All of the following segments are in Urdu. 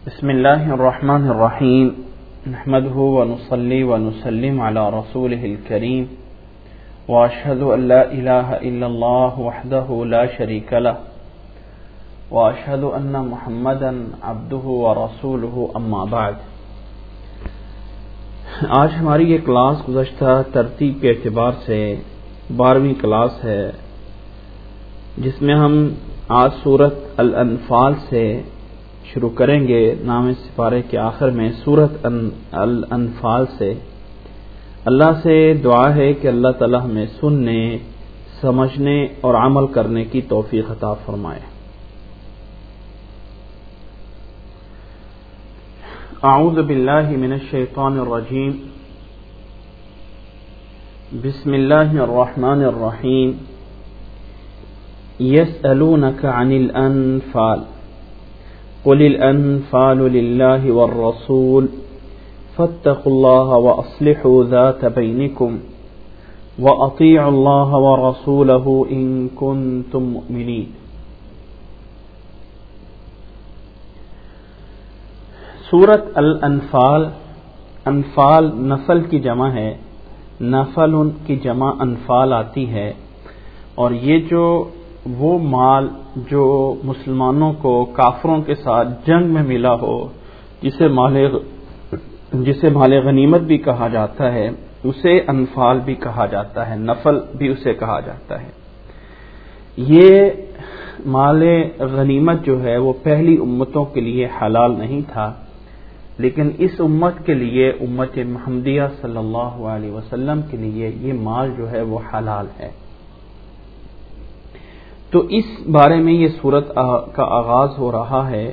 بسم الله الرحمن الرحيم نحمده ونصلي ونسلم على رسوله الكريم وأشهد أن لا إله إلا الله وحده لا شريك له وأشهد أن محمدا عبده ورسوله أما بعد. آج ہماری یہ کلاس گزشتہ ترتیب کے اعتبار سے 12ویں کلاس ہے، جس میں ہم آج سورت الانفال سے شروع کریں گے. نام سپارے کے آخر میں سورت الانفال سے. اللہ سے دعا ہے کہ اللہ تعالی ہمیں سننے، سمجھنے اور عمل کرنے کی توفیق عطا فرمائے. اعوذ باللہ من الشیطان الرجیم. بسم اللہ الرحمن الرحیم. یسألونک عن الانفال قل الانفال للہ والرسول فاتقوا اللہ واصلحوا ذات بینکم واطیعوا اللہ ورسولہ ان کنتم مؤمنین. سورت الانفال، انفال نفل کی جمع ہے، نفل کی جمع انفال آتی ہے، اور یہ جو وہ مال جو مسلمانوں کو کافروں کے ساتھ جنگ میں ملا ہو، جسے مال غنیمت بھی کہا جاتا ہے، اسے انفال بھی کہا جاتا ہے، نفل بھی اسے کہا جاتا ہے. یہ مال غنیمت جو ہے وہ پہلی امتوں کے لیے حلال نہیں تھا، لیکن اس امت کے لیے، امت محمدیہ صلی اللہ علیہ وسلم کے لیے یہ مال جو ہے وہ حلال ہے. تو اس بارے میں یہ سورت کا آغاز ہو رہا ہے.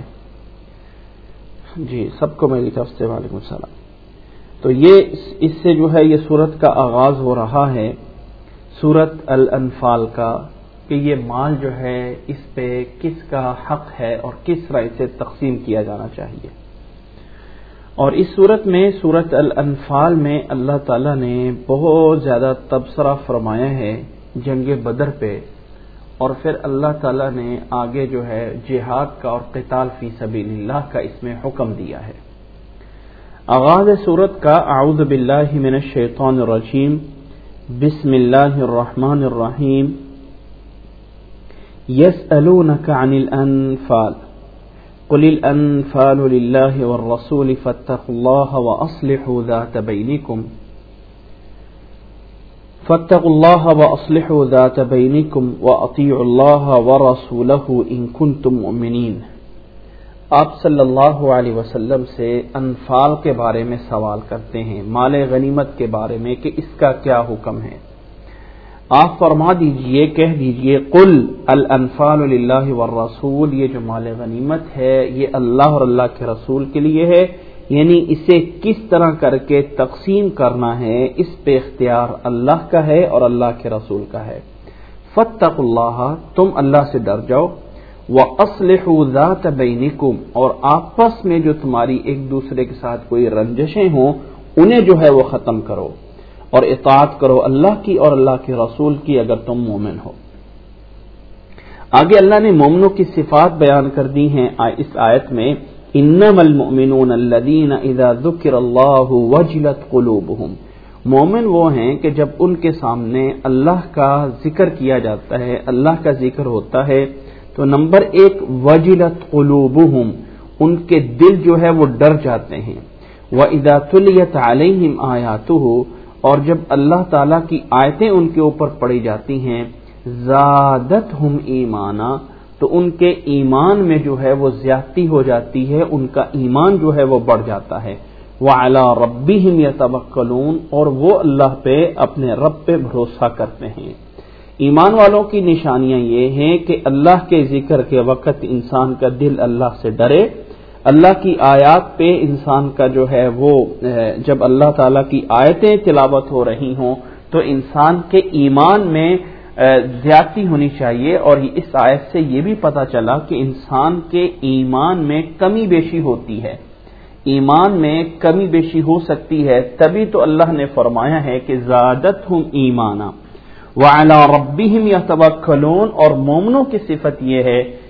جی سب کو میری طرف سے وعلیکم السلام. تو یہ اس سے جو ہے یہ سورت کا آغاز ہو رہا ہے سورت الانفال کا، کہ یہ مال جو ہے اس پہ کس کا حق ہے اور کس رائے سے تقسیم کیا جانا چاہیے. اور اس صورت میں، سورت الانفال میں، اللہ تعالیٰ نے بہت زیادہ تبصرہ فرمایا ہے جنگ بدر پہ، اور پھر اللہ تعالیٰ نے آگے جو ہے جہاد کا اور قتال فی سبیل اللہ کا اس میں حکم دیا ہے. آغاز سورت کا اعوذ باللہ من الشیطان الرجیم. بسم اللہ الرحمن الرحیم. یسألونک عن الانفال قل الانفال للہ والرسول فاتقوا اللہ واصلحوا ذات بینکم واطیعوا اللہ ورسولہ ان کنتم مؤمنین. آپ صلی اللہ علیہ وسلم سے انفال کے بارے میں سوال کرتے ہیں، مال غنیمت کے بارے میں کہ اس کا کیا حکم ہے. آپ فرما دیجئے، کہہ دیجئے، قل الانفال للہ والرسول، یہ جو مال غنیمت ہے یہ اللہ اور اللہ کے رسول کے لیے ہے، یعنی اسے کس طرح کر کے تقسیم کرنا ہے اس پہ اختیار اللہ کا ہے اور اللہ کے رسول کا ہے. فاتقوا اللہ، تم اللہ سے ڈر جاؤ، واصلحوا ذات بینکم، اور آپس میں جو تمہاری ایک دوسرے کے ساتھ کوئی رنجشیں ہوں انہیں جو ہے وہ ختم کرو، اور اطاعت کرو اللہ کی اور اللہ کے رسول کی اگر تم مومن ہو. آگے اللہ نے مومنوں کی صفات بیان کر دی ہیں اس آیت میں. انما المؤمنون الذین اذا ذکر اللہ وجلت قلوبہم. مومن وہ ہیں کہ جب ان کے سامنے اللہ کا ذکر کیا جاتا ہے، اللہ کا ذکر ہوتا ہے، تو نمبر 1 وجلت قلوبہم، ان کے دل جو ہے وہ ڈر جاتے ہیں. وَإِذَا تُلِيَتْ عَلَيْهِمْ آيَاتُهُ، اور جب اللہ تعالیٰ کی آیتیں ان کے اوپر پڑھی جاتی ہیں، زادتہم ایمانا، تو ان کے ایمان میں جو ہے وہ زیادتی ہو جاتی ہے، ان کا ایمان جو ہے وہ بڑھ جاتا ہے. وَعَلَى رَبِّهِمْ يَتَوَكَّلُونَ، اور وہ اللہ پہ، اپنے رب پہ بھروسہ کرتے ہیں. ایمان والوں کی نشانیاں یہ ہیں کہ اللہ کے ذکر کے وقت انسان کا دل اللہ سے ڈرے، اللہ کی آیات پہ انسان کا جو ہے وہ، جب اللہ تعالیٰ کی آیتیں تلاوت ہو رہی ہوں تو انسان کے ایمان میں زیادتی ہونی چاہیے. اور اس آیت سے یہ بھی پتہ چلا کہ انسان کے ایمان میں کمی بیشی ہوتی ہے، ایمان میں کمی بیشی ہو سکتی ہے، تبھی تو اللہ نے فرمایا ہے کہ زادتہم ایمانا وعلی ربہم یتوکلون. اور مومنوں کی صفت یہ ہے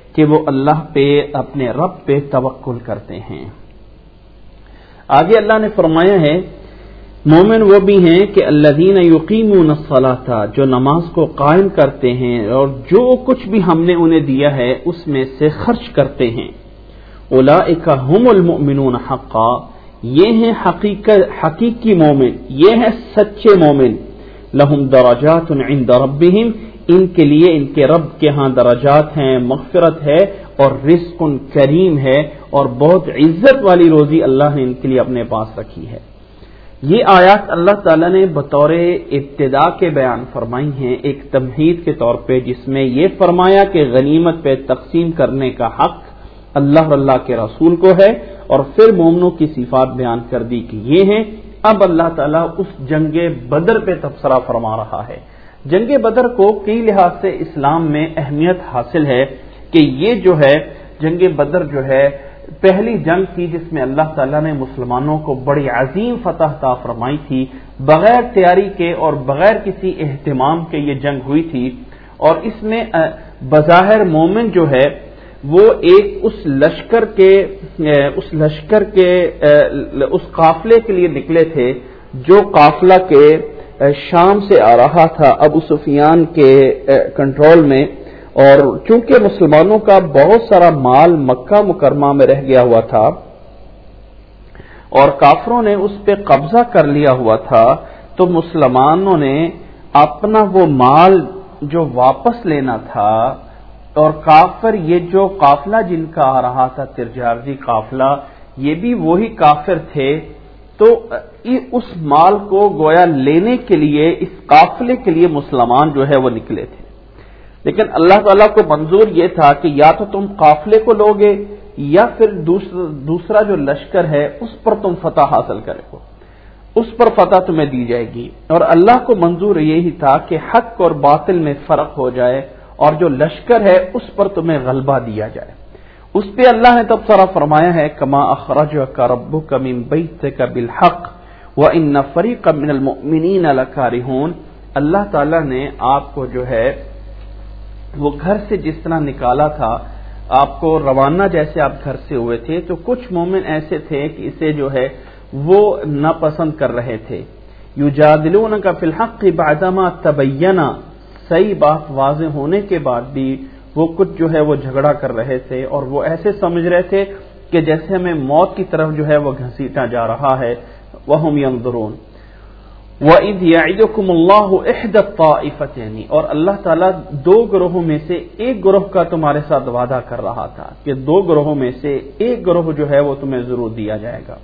کہ وہ اللہ پہ اپنے رب پہ توکل کرتے ہیں۔ آگے اللہ نے فرمایا ہے مومن وہ بھی ہیں کہ الذین یقیمون الصلاۃ، جو نماز کو قائم کرتے ہیں اور جو کچھ بھی ہم نے انہیں دیا ہے اس میں سے خرچ کرتے ہیں۔ اولئک هم المؤمنون حقا، یہ ہیں حقیقی مومن، یہ ہیں سچے مومن۔ لہم درجات عند ربہم، ان کے لیے ان کے رب کے ہاں درجات ہیں، مغفرت ہے اور رزق کریم ہے، اور بہت عزت والی روزی اللہ نے ان کے لیے اپنے پاس رکھی ہے۔ یہ آیات اللہ تعالیٰ نے بطور ابتدا کے بیان فرمائی ہیں ایک تمہید کے طور پہ، جس میں یہ فرمایا کہ غنیمت پہ تقسیم کرنے کا حق اللہ اور اللہ کے رسول کو ہے، اور پھر مومنوں کی صفات بیان کر دی کہ یہ ہیں۔ اب اللہ تعالیٰ اس جنگ بدر پہ تبصرہ فرما رہا ہے۔ جنگ بدر کو کئی لحاظ سے اسلام میں اہمیت حاصل ہے کہ یہ جو ہے جنگ بدر جو ہے پہلی جنگ تھی جس میں اللہ تعالیٰ نے مسلمانوں کو بڑی عظیم فتح عطا فرمائی تھی، بغیر تیاری کے اور بغیر کسی اہتمام کے یہ جنگ ہوئی تھی، اور اس میں بظاہر مومن جو ہے وہ ایک اس قافلے کے لیے نکلے تھے جو قافلہ کے شام سے آ رہا تھا ابو سفیان کے کنٹرول میں، اور چونکہ مسلمانوں کا بہت سارا مال مکہ مکرمہ میں رہ گیا ہوا تھا اور کافروں نے اس پہ قبضہ کر لیا ہوا تھا، تو مسلمانوں نے اپنا وہ مال جو واپس لینا تھا، اور کافر یہ جو قافلہ جن کا آ رہا تھا تجارتی قافلہ، یہ بھی وہی کافر تھے، تو اس مال کو گویا لینے کے لیے اس قافلے کے لیے مسلمان جو ہے وہ نکلے تھے، لیکن اللہ تعالیٰ کو منظور یہ تھا کہ یا تو تم قافلے کو لوگے یا پھر دوسرا جو لشکر ہے اس پر تم فتح حاصل کرے ہو، اس پر فتح تمہیں دی جائے گی، اور اللہ کو منظور یہی تھا کہ حق اور باطل میں فرق ہو جائے اور جو لشکر ہے اس پر تمہیں غلبہ دیا جائے۔ اس پہ اللہ نے تبصرہ فرمایا ہے کما اخرجک ربک من بیتک بالحق وان فریقا من المؤمنین لکارہون، اللہ تعالیٰ نے آپ کو جو ہے وہ گھر سے جس طرح نکالا تھا، آپ کو روانہ جیسے آپ گھر سے ہوئے تھے، تو کچھ مومن ایسے تھے کہ اسے جو ہے وہ ناپسند کر رہے تھے۔ یجادلونک فی الحق بعدما تبین، صحیح بات واضح ہونے کے بعد بھی وہ کچھ جو ہے وہ جھگڑا کر رہے تھے، اور وہ ایسے سمجھ رہے تھے کہ جیسے ہمیں موت کی طرف جو ہے وہ گھسیٹا جا رہا ہے۔ وَهُمْ يَنظُرُونَ وَإِذْ يَعِدُكُمُ اللَّهُ إِحْدَى الطَّائِفَتَيْنِ، اور اللہ تعالیٰ دو گروہوں میں سے ایک گروہ کا تمہارے ساتھ وعدہ کر رہا تھا کہ دو گروہوں میں سے ایک گروہ جو ہے وہ تمہیں ضرور دیا جائے گا۔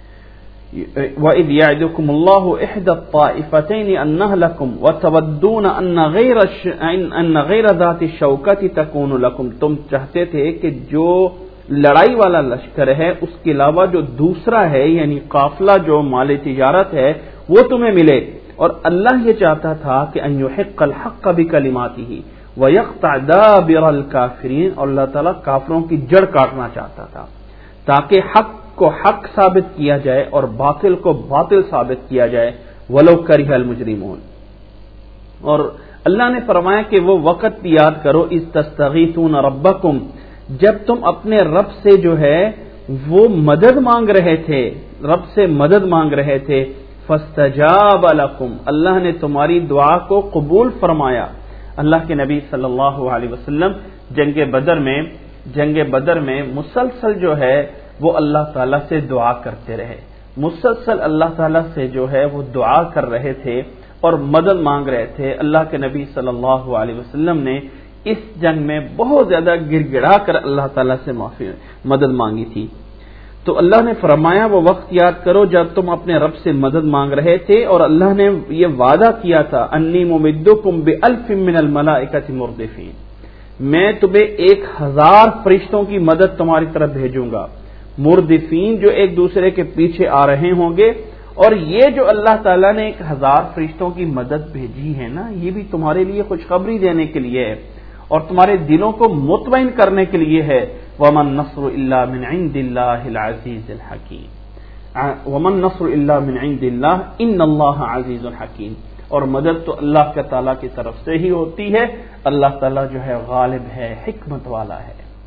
وَإِذْ يَعِدُكُمُ اللَّهُ إِحْدَى الطَّائِفَتَيْنِ أَنَّهَا لَكُمْ وَتَوَدُّونَ أَنَّ غَيْرَ ذَاتِ الشَّوْكَةِ تَكُونُ لَكُمْ، تم چاہتے تھے کہ جو لڑائی والا لشکر ہے اس کے علاوہ جو دوسرا ہے یعنی قافلہ جو مال تجارت ہے وہ تمہیں ملے، اور اللہ یہ چاہتا تھا کہ ان یحق الحق بکلماتہ ویقطع دابر الکافرین، اور اللہ تعالیٰ کافروں کی جڑ کاٹنا چاہتا تھا تاکہ حق کو حق ثابت کیا جائے اور باطل کو باطل ثابت کیا جائے، ولو کرہ المجرمون۔ اور اللہ نے فرمایا کہ وہ وقت بھی یاد کرو اذ تستغیثون ربکم، جب تم اپنے رب سے جو ہے وہ مدد مانگ رہے تھے، رب سے مدد مانگ رہے تھے، فاستجاب لکم، اللہ نے تمہاری دعا کو قبول فرمایا۔ اللہ کے نبی صلی اللہ علیہ وسلم جنگ بدر میں مسلسل جو ہے وہ اللہ تعالیٰ سے دعا کرتے رہے، مسلسل اللہ تعالیٰ سے جو ہے وہ دعا کر رہے تھے اور مدد مانگ رہے تھے۔ اللہ کے نبی صلی اللہ علیہ وسلم نے اس جنگ میں بہت زیادہ گر گڑا کر اللہ تعالیٰ سے مدد مانگی تھی۔ تو اللہ نے فرمایا وہ وقت یاد کرو جب تم اپنے رب سے مدد مانگ رہے تھے، اور اللہ نے یہ وعدہ کیا تھا انی ممدکم بألف من الملائکۃ مردفین، میں تمہیں 1000 فرشتوں کی مدد تمہاری طرف بھیجوں گا، مردفین جو ایک دوسرے کے پیچھے آ رہے ہوں گے۔ اور یہ جو اللہ تعالیٰ نے 1000 فرشتوں کی مدد بھیجی ہے نا، یہ بھی تمہارے لیے خوشخبری دینے کے لیے ہے اور تمہارے دلوں کو مطمئن کرنے کے لیے ہے۔ وَمَا النَّصْرُ إِلَّا مِنْ عِنْدِ اللَّهِ الْعَزِيزِ الْحَكِيمِ، وَمَا النَّصْرُ إِلَّا مِنْ عِنْدِ اللَّهِ إِنَّ اللَّهَ عَزِيزٌ حَكِيمٌ، اور مدد تو اللہ تعالیٰ کی طرف سے ہی ہوتی ہے، اللہ تعالیٰ جو ہے غالب ہے، حکمت والا ہے۔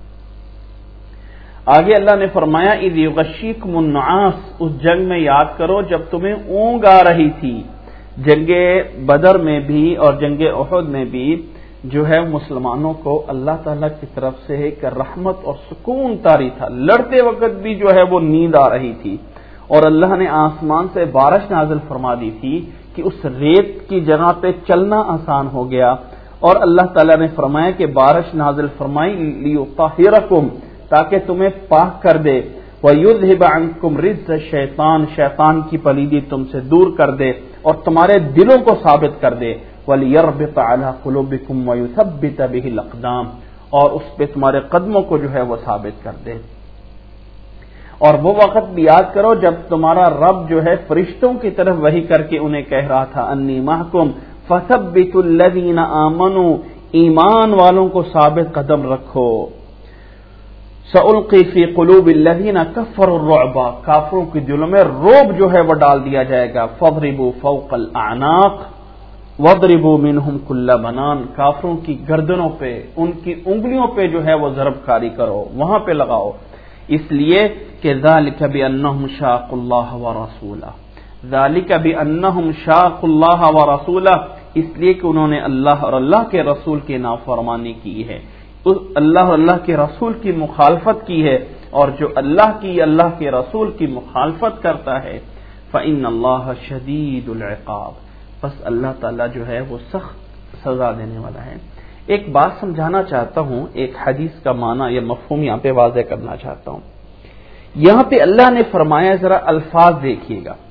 آگے اللہ نے فرمایا اذ یغشیکم النعاس، اس جنگ میں یاد کرو جب تمہیں اونگ آ رہی تھی. جنگ بدر میں بھی اور جنگ احد میں بھی جو ہے مسلمانوں کو اللہ تعالیٰ کی طرف سے ایک رحمت اور سکون طاری تھا. لڑتے وقت بھی جو ہے وہ نیند آ رہی تھی اور اللہ نے آسمان سے بارش نازل فرما دی تھی کہ اس ریت کی جگہ پہ چلنا آسان ہو گیا. اور اللہ تعالیٰ نے فرمایا کہ بارش نازل فرمائی لیطہرکم، تاکہ تمہیں پاک کر دے، وَيُذْهِبَ عَنْكُمْ رِجْزَ الشَّيْطَانِ، شیطان کی پلیدی تم سے دور کر دے اور تمہارے دلوں کو ثابت کر دے، وَلِيَرْبِطَ عَلَىٰ قُلُوبِكُمْ وَيُثَبِّتَ بِهِ الْأَقْدَامَ، اور اس پہ تمہارے قدموں کو جو ہے وہ ثابت کر دے. اور وہ وقت بھی یاد کرو جب تمہارا رب جو ہے فرشتوں کی طرف وحی کر کے انہیں کہہ رہا تھا انی معکم فثبتوا الذین آمنوا، ایمان والوں کو ثابت قدم رکھو. سألقی فی قلوب الذین کفروا الرعب، کافروں کے دلوں میں رعب جو ہے وہ ڈال دیا جائے گا. فاضربوا فوق الاعناق واضربوا منہم کل بنان، کافروں کی گردنوں پہ، ان کی انگلیوں پہ جو ہے وہ ضرب کاری کرو، وہاں پہ لگاؤ. اس لیے کہ ذالک بانہم شاقوا اللہ ورسولہ، ذالک بانہم شاقوا اللہ ورسولہ، اس لیے کہ انہوں نے اللہ اور اللہ کے رسول کی نافرمانی کی ہے، اللہ اور اللہ کے رسول کی مخالفت کی ہے. اور جو اللہ کے رسول کی مخالفت کرتا ہے فإن اللہ شدید العقاب، بس اللہ تعالیٰ جو ہے وہ سخت سزا دینے والا ہے. ایک بات سمجھانا چاہتا ہوں، ایک حدیث کا معنی یا مفہوم یہاں پہ واضح کرنا چاہتا ہوں. یہاں پہ اللہ نے فرمایا، ذرا الفاظ دیکھیے گا،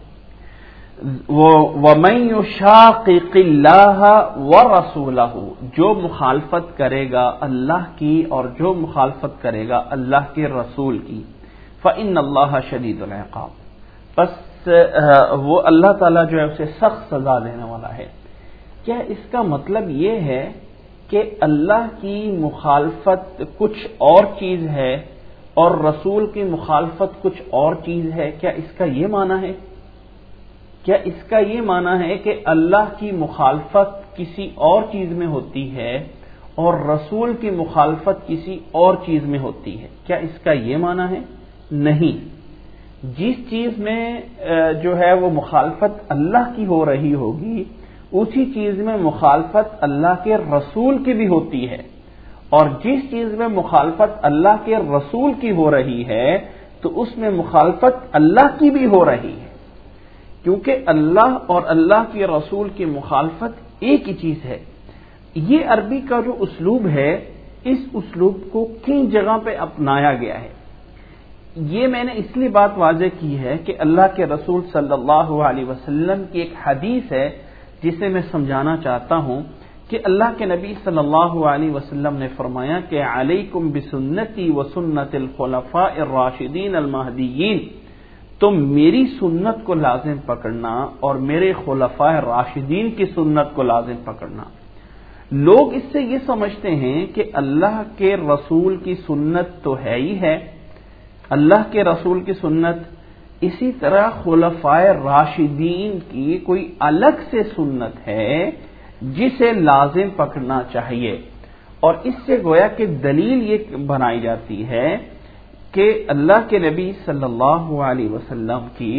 وَمَن يُشَاقِقِ اللَّهَ وَرَسُولَهُ، جو مخالفت کرے گا اللہ کی اور جو مخالفت کرے گا اللہ کے رسول کی، فَإِنَّ اللَّهَ شَدِيدُ الْعِقَابِ، بس وہ اللہ تعالیٰ جو ہے اسے سخت سزا دینے والا ہے. کیا اس کا مطلب یہ ہے کہ اللہ کی مخالفت کچھ اور چیز ہے اور رسول کی مخالفت کچھ اور چیز ہے؟ کیا اس کا یہ معنی ہے؟ کیا اس کا یہ معنی ہے کہ اللہ کی مخالفت کسی اور چیز میں ہوتی ہے اور رسول کی مخالفت کسی اور چیز میں ہوتی ہے؟ کیا اس کا یہ معنی ہے؟ نہیں. جس چیز میں جو ہے وہ مخالفت اللہ کی ہو رہی ہوگی، اسی چیز میں مخالفت اللہ کے رسول کی بھی ہوتی ہے، اور جس چیز میں مخالفت اللہ کے رسول کی ہو رہی ہے تو اس میں مخالفت اللہ کی بھی ہو رہی ہے، کیونکہ اللہ اور اللہ کے رسول کی مخالفت ایک ہی چیز ہے. یہ عربی کا جو اسلوب ہے، اس اسلوب کو کئی جگہ پہ اپنایا گیا ہے. یہ میں نے اس لیے بات واضح کی ہے کہ اللہ کے رسول صلی اللہ علیہ وسلم کی ایک حدیث ہے جسے میں سمجھانا چاہتا ہوں کہ اللہ کے نبی صلی اللہ علیہ وسلم نے فرمایا کہ علیکم بسنتی وسنت الخلفاء الراشدین المہدیین، تم میری سنت کو لازم پکڑنا اور میرے خلفاء راشدین کی سنت کو لازم پکڑنا. لوگ اس سے یہ سمجھتے ہیں کہ اللہ کے رسول کی سنت تو ہے ہی ہے، اللہ کے رسول کی سنت، اسی طرح خلفاء راشدین کی کوئی الگ سے سنت ہے جسے لازم پکڑنا چاہیے. اور اس سے گویا کہ دلیل یہ بنائی جاتی ہے کہ اللہ کے نبی صلی اللہ علیہ وسلم کی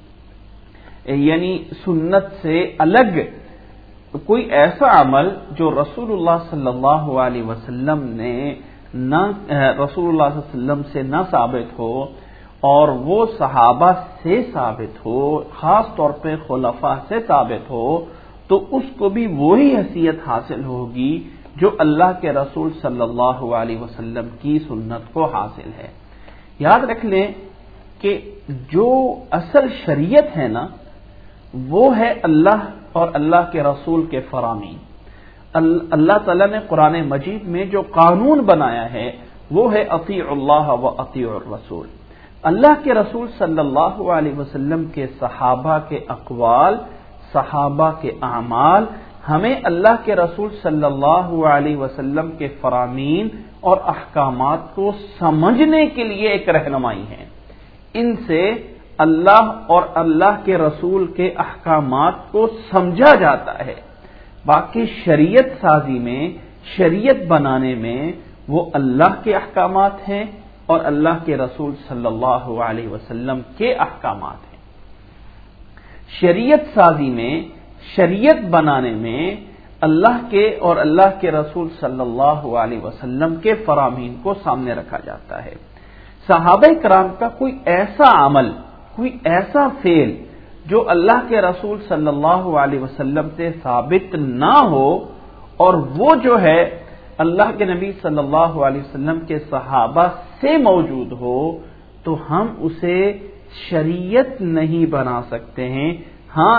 یعنی سنت سے الگ کوئی ایسا عمل جو رسول اللہ صلی اللہ علیہ وسلم سے نہ ثابت ہو اور وہ صحابہ سے ثابت ہو، خاص طور پہ خلفاء سے ثابت ہو، تو اس کو بھی وہی حیثیت حاصل ہوگی جو اللہ کے رسول صلی اللہ علیہ وسلم کی سنت کو حاصل ہے. یاد رکھ لیں کہ جو اصل شریعت ہے نا، وہ ہے اللہ اور اللہ کے رسول کے فرامین. اللہ تعالیٰ نے قرآن مجید میں جو قانون بنایا ہے وہ ہے اطیع اللہ و اطیع الرسول. اللہ کے رسول صلی اللہ علیہ وسلم کے صحابہ کے اقوال، صحابہ کے اعمال ہمیں اللہ کے رسول صلی اللہ علیہ وسلم کے فرامین اور احکامات کو سمجھنے کے لیے ایک رہنمائی ہے. ان سے اللہ اور اللہ کے رسول کے احکامات کو سمجھا جاتا ہے. باقی شریعت سازی میں، شریعت بنانے میں وہ اللہ کے احکامات ہیں اور اللہ کے رسول صلی اللہ علیہ وسلم کے احکامات ہیں۔ شریعت سازی میں، شریعت بنانے میں اللہ کے اور اللہ کے رسول صلی اللہ علیہ وسلم کے فرامین کو سامنے رکھا جاتا ہے۔ صحابہ کرام کا کوئی ایسا عمل، کوئی ایسا فعل جو اللہ کے رسول صلی اللہ علیہ وسلم سے ثابت نہ ہو اور وہ جو ہے اللہ کے نبی صلی اللہ علیہ وسلم کے صحابہ سے موجود ہو تو ہم اسے شریعت نہیں بنا سکتے ہیں۔ ہاں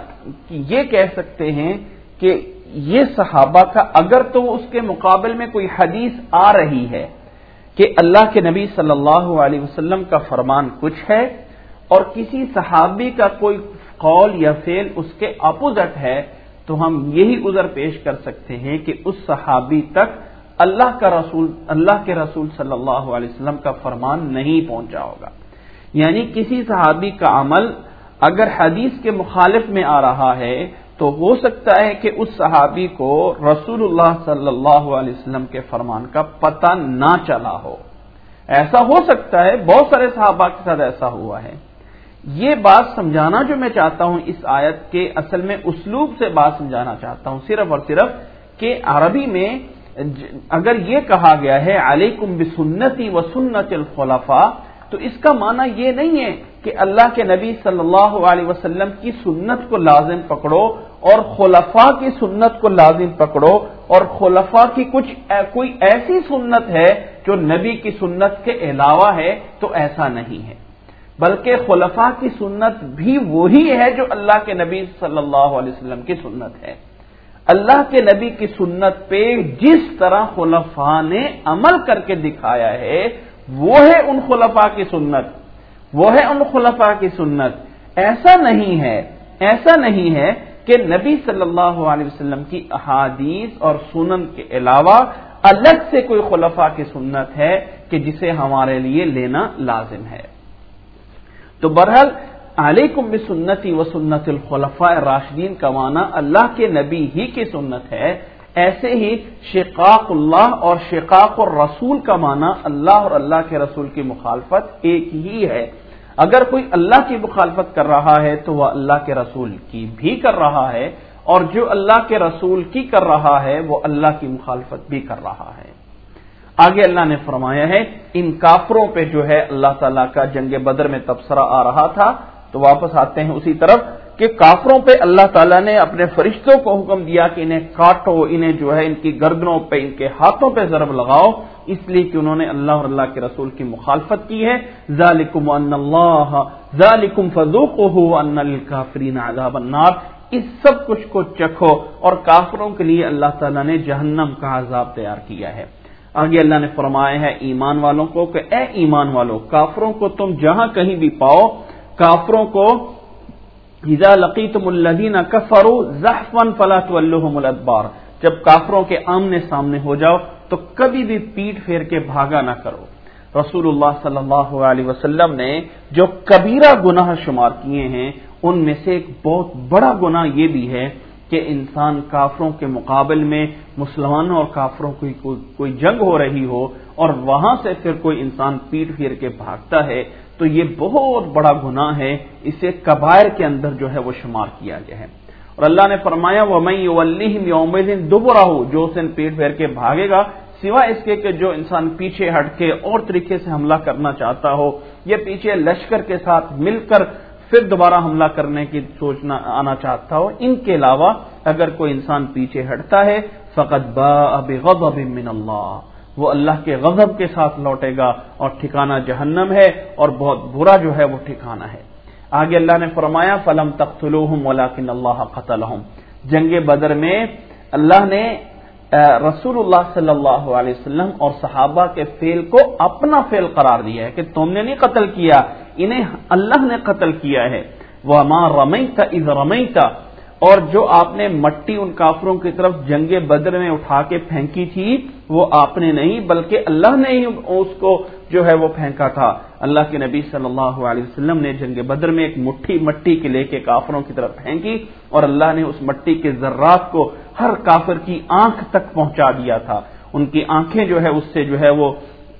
یہ کہہ سکتے ہیں کہ یہ صحابہ کا اگر تو اس کے مقابل میں کوئی حدیث آ رہی ہے کہ اللہ کے نبی صلی اللہ علیہ وسلم کا فرمان کچھ ہے اور کسی صحابی کا کوئی قول یا فعل اس کے اپوزٹ ہے تو ہم یہی عذر پیش کر سکتے ہیں کہ اس صحابی تک اللہ کے رسول صلی اللہ علیہ وسلم کا فرمان نہیں پہنچا ہوگا۔ یعنی کسی صحابی کا عمل اگر حدیث کے مخالف میں آ رہا ہے تو ہو سکتا ہے کہ اس صحابی کو رسول اللہ صلی اللہ علیہ وسلم کے فرمان کا پتہ نہ چلا ہو۔ ایسا ہو سکتا ہے، بہت سارے صحابہ کے ساتھ ایسا ہوا ہے۔ یہ بات سمجھانا جو میں چاہتا ہوں اس آیت کے اصل میں اسلوب سے بات سمجھانا چاہتا ہوں، صرف اور صرف کہ عربی میں اگر یہ کہا گیا ہے علیکم بسنتی و سنت الخلفاء تو اس کا معنی یہ نہیں ہے کہ اللہ کے نبی صلی اللہ علیہ وسلم کی سنت کو لازم پکڑو اور خلفاء کی سنت کو لازم پکڑو اور خلفاء کی کوئی ایسی سنت ہے جو نبی کی سنت کے علاوہ ہے، تو ایسا نہیں ہے، بلکہ خلفاء کی سنت بھی وہی ہے جو اللہ کے نبی صلی اللہ علیہ وسلم کی سنت ہے۔ اللہ کے نبی کی سنت پہ جس طرح خلفاء نے عمل کر کے دکھایا ہے وہ ہے ان خلفاء کی سنت، وہ ہے ان خلفاء کی سنت۔ ایسا نہیں ہے کہ نبی صلی اللہ علیہ وسلم کی احادیث اور سنن کے علاوہ الگ سے کوئی خلفاء کی سنت ہے کہ جسے ہمارے لیے لینا لازم ہے۔ تو بہرحال علیکم بسنتی و سنت الخلفاء الراشدین کا معنی اللہ کے نبی ہی کی سنت ہے۔ ایسے ہی شقاق اللہ اور شقاق الرسول کا معنی اللہ اور اللہ کے رسول کی مخالفت ایک ہی ہے۔ اگر کوئی اللہ کی مخالفت کر رہا ہے تو وہ اللہ کے رسول کی بھی کر رہا ہے، اور جو اللہ کے رسول کی کر رہا ہے وہ اللہ کی مخالفت بھی کر رہا ہے۔ آگے اللہ نے فرمایا ہے ان کافروں پہ جو ہے اللہ تعالیٰ کا جنگ بدر میں تبصرہ آ رہا تھا، تو واپس آتے ہیں اسی طرف کہ کافروں پہ اللہ تعالیٰ نے اپنے فرشتوں کو حکم دیا کہ انہیں کاٹو، انہیں جو ہے ان کی گردنوں پہ، ان کے ہاتھوں پہ ضرب لگاؤ، اس لیے کہ انہوں نے اللہ اور اللہ کے رسول کی مخالفت کی ہے۔ ذالکم فذوقوہ وان للکافرین عذاب النار، اس سب کچھ کو چکھو، اور کافروں کے لیے اللہ تعالیٰ نے جہنم کا عذاب تیار کیا ہے۔ آگے اللہ نے فرمایا ہے ایمان والوں کو کہ اے ایمان والو، کافروں کو تم جہاں کہیں بھی پاؤ، کافروں کو اذا لقیتم الذین کفروا زحفا فلا تولوہم الادبار، جب کافروں کے آمنے سامنے ہو جاؤ تو کبھی بھی پیٹ پھیر کے بھاگا نہ کرو۔ رسول اللہ صلی اللہ علیہ وسلم نے جو کبیرہ گناہ شمار کیے ہیں ان میں سے ایک بہت بڑا گناہ یہ بھی ہے کہ انسان کافروں کے مقابل میں مسلمانوں اور کافروں کی کوئی جنگ ہو رہی ہو اور وہاں سے پھر کوئی انسان پیٹ پھیر کے بھاگتا ہے تو یہ بہت بڑا گناہ ہے، اسے کبائر کے اندر جو ہے وہ شمار کیا گیا ہے۔ اور اللہ نے فرمایا وَمَن يُوَلِّهِمْ يَوْمَئِذٍ دُبُرَهُ، جو اس دن پیٹ پھیر کے بھاگے گا، سوائے اس کے کہ جو انسان پیچھے ہٹ کے اور طریقے سے حملہ کرنا چاہتا ہو یا پیچھے لشکر کے ساتھ مل کر پھر دوبارہ حملہ کرنے کی سوچنا آنا چاہتا ہو، ان کے علاوہ اگر کوئی انسان پیچھے ہٹتا ہے فقد باء بغضب من اللہ، وہ اللہ کے غضب کے ساتھ لوٹے گا اور ٹھکانہ جہنم ہے اور بہت برا جو ہے وہ ٹھکانہ ہے۔ آگے اللہ نے فرمایا فلم تقتلوہم ولکن اللہ قتلہم، جنگ بدر میں اللہ نے رسول اللہ صلی اللہ علیہ وسلم اور صحابہ کے فعل کو اپنا فعل قرار دیا ہے کہ تم نے نہیں قتل کیا، انہیں اللہ نے قتل کیا ہے۔ وَمَا رَمَيْتَ إِذْ رَمَيْتَ، اور جو آپ نے مٹی ان کافروں کی طرف جنگ بدر میں اٹھا کے پھینکی تھی وہ آپ نے نہیں بلکہ اللہ نے ہی اس کو جو ہے وہ پھینکا تھا۔ اللہ کے نبی صلی اللہ علیہ وسلم نے جنگ بدر میں ایک مٹھی مٹی کے لے کے کافروں کی طرف پھینکی اور اللہ نے اس مٹی کے ذرات کو ہر کافر کی آنکھ تک پہنچا دیا تھا، ان کی آنکھیں جو ہے اس سے جو ہے وہ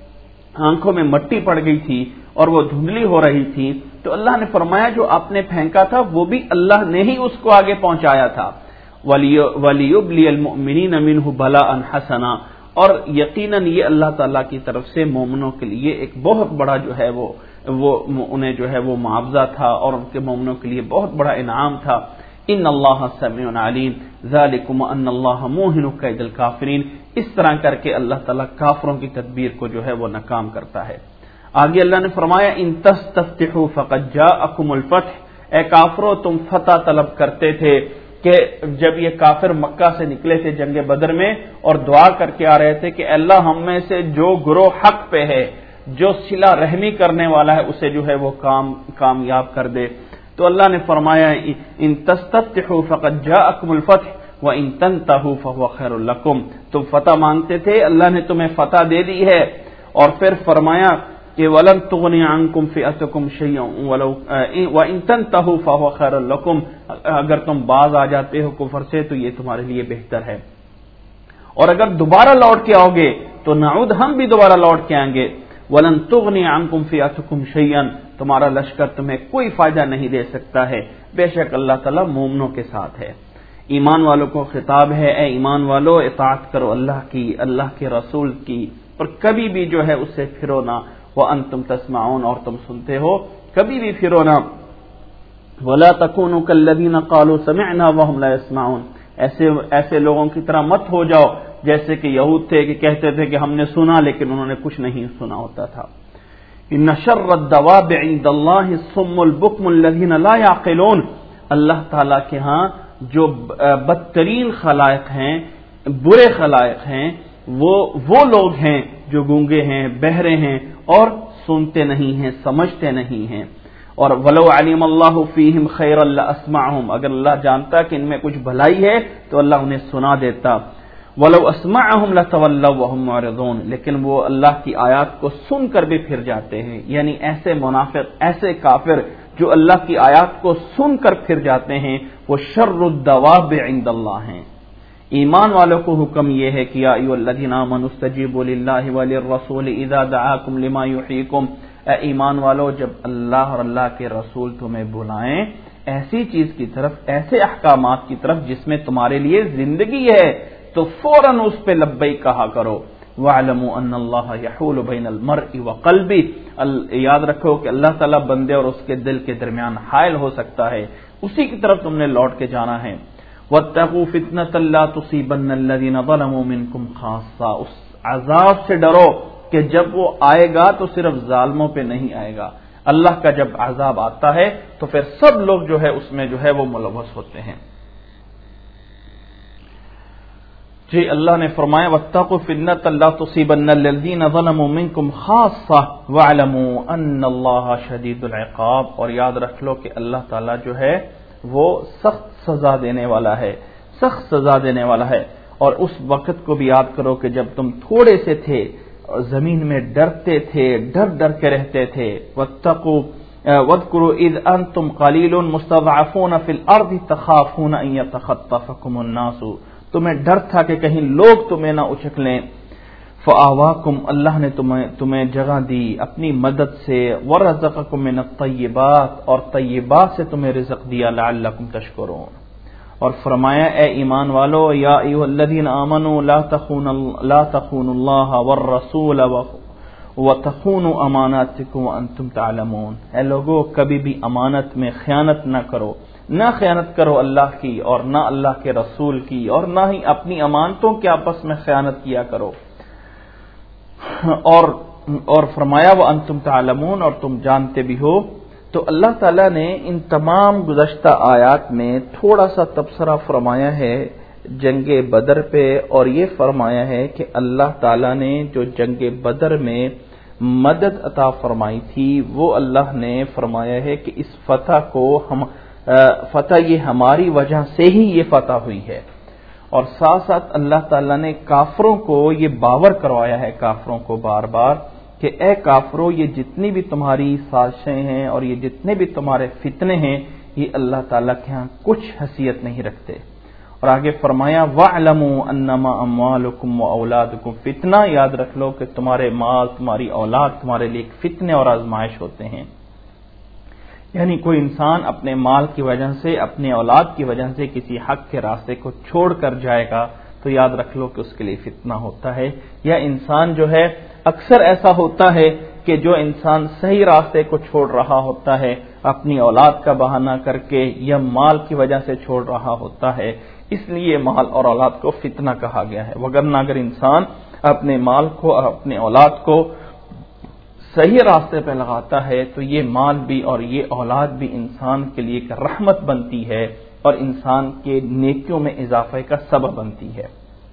آنکھوں میں مٹی پڑ گئی تھی اور وہ دھندلی ہو رہی تھی، تو اللہ نے فرمایا جو آپ نے پھینکا تھا وہ بھی اللہ نے ہی اس کو آگے پہنچایا تھا۔ وَلِيُبْلِيَ الْمُؤْمِنِينَ مِنْهُ بَلَاءً حَسَنًا، اور یقیناً یہ اللہ تعالیٰ کی طرف سے مومنوں کے لیے ایک بہت بڑا جو ہے وہ انہیں جو ہے وہ معاوضہ تھا، اور ان کے مومنوں کے لیے بہت بڑا انعام تھا۔ ان اللہ سمیع علیم ذالکم ان اللہ موہن کید الکافرین، اس طرح کر کے اللہ تعالیٰ کافروں کی تدبیر کو جو ہے وہ ناکام کرتا ہے۔ آگے اللہ نے فرمایا ان تستفتحوا فقد جاءکم الفتح، اے کافرو تم فتح طلب کرتے تھے، کہ جب یہ کافر مکہ سے نکلے تھے جنگ بدر میں اور دعا کر کے آ رہے تھے کہ اللہ ہم میں سے جو گروہ حق پہ ہے، جو صلہ رحمی کرنے والا ہے، اسے جو ہے وہ کامیاب کر دے، تو اللہ نے فرمایا ان تستفتحوا فقد جاءکم الفتح وان تنتهوا فهو خیر لکم، تم فتح مانگتے تھے، اللہ نے تمہیں فتح دے دی ہے، اور پھر فرمایا کہ ولن تغنی عنکم فئتکم شیئا وان تنتهوا فهو خیر لکم، اگر تم باز آ جاتے ہو کفر سے تو یہ تمہارے لیے بہتر ہے، اور اگر دوبارہ لوٹ کے آؤ گے تو نعود ہم بھی دوبارہ لوٹ کے آئیں گے۔ ولن تغنی عنکم فئتکم شیئا، تمہارا لشکر تمہیں کوئی فائدہ نہیں دے سکتا ہے، بے شک اللہ تعالیٰ مومنوں کے ساتھ ہے۔ ایمان والوں کو خطاب ہے، اے ایمان والو اطاعت کرو اللہ کی، اللہ کے رسول کی، اور کبھی بھی جو ہے اس سے پھرو نہ، وانتم تسمعون، اور تم سنتے ہو، کبھی بھی پھرو نہ۔ ولا تکونوا کالذین قالوا سمعنا وهم لا يسمعون، ایسے لوگوں کی طرح مت ہو جاؤ جیسے کہ یہود تھے کہ کہتے تھے کہ ہم نے سنا لیکن انہوں نے کچھ نہیں سنا ہوتا تھا۔ ان شر الدواب عند اللہ الصم البکم الذین لا یعقلون، اللہ تعالیٰ کے ہاں جو بدترین خلائق ہیں، برے خلائق ہیں، وہ لوگ ہیں جو گونگے ہیں، بہرے ہیں اور سنتے نہیں ہیں، سمجھتے نہیں ہیں۔ اور ولو علم اللہ فیہم خیرا لاسمعہم، اگر اللہ جانتا کہ ان میں کچھ بھلائی ہے تو اللہ انہیں سنا دیتا۔ ولو اسمعہم لتولوا وہم معرضون، لیکن وہ اللہ کی آیات کو سن کر بھی پھر جاتے ہیں، یعنی ایسے منافق، ایسے کافر جو اللہ کی آیات کو سن کر پھر جاتے ہیں، وہ شر الدواب عند اللہ ہیں۔ ایمان والوں کو حکم یہ ہے کہ یا ایھا الذین آمنوا استجیبوا للہ وللرسول اذا دعاکم لما یحییکم، اے ایمان والو جب اللہ اور اللہ کے رسول تمہیں بلائیں ایسی چیز کی طرف، ایسے احکامات کی طرف جس میں تمہارے لیے زندگی ہے، تو فوراً اس پہ لبیک کہا کرو۔ وَاعْلَمُوا أَنَّ اللَّهَ يَحُولُ بَيْنَ الْمَرْءِ وَقَلْبِهِ، یاد رکھو کہ اللہ تعالیٰ بندے اور اس کے دل کے درمیان حائل ہو سکتا ہے، اسی کی طرف تم نے لوٹ کے جانا ہے۔ وَاتَّقُوا فِتْنَةً لَا تُصِيبَنَّ الَّذِينَ ظَلَمُوا مِنكُمْ خَاصَّةً، اس عذاب سے ڈرو کہ جب وہ آئے گا تو صرف ظالموں پہ نہیں آئے گا، اللہ کا جب عذاب آتا ہے تو پھر سب لوگ جو ہے اس میں جو ہے وہ ملوث ہوتے ہیں۔ جی اللہ نے فرمایا واتقوا فتنة لا تصيبن الذين ظلموا منكم خاصة واعلموا ان اللہ شدید العقاب، اور یاد رکھ لو کہ اللہ تعالیٰ جو ہے وہ سخت سزا دینے والا ہے، سخت سزا دینے والا ہے۔ اور اس وقت کو بھی یاد کرو کہ جب تم تھوڑے سے تھے اور زمین میں ڈرتے تھے، ڈر کے رہتے تھے۔ واتقوا واذكروا اذ انتم قليل مستضعفون في الارض تخافون ان يتخطفكم الناس، تمہیں ڈر تھا کہ کہیں لوگ تمہیں نہ اچک لیں۔ فآواکم، اللہ نے تمہیں جگہ دی اپنی مدد سے، ورزقکم من الطیبات، اور طیبات سے تمہیں رزق دیا، لعلکم تشکرون، اور فرمایا اے ایمان والو یا ایھا الذین آمنوا لا تخونوا اللہ والرسول وتخونوا اماناتکم وانتم تعلمون، اے لوگو کبھی بھی امانت میں خیانت نہ کرو، نہ خیانت کرو اللہ کی اور نہ اللہ کے رسول کی، اور نہ ہی اپنی امانتوں کے آپس میں خیانت کیا کرو، اور فرمایا وانتم تعلمون، اور تم جانتے بھی ہو۔ تو اللہ تعالیٰ نے ان تمام گزشتہ آیات میں تھوڑا سا تبصرہ فرمایا ہے جنگ بدر پہ، اور یہ فرمایا ہے کہ اللہ تعالیٰ نے جو جنگ بدر میں مدد عطا فرمائی تھی وہ اللہ نے فرمایا ہے کہ اس فتح یہ ہماری وجہ سے ہی یہ فتح ہوئی ہے، اور ساتھ ساتھ اللہ تعالیٰ نے کافروں کو یہ باور کروایا ہے، کافروں کو بار بار کہ اے کافرو یہ جتنی بھی تمہاری سازشیں ہیں اور یہ جتنے بھی تمہارے فتنے ہیں یہ اللہ تعالیٰ کے ہاں کچھ حیثیت نہیں رکھتے، اور آگے فرمایا وَاعْلَمُوا أَنَّمَا أَمْوَالُكُمْ وَأَوْلَادُكُمْ فتنہ، یاد رکھ لو کہ تمہارے مال، تمہاری اولاد تمہارے لیے فتنے اور آزمائش ہوتے ہیں. یعنی کوئی انسان اپنے مال کی وجہ سے، اپنے اولاد کی وجہ سے کسی حق کے راستے کو چھوڑ کر جائے گا تو یاد رکھ لو کہ اس کے لیے فتنہ ہوتا ہے. یا انسان جو ہے، اکثر ایسا ہوتا ہے کہ جو انسان صحیح راستے کو چھوڑ رہا ہوتا ہے اپنی اولاد کا بہانہ کر کے یا مال کی وجہ سے چھوڑ رہا ہوتا ہے، اس لیے مال اور اولاد کو فتنہ کہا گیا ہے. وگرنہ اگر انسان اپنے مال کو اور اپنے اولاد کو صحیح راستے پہ لگاتا ہے تو یہ مال بھی اور یہ اولاد بھی انسان کے لیے ایک رحمت بنتی ہے اور انسان کے نیکیوں میں اضافے کا سبب بنتی ہے.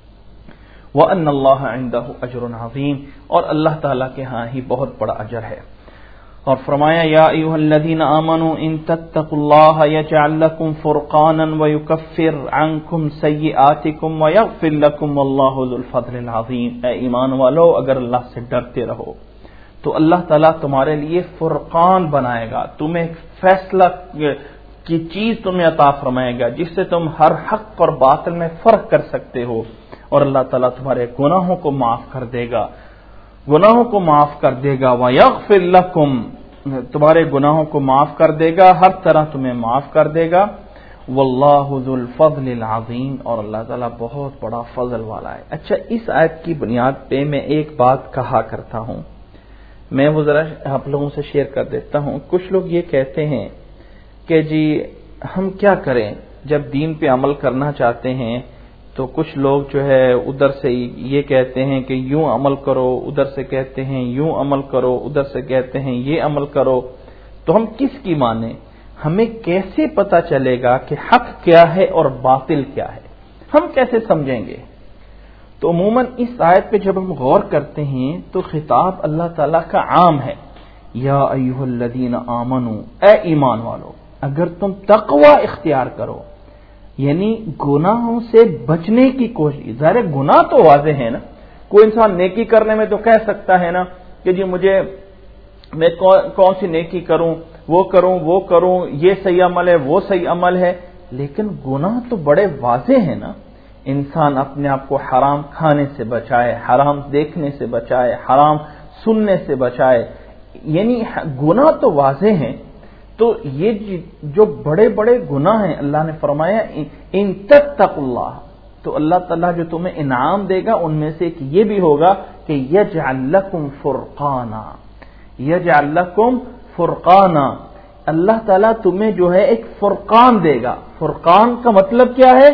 وَأَنَّ اللَّهَ عِندَهُ أَجْرٌ عَظِيمٌ، اور اللہ تعالیٰ کے ہاں ہی بہت بڑا اجر ہے. اور فرمایا یا ایھا الذین آمنوا ان تتقوا اللہ یجعل لکم فرقانا ویکفر عنکم سیئاتکم ویغفر لکم واللہ ذو الفضل العظیم. اے ایمان والو، اگر اللہ سے ڈرتے رہو تو اللہ تعالیٰ تمہارے لیے فرقان بنائے گا، تمہیں ایک فیصلہ کی چیز تمہیں عطا فرمائے گا جس سے تم ہر حق اور باطل میں فرق کر سکتے ہو، اور اللہ تعالیٰ تمہارے گناہوں کو معاف کر دے گا، گناہوں کو معاف کر دے گا. وَيَغْفِرْ لَكُمْ، تمہارے گناہوں کو معاف کر دے گا، ہر طرح تمہیں معاف کر دے گا. وَاللَّهُ ذُو الْفَضْلِ الْعَظِيمِ، اور اللہ تعالیٰ بہت بڑا فضل والا ہے. اچھا، اس آیت کی بنیاد پہ میں ایک بات کہا کرتا ہوں، میں وہ ذرا آپ لوگوں سے شیئر کر دیتا ہوں. کچھ لوگ یہ کہتے ہیں کہ جی ہم کیا کریں جب دین پہ عمل کرنا چاہتے ہیں تو کچھ لوگ جو ہے ادھر سے یہ کہتے ہیں کہ یوں عمل کرو، ادھر سے کہتے ہیں یوں عمل کرو، ادھر سے کہتے ہیں یہ عمل کرو، تو ہم کس کی مانیں؟ ہمیں کیسے پتہ چلے گا کہ حق کیا ہے اور باطل کیا ہے؟ ہم کیسے سمجھیں گے؟ تو عموماً اس آیت پہ جب ہم غور کرتے ہیں تو خطاب اللہ تعالیٰ کا عام ہے. یا ایھا الذین آمنوا، اے ایمان والو، اگر تم تقوی اختیار کرو، یعنی گناہوں سے بچنے کی کوشش. ظاہر گناہ تو واضح ہے نا، کوئی انسان نیکی کرنے میں تو کہہ سکتا ہے نا کہ جی میں کون سی نیکی کروں، وہ کروں، یہ صحیح عمل ہے، وہ صحیح عمل ہے. لیکن گناہ تو بڑے واضح ہیں نا. انسان اپنے آپ کو حرام کھانے سے بچائے، حرام دیکھنے سے بچائے، حرام سننے سے بچائے، یعنی گناہ تو واضح ہیں. تو یہ جو بڑے بڑے گناہ ہیں، اللہ نے فرمایا ان تتقوا اللہ، تو اللہ تعالیٰ جو تمہیں انعام دے گا ان میں سے ایک یہ بھی ہوگا کہ یجعل لکم فرقانا، یجعل لکم فرقانا، اللہ تعالیٰ تمہیں جو ہے ایک فرقان دے گا. فرقان کا مطلب کیا ہے؟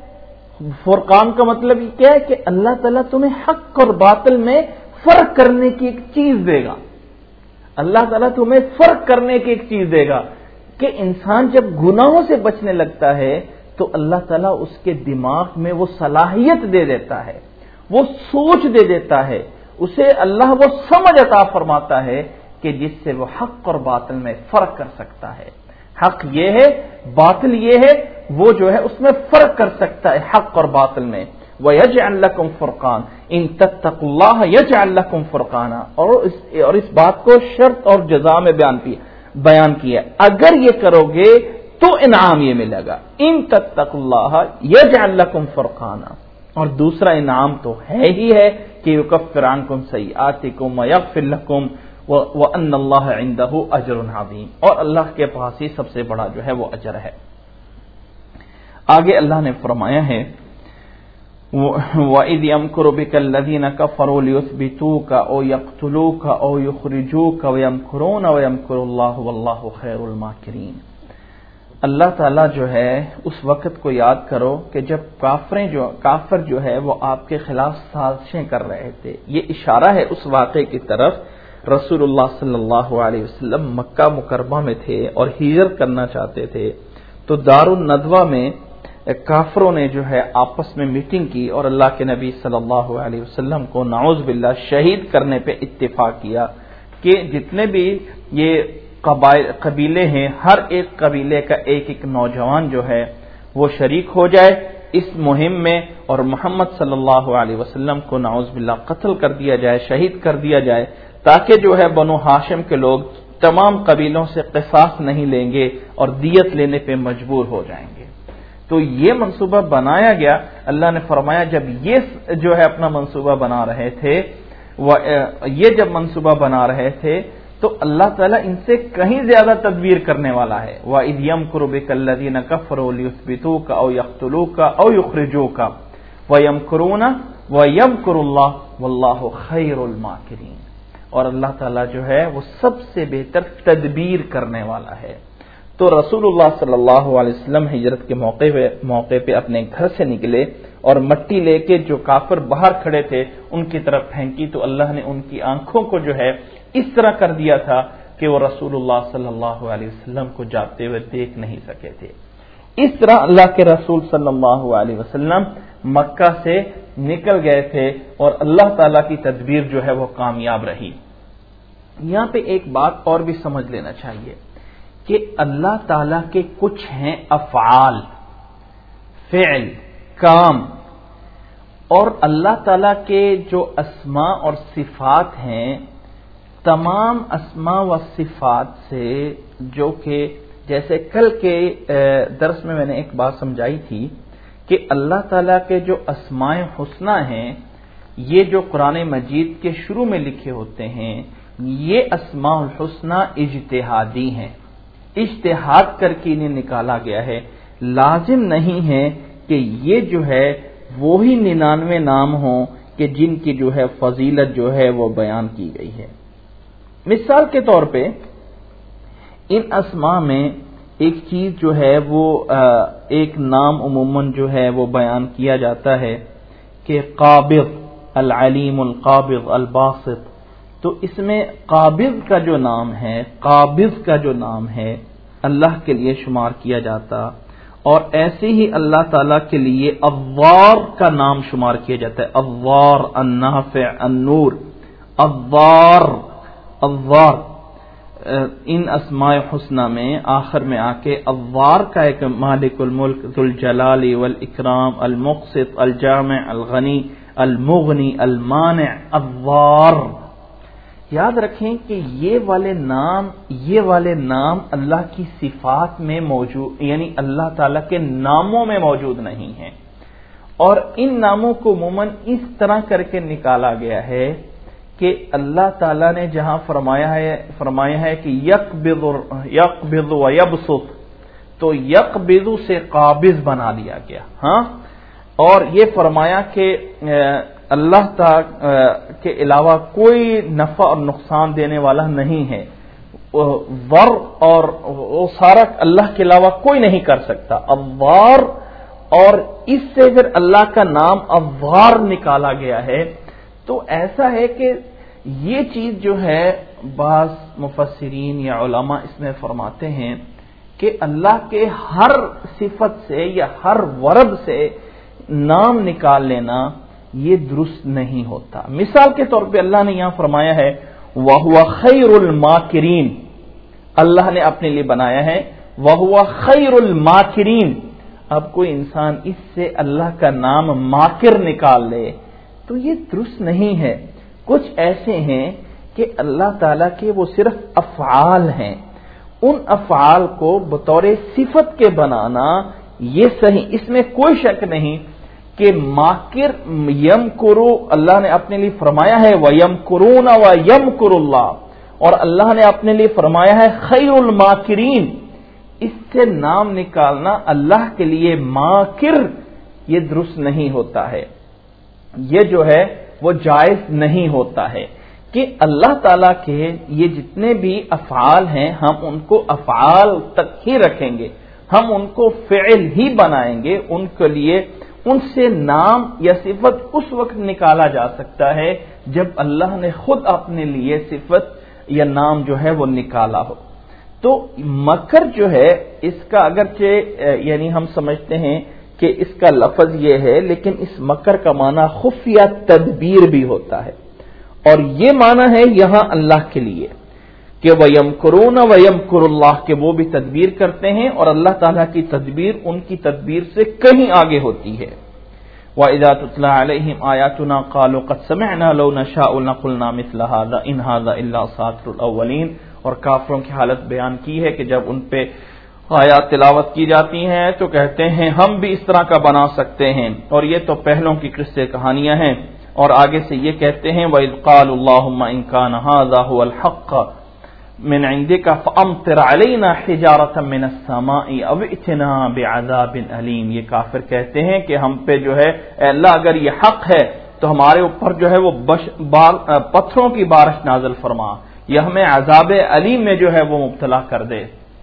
فرقان کا مطلب یہ کیا ہے کہ اللہ تعالیٰ تمہیں حق اور باطل میں فرق کرنے کی ایک چیز دے گا. اللہ تعالیٰ تمہیں فرق کرنے کی ایک چیز دے گا کہ انسان جب گناہوں سے بچنے لگتا ہے تو اللہ تعالیٰ اس کے دماغ میں وہ صلاحیت دے دیتا ہے، وہ سوچ دے دیتا ہے، اسے اللہ وہ سمجھ عطا فرماتا ہے کہ جس سے وہ حق اور باطل میں فرق کر سکتا ہے. حق یہ ہے، باطل یہ ہے، وہ جو ہے اس میں فرق کر سکتا ہے حق اور باطل میں. وَيَجْعَلْ لَكُمْ فُرْقَانًا إِن تَتَّقُوا اللَّهَ يَجْعَلْ لَكُمْ فُرْقَانًا، اور اس بات کو شرط اور جزا میں بیان کیا، اگر یہ کرو گے تو انعام یہ ملے گا. إِن تَتَّقُوا اللَّهَ يَجْعَلْ لَكُمْ فُرْقَانًا، اور دوسرا انعام تو ہے ہی ہے کہ يُكَفِّرْ عَنكُمْ سَيِّئَاتِكُمْ وَيَغْفِرْ لَكُمْ وَأَنَّ اللَّهَ عِندَهُ أَجْرٌ عَظِيمٌ، اور اللہ کے پاس ہی سب سے بڑا جو ہے وہ اجر ہے. آگے اللہ نے فرمایا ہے وَإِذْ يَمْكُرُ بِكَ الَّذِينَ كَفَرُوا لِيُثْبِتُوكَ أَوْ يَقْتُلُوكَ أَوْ يُخْرِجُوكَ وَيَمْكُرُونَ وَيَمْكُرُ اللَّهُ وَاللَّهُ خَيْرُ الْمَاكِرِينَ. اللہ تعالیٰ جو ہے اس وقت کو یاد کرو کہ جب کافر جو ہے وہ آپ کے خلاف سازشیں کر رہے تھے. یہ اشارہ ہے اس واقعے کی طرف. رسول اللہ صلی اللہ علیہ وسلم مکہ مکرمہ میں تھے اور ہجرت کرنا چاہتے تھے، تو دار الندوہ میں کافروں نے جو ہے آپس میں میٹنگ کی اور اللہ کے نبی صلی اللہ علیہ وسلم کو نعوذ باللہ شہید کرنے پہ اتفاق کیا کہ جتنے بھی یہ قبیلے ہیں، ہر ایک قبیلے کا ایک نوجوان جو ہے وہ شریک ہو جائے اس مہم میں اور محمد صلی اللہ علیہ وسلم کو نعوذ باللہ قتل کر دیا جائے، شہید کر دیا جائے، تاکہ جو ہے بنو ہاشم کے لوگ تمام قبیلوں سے قصاص نہیں لیں گے اور دیت لینے پہ مجبور ہو جائیں گے. تو یہ منصوبہ بنایا گیا. اللہ نے فرمایا جب یہ جو ہے اپنا منصوبہ بنا رہے تھے، یہ جب منصوبہ بنا رہے تھے تو اللہ تعالیٰ ان سے کہیں زیادہ تدبیر کرنے والا ہے. وَإِذْ يَمْكُرُ بِكَ الَّذِينَ كَفَرُوا لِيُثْبِتُوكَ أَوْ يَقْتُلُوكَ أَوْ يُخْرِجُوكَ وَيَمْكُرُونَ وَيَمْكُرُ اللَّهُ وَاللَّهُ خَيْرُ الْمَاكِرِينَ. اور اللہ تعالیٰ جو ہے وہ سب سے بہتر تدبیر کرنے والا ہے. تو رسول اللہ صلی اللہ علیہ وسلم ہجرت کے موقع پہ اپنے گھر سے نکلے اور مٹی لے کے جو کافر باہر کھڑے تھے ان کی طرف پھینکی، تو اللہ نے ان کی آنکھوں کو جو ہے اس طرح کر دیا تھا کہ وہ رسول اللہ صلی اللہ علیہ وسلم کو جاتے ہوئے دیکھ نہیں سکے تھے. اس طرح اللہ کے رسول صلی اللہ علیہ وسلم مکہ سے نکل گئے تھے اور اللہ تعالیٰ کی تدبیر جو ہے وہ کامیاب رہی. یہاں پہ ایک بات اور بھی سمجھ لینا چاہیے کہ اللہ تعالیٰ کے کچھ ہیں افعال، فعل، کام، اور اللہ تعالیٰ کے جو اسماء اور صفات ہیں، تمام اسماء و صفات سے جو کہ جیسے کل کے درس میں نے ایک بات سمجھائی تھی کہ اللہ تعالیٰ کے جو اسماء حسنہ ہیں، یہ جو قرآن مجید کے شروع میں لکھے ہوتے ہیں، یہ اسماء الحسنہ اجتہادی ہیں، اجتہاد کر کے انہیں نکالا گیا ہے. لازم نہیں ہے کہ یہ جو ہے وہی 99 نام ہوں کہ جن کی جو ہے فضیلت جو ہے وہ بیان کی گئی ہے. مثال کے طور پہ ان اسماء میں ایک چیز جو ہے وہ ایک نام عموماً جو ہے وہ بیان کیا جاتا ہے کہ قابض، العلیم، القابض، الباسط. تو اس میں قابض کا جو نام ہے، قابض کا جو نام ہے اللہ کے لیے شمار کیا جاتا، اور ایسے ہی اللہ تعالیٰ کے لیے الضار کا نام شمار کیا جاتا ہے. الضار، النافع، النور، الضار، الضار. ان اسماء حسنہ میں آخر میں آ کے الضار کا ایک مالک الملک، ذو الجلال والاکرام، المقسط، الجامع، الغنی، المغنی، المانع، الضار. یاد رکھیں کہ یہ والے نام اللہ کی صفات میں موجود، یعنی اللہ تعالیٰ کے ناموں میں موجود نہیں ہیں. اور ان ناموں کو عموماً اس طرح کر کے نکالا گیا ہے کہ اللہ تعالیٰ نے جہاں فرمایا ہے کہ یقبض و یبسط، تو یقبض سے قابض بنا دیا گیا. ہاں، اور یہ فرمایا کہ اللہ تعالیٰ کے علاوہ کوئی نفع اور نقصان دینے والا نہیں ہے، ور اور وہ سارا اللہ کے علاوہ کوئی نہیں کر سکتا. الضار، اور اس سے پھر اللہ کا نام الضار نکالا گیا ہے. تو ایسا ہے کہ یہ چیز جو ہے بعض مفسرین یا علماء اس میں فرماتے ہیں کہ اللہ کے ہر صفت سے یا ہر ورد سے نام نکال لینا یہ درست نہیں ہوتا. مثال کے طور پہ اللہ نے یہاں فرمایا ہے وَهُوَ خَيْرُ الْمَاكِرِينَ، اللہ نے اپنے لیے بنایا ہے وَهُوَ خَيْرُ الْمَاكِرِينَ. اب کوئی انسان اس سے اللہ کا نام ماکر نکال لے تو یہ درست نہیں ہے. کچھ ایسے ہیں کہ اللہ تعالیٰ کے وہ صرف افعال ہیں، ان افعال کو بطور صفت کے بنانا یہ صحیح، اس میں کوئی شک نہیں کہ ماکر یمکرو اللہ نے اپنے لیے فرمایا ہے وَيَمْكُرُونَ وَيَمْكُرُ اللَّهُ، اور اللہ نے اپنے لیے فرمایا ہے خیر الماکرین. اس سے نام نکالنا اللہ کے لیے ماکر یہ درست نہیں ہوتا ہے، یہ جو ہے وہ جائز نہیں ہوتا ہے کہ اللہ تعالیٰ کے یہ جتنے بھی افعال ہیں ہم ان کو افعال تک ہی رکھیں گے، ہم ان کو فعل ہی بنائیں گے. ان کے لیے ان سے نام یا صفت اس وقت نکالا جا سکتا ہے جب اللہ نے خود اپنے لیے صفت یا نام جو ہے وہ نکالا ہو. تو مکر جو ہے اس کا اگرچہ یعنی ہم سمجھتے ہیں کہ اس کا لفظ یہ ہے، لیکن اس مکر کا معنی خفیہ تدبیر بھی ہوتا ہے، اور یہ معنی ہے یہاں اللہ کے لیے کہ وَيَمْكُرُونَ وَيَمْكُرُ اللَّهُ، کہ وہ بھی تدبیر کرتے ہیں اور اللہ تعالیٰ کی تدبیر ان کی تدبیر سے کہیں آگے ہوتی ہے. وَإِذَا تُتْلَى عَلَيْهِمْ آيَاتُنَا قَالُوا قَدْ سَمِعْنَا لَوْ نَشَاءُ لَقُلْنَا مِثْلَ هَذَا إِنْ هَذَا إِلَّا أَسَاطِيرُ الْأَوَّلِينَ. اور کافروں کی حالت بیان کی ہے کہ جب ان پہ آیات تلاوت کی جاتی ہیں تو کہتے ہیں ہم بھی اس طرح کا بنا سکتے ہیں، اور یہ تو پہلوں کی قصے کہانیاں ہیں، اور آگے سے یہ کہتے ہیں وَإِذْ قَالُوا اللَّهُمَّ إِنْ كَانَ هَذَا هُوَ الْحَقَّ مِنْ عِنْدِكَ فَأَمْطِرْ عَلَيْنَا حِجَارَةً مِنَ السَّمَاءِ أَوْ ائْتِنَا بِعَذَابٍ أَلِيمٍ۔ یہ کافر کہتے ہیں کہ ہم پہ جو ہے اے اللہ اگر یہ حق ہے تو ہمارے اوپر جو ہے وہ پتھروں کی بارش نازل فرما، یا ہمیں عذاب علیم میں جو ہے وہ مبتلا کر دے۔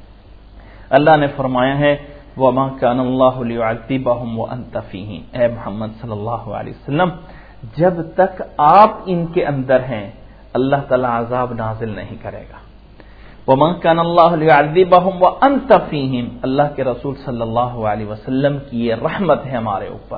اللہ نے فرمایا ہے وَمَا كَانَ اللَّهُ لِيُعَذِّبَهُمْ وَأَنْتَ فِيهِمْ، اے محمد صلی اللہ علیہ وسلم جب تک آپ ان کے اندر ہیں اللہ تعالیٰ عذاب نازل نہیں کرے گا۔ وَمَا كَانَ اللَّهُ لِيُعَذِّبَهُمْ وَأَنْتَ فِيهِمْ، اللہ کے رسول صلی اللہ علیہ وسلم کی یہ رحمت ہے ہمارے اوپر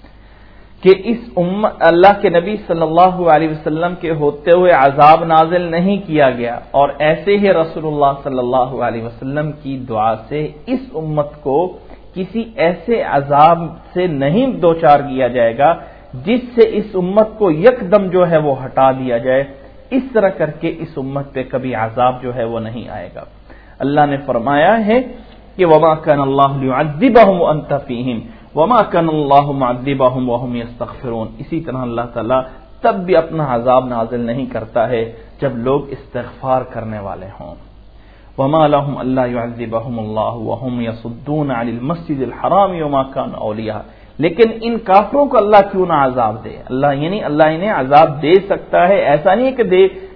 کہ اس اللہ کے نبی صلی اللہ علیہ وسلم کے ہوتے ہوئے عذاب نازل نہیں کیا گیا، اور ایسے ہی رسول اللہ صلی اللہ علیہ وسلم کی دعا سے اس امت کو کسی ایسے عذاب سے نہیں دوچار کیا جائے گا جس سے اس امت کو یکدم جو ہے وہ ہٹا دیا جائے، اس طرح کر کے اس امت پہ کبھی عذاب جو ہے وہ نہیں آئے گا۔ اللہ نے فرمایا ہے کہ وَمَا كَانَ اللَّهُ لِيُعَذِّبَهُمْ وَأَنْتَ فِيهِمْ وَمَا كَانَ اللَّهُ مُعَذِّبَهُمْ وَهُمْ يَسْتَغْفِرُونَ، اسی طرح اللہ تعالیٰ تب بھی اپنا عذاب نازل نہیں کرتا ہے جب لوگ استغفار کرنے والے ہوں۔ وَمَا لَهُمْ أَلَّا يُعَذِّبَهُمُ اللَّهُ وَهُمْ يَصُدُّونَ عَنِ الْمَسْجِدِ الْحَرَامِ وَمَا كَانُوا أَوْلِيَاءَهُ، لیکن ان کافروں کو اللہ کیوں نہ عذاب دے؟ اللہ انہیں عذاب دے سکتا ہے، ایسا نہیں ہے کہ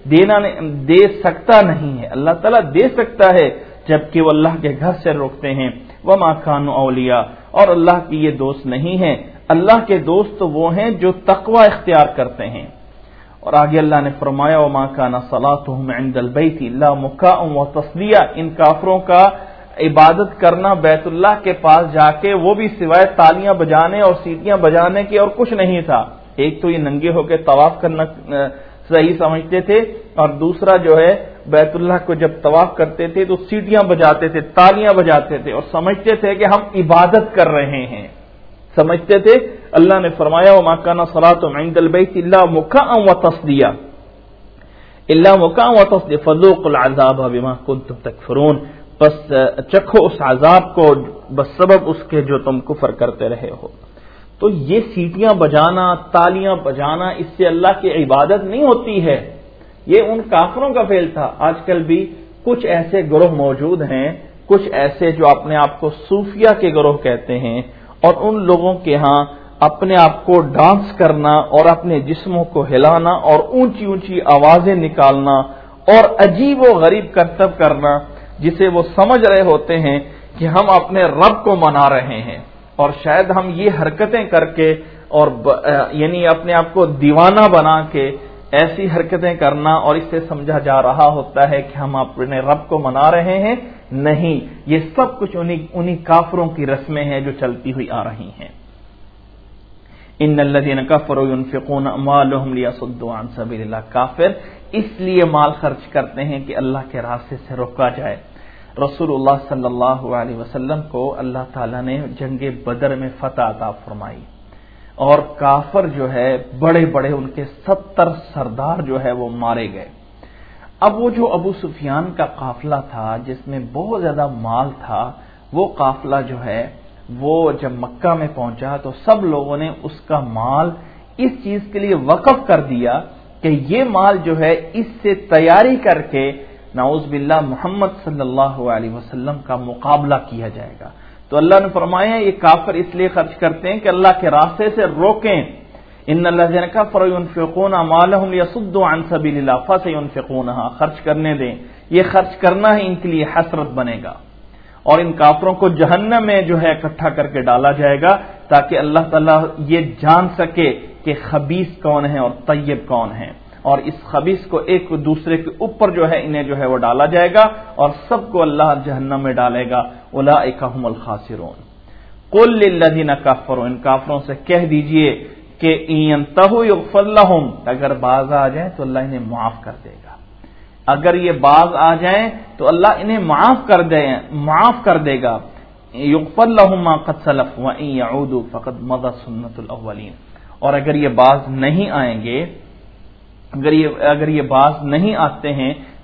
دے سکتا نہیں ہے، اللہ تعالیٰ دے سکتا ہے جبکہ وہ اللہ کے گھر سے روکتے ہیں۔ وَمَا كَانُوا أَوْلِيَاءَ، اور اللہ کی یہ دوست نہیں ہیں، اللہ کے دوست تو وہ ہیں جو تقوی اختیار کرتے ہیں۔ اور آگے اللہ نے فرمایا وَمَا كَانَ صَلَاتُهُمْ عِندَ الْبَيْتِ إِلَّا مُكَاءً وَتَصْدِيَةً، ان کافروں کا عبادت کرنا بیت اللہ کے پاس جا کے وہ بھی سوائے تالیاں بجانے اور سیٹیاں بجانے کے اور کچھ نہیں تھا۔ ایک تو یہ ننگے ہو کے طواف کرنا صحیح سمجھتے تھے، اور دوسرا جو ہے بیت اللہ کو جب طواف کرتے تھے تو سیٹیاں بجاتے تھے، تالیاں بجاتے تھے، اور سمجھتے تھے کہ ہم عبادت کر رہے ہیں، سمجھتے تھے۔ اللہ نے فرمایا وَمَا كَانَ صَلَاتُهُمْ عِندَ الْبَيْتِ إِلَّا مُكَاءً وَتَصْدِيَةً فَذُوقُوا الْعَذَابَ بِمَا كُنتُمْ تَكْفُرُونَ، بس چکھو اس عذاب کو بس سبب اس کے جو تم کفر کرتے رہے ہو۔ تو یہ سیٹیاں بجانا، تالیاں بجانا، اس سے اللہ کی عبادت نہیں ہوتی ہے، یہ ان کافروں کا فعل تھا۔ آج کل بھی کچھ ایسے گروہ موجود ہیں، کچھ ایسے جو اپنے آپ کو صوفیہ کے گروہ کہتے ہیں، اور ان لوگوں کے ہاں اپنے آپ کو ڈانس کرنا اور اپنے جسموں کو ہلانا اور اونچی اونچی آوازیں نکالنا اور عجیب و غریب کرتب کرنا، جسے وہ سمجھ رہے ہوتے ہیں کہ ہم اپنے رب کو منا رہے ہیں، اور شاید ہم یہ حرکتیں کر کے اور اپنے آپ کو دیوانہ بنا کے ایسی حرکتیں کرنا، اور اس سے سمجھا جا رہا ہوتا ہے کہ ہم اپنے رب کو منا رہے ہیں۔ نہیں، یہ سب کچھ انہی کافروں کی رسمیں ہیں جو چلتی ہوئی آ رہی ہیں۔ ان الذين كفروا ينفقون اموالهم ليصدوا عن سبيل الله، کافر اس لیے مال خرچ کرتے ہیں کہ اللہ کے راستے سے روکا جائے۔ رسول اللہ صلی اللہ علیہ وسلم کو اللہ تعالیٰ نے جنگ بدر میں فتح عطا فرمائی، اور کافر جو ہے بڑے بڑے ان کے 70 سردار جو ہے وہ مارے گئے۔ اب وہ جو ابو سفیان کا قافلہ تھا جس میں بہت زیادہ مال تھا، وہ قافلہ جو ہے وہ جب مکہ میں پہنچا تو سب لوگوں نے اس کا مال اس چیز کے لیے وقف کر دیا کہ یہ مال جو ہے اس سے تیاری کر کے نعوذ باللہ محمد صلی اللہ علیہ وسلم کا مقابلہ کیا جائے گا۔ تو اللہ نے فرمایا یہ کافر اس لیے خرچ کرتے ہیں کہ اللہ کے راستے سے روکیں۔ ان الذين كفروا ينفقون اموالهم ليصدوا عن سبيل الله فسينفقونها، خرچ کرنے دیں، یہ خرچ کرنا ہی ان کے لیے حسرت بنے گا، اور ان کافروں کو جہنم میں جو ہے اکٹھا کر کے ڈالا جائے گا تاکہ اللہ تعالیٰ یہ جان سکے کہ خبیث کون ہے اور طیب کون ہے، اور اس خبیث کو ایک دوسرے کے اوپر جو ہے انہیں جو ہے وہ ڈالا جائے گا، اور سب کو اللہ جہنم میں ڈالے گا۔ اولئک هم الخاسرون۔ قل للذین کفروا، ان کافروں سے کہہ دیجئے کہ ان ينتهوا یغفر لهم، اگر باز آ جائیں تو اللہ انہیں معاف کر دے گا، اگر یہ باز آ جائیں تو اللہ انہیں معاف کر دے گا۔ یغفر لهم ما قد سلف وان يعودوا فقد مضت سنت الاولین، اور اگر یہ باز نہیں آئیں گے، اگر یہ باز نہیں آتے ہیں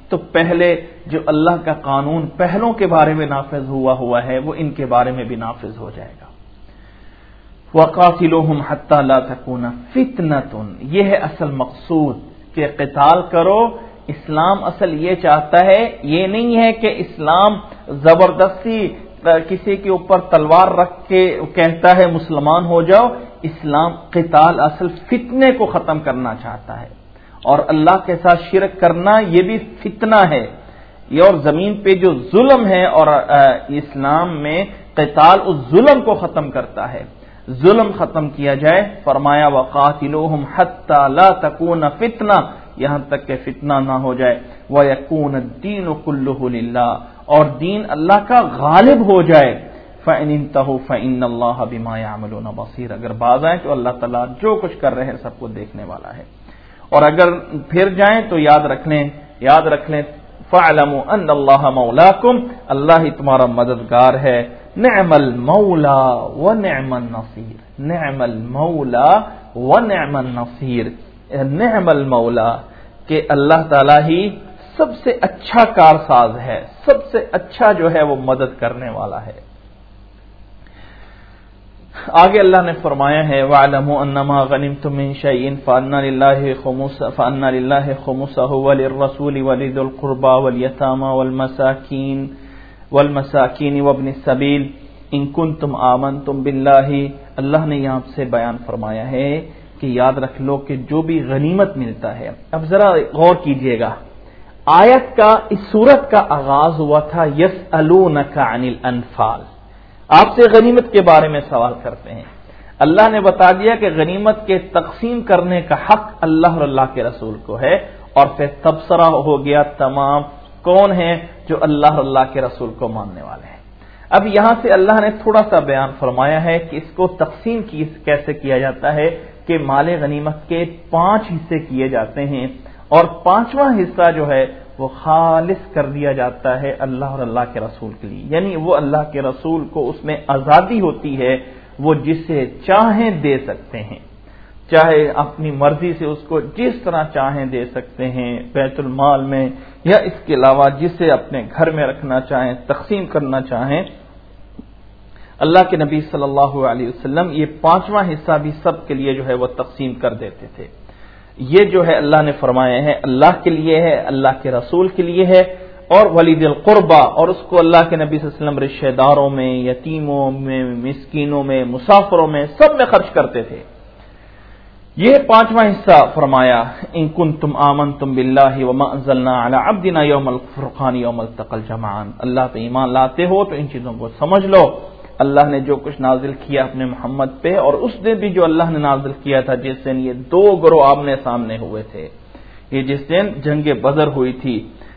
تو پہلے جو اللہ کا قانون پہلوں کے بارے میں نافذ ہوا ہے وہ ان کے بارے میں بھی نافذ ہو جائے گا. وَقَاتِلُوهُمْ حَتَّى لَا تَكُونَ فِتْنَةٌ، یہ ہے اصل مقصود کہ قتال کرو. اسلام اصل یہ چاہتا ہے، یہ نہیں ہے کہ اسلام زبردستی کسی کے اوپر تلوار رکھ کے کہتا ہے مسلمان ہو جاؤ. اسلام قتال اصل فتنے کو ختم کرنا چاہتا ہے، اور اللہ کے ساتھ شرک کرنا یہ بھی فتنہ ہے. یہ اور زمین پہ جو ظلم ہے، اور اسلام میں قتال اس ظلم کو ختم کرتا ہے. ظلم ختم کیا جائے. فرمایا وَقَاتِلُوهُمْ حَتَّى لَا تَكُونَ فِتْنَةٌ، یہاں تک کہ فتنہ نہ ہو جائے. وَيَكُونَ الدِّينُ كُلُّهُ لِلَّهِ، اور دین اللہ کا غالب ہو جائے. فَإِنِ انتهوا فَإِنَّ اللَّهَ بِمَا يَعْمَلُونَ بَصِيرٌ، اگر باز آئیں تو اللہ تعالیٰ جو کچھ کر رہے ہیں سب کو دیکھنے والا ہے. اور اگر پھر جائیں تو یاد رکھ لیں فَاعْلَمُوا أَنَّ اللَّهَ مَوْلَاكُمْ، اللہ ہی تمہارا مددگار ہے. نعم المولا ونعم النصیر، نعم المولا ونعم النصیر. نعم المولا کہ اللہ تعالیٰ ہی سب سے اچھا کارساز ہے، سب سے اچھا جو ہے وہ مدد کرنے والا ہے. آگے اللہ نے فرمایا ہے وَاعْلَمُوا أَنَّمَا غَنِمْتُم مِّن شَيْءٍ فَأَنَّ لِلَّهِ خُمُسَهُ وَلِلرَّسُولِ وَلِذِي الْقُرْبَى وَالْيَتَامَى وَالْمَسَاكِينِ وَابْنِ السَّبِيلِ إِن كُنتُمْ آمَنتُم بِاللَّهِ. اللہ نے یہاں سے بیان فرمایا ہے کہ یاد رکھ لو کہ جو بھی غنیمت ملتا ہے. اب ذرا غور کیجئے گا، آیت کا اس سورت کا آغاز ہوا تھا یسألونک عن الانفال، آپ سے غنیمت کے بارے میں سوال کرتے ہیں. اللہ نے بتا دیا کہ غنیمت کے تقسیم کرنے کا حق اللہ اور اللہ کے رسول کو ہے، اور پھر تبصرہ ہو گیا تمام کون ہیں جو اللہ اور اللہ کے رسول کو ماننے والے ہیں. اب یہاں سے اللہ نے تھوڑا سا بیان فرمایا ہے کہ اس کو تقسیم کیسے کیا جاتا ہے، کہ مال غنیمت کے 5 حصے کیے جاتے ہیں، اور 5واں حصہ جو ہے وہ خالص کر دیا جاتا ہے اللہ اور اللہ کے رسول کے لیے. یعنی وہ اللہ کے رسول کو اس میں آزادی ہوتی ہے، وہ جسے چاہیں دے سکتے ہیں، چاہے اپنی مرضی سے اس کو جس طرح چاہیں دے سکتے ہیں بیت المال میں، یا اس کے علاوہ جسے اپنے گھر میں رکھنا چاہیں، تقسیم کرنا چاہیں. اللہ کے نبی صلی اللہ علیہ وسلم یہ 5واں حصہ بھی سب کے لیے جو ہے وہ تقسیم کر دیتے تھے. یہ جو ہے اللہ نے فرمایا ہے اللہ کے لیے ہے، اللہ کے رسول کے لیے ہے، اور ولیذ القربہ، اور اس کو اللہ کے نبی صلی اللہ علیہ وسلم رشتہ داروں میں، یتیموں میں، مسکینوں میں، مسافروں میں، سب میں خرچ کرتے تھے. یہ 5واں حصہ فرمایا ان کنتم آمنتم باللہ وما انزلنا علی عبدنا یوم الفرقان یوم التقى الجمعان، اللہ پہ ایمان لاتے ہو تو ان چیزوں کو سمجھ لو. اللہ نے جو کچھ نازل کیا اپنے محمد پہ، اور اس دن بھی جو اللہ نے نازل کیا تھا جس دن یہ 2 گروہ آمنے سامنے ہوئے تھے، یہ جس دن جنگ بدر ہوئی تھی.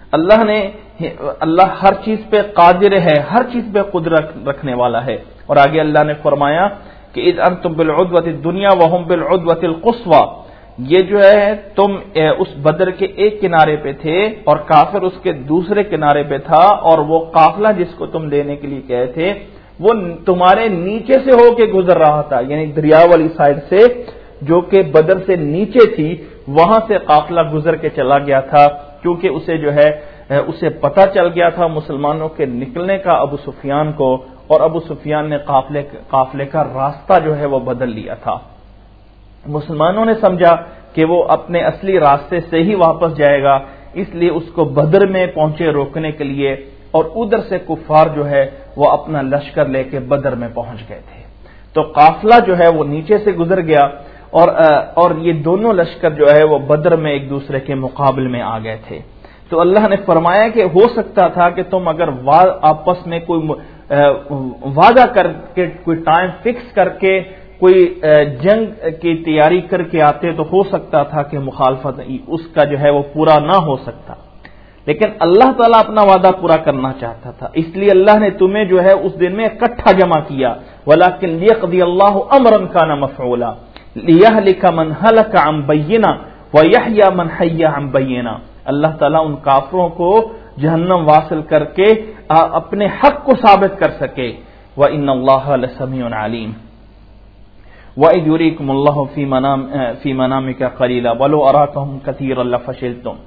اللہ ہر چیز پہ قادر ہے، ہر چیز پہ قدرت رکھنے والا ہے. اور آگے اللہ نے فرمایا کہ اذ انتم بالعدوۃ الدنیا وهم بالعدوۃ القصوى، یہ جو ہے تم اس بدر کے ایک کنارے پہ تھے اور کافر اس کے دوسرے کنارے پہ تھا، اور وہ قافلہ جس کو تم لینے کے لیے کہے تھے وہ تمہارے نیچے سے ہو کے گزر رہا تھا. یعنی دریا والی سائڈ سے جو کہ بدر سے نیچے تھی وہاں سے قافلہ گزر کے چلا گیا تھا، کیونکہ اسے جو ہے اسے پتہ چل گیا تھا مسلمانوں کے نکلنے کا ابو سفیان کو، اور ابو سفیان نے قافلے کا راستہ جو ہے وہ بدل لیا تھا. مسلمانوں نے سمجھا کہ وہ اپنے اصلی راستے سے ہی واپس جائے گا، اس لیے اس کو بدر میں پہنچے روکنے کے لیے، اور ادھر سے کفار جو ہے وہ اپنا لشکر لے کے بدر میں پہنچ گئے تھے. تو قافلہ جو ہے وہ نیچے سے گزر گیا، اور یہ دونوں لشکر جو ہے وہ بدر میں ایک دوسرے کے مقابل میں آ گئے تھے. تو اللہ نے فرمایا کہ ہو سکتا تھا کہ تم اگر آپس میں کوئی وعدہ کر کے، کوئی ٹائم فکس کر کے کوئی جنگ کی تیاری کر کے آتے تو ہو سکتا تھا کہ مخالفت اس کا جو ہے وہ پورا نہ ہو سکتا، لیکن اللہ تعالیٰ اپنا وعدہ پورا کرنا چاہتا تھا، اس لیے اللہ نے تمہیں جو ہے اس دن میں اکٹھا جمع کیا. وَلَكِنْ لِيَقْضِيَ اللَّهُ أَمْرًا كَانَ مَفْعُولًا لِيَهْلِكَ مَنْ هَلَكَ عَنْ بَيِّنَةٍ وَيَحْيَى مَنْ حَيَّ عَنْ بَيِّنَةٍ. اللہ تعالیٰ ان کافروں کو جہنم واصل کر کے اپنے حق کو ثابت کر سکے. وَإِنَّ اللَّهَ لَسَمِيعٌ عَلِيمٌ. وَإِذْ يُرِيكُمُ اللَّهُ فِي مَنَامِكَ قَلِيلًا وَلَوْ أَرَاكَهُمْ كَثِيرًا لَفَشِلْتُمْ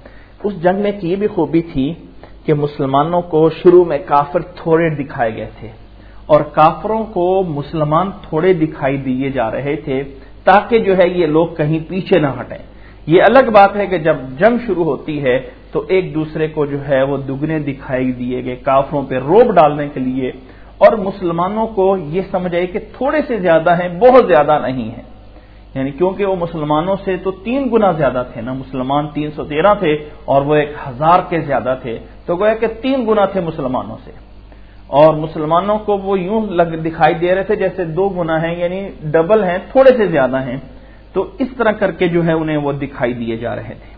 اس جنگ میں یہ بھی خوبی تھی کہ مسلمانوں کو شروع میں کافر تھوڑے دکھائے گئے تھے اور کافروں کو مسلمان تھوڑے دکھائی دیے جا رہے تھے تاکہ جو ہے یہ لوگ کہیں پیچھے نہ ہٹیں. یہ الگ بات ہے کہ جب جنگ شروع ہوتی ہے تو ایک دوسرے کو جو ہے وہ دگنے دکھائی دیے گئے کافروں پہ روب ڈالنے کے لیے، اور مسلمانوں کو یہ سمجھ آئی کہ تھوڑے سے زیادہ ہیں، بہت زیادہ نہیں ہیں. یعنی کیونکہ وہ مسلمانوں سے تو 3 گنا زیادہ تھے نا، مسلمان 313 تھے اور وہ 1000 کے زیادہ تھے، تو گویا کہ 3 گنا تھے مسلمانوں سے، اور مسلمانوں کو وہ یوں دکھائی دے رہے تھے جیسے 2 گنا ہیں، یعنی ڈبل ہیں، تھوڑے سے زیادہ ہیں. تو اس طرح کر کے جو ہے انہیں وہ دکھائی دیے جا رہے تھے.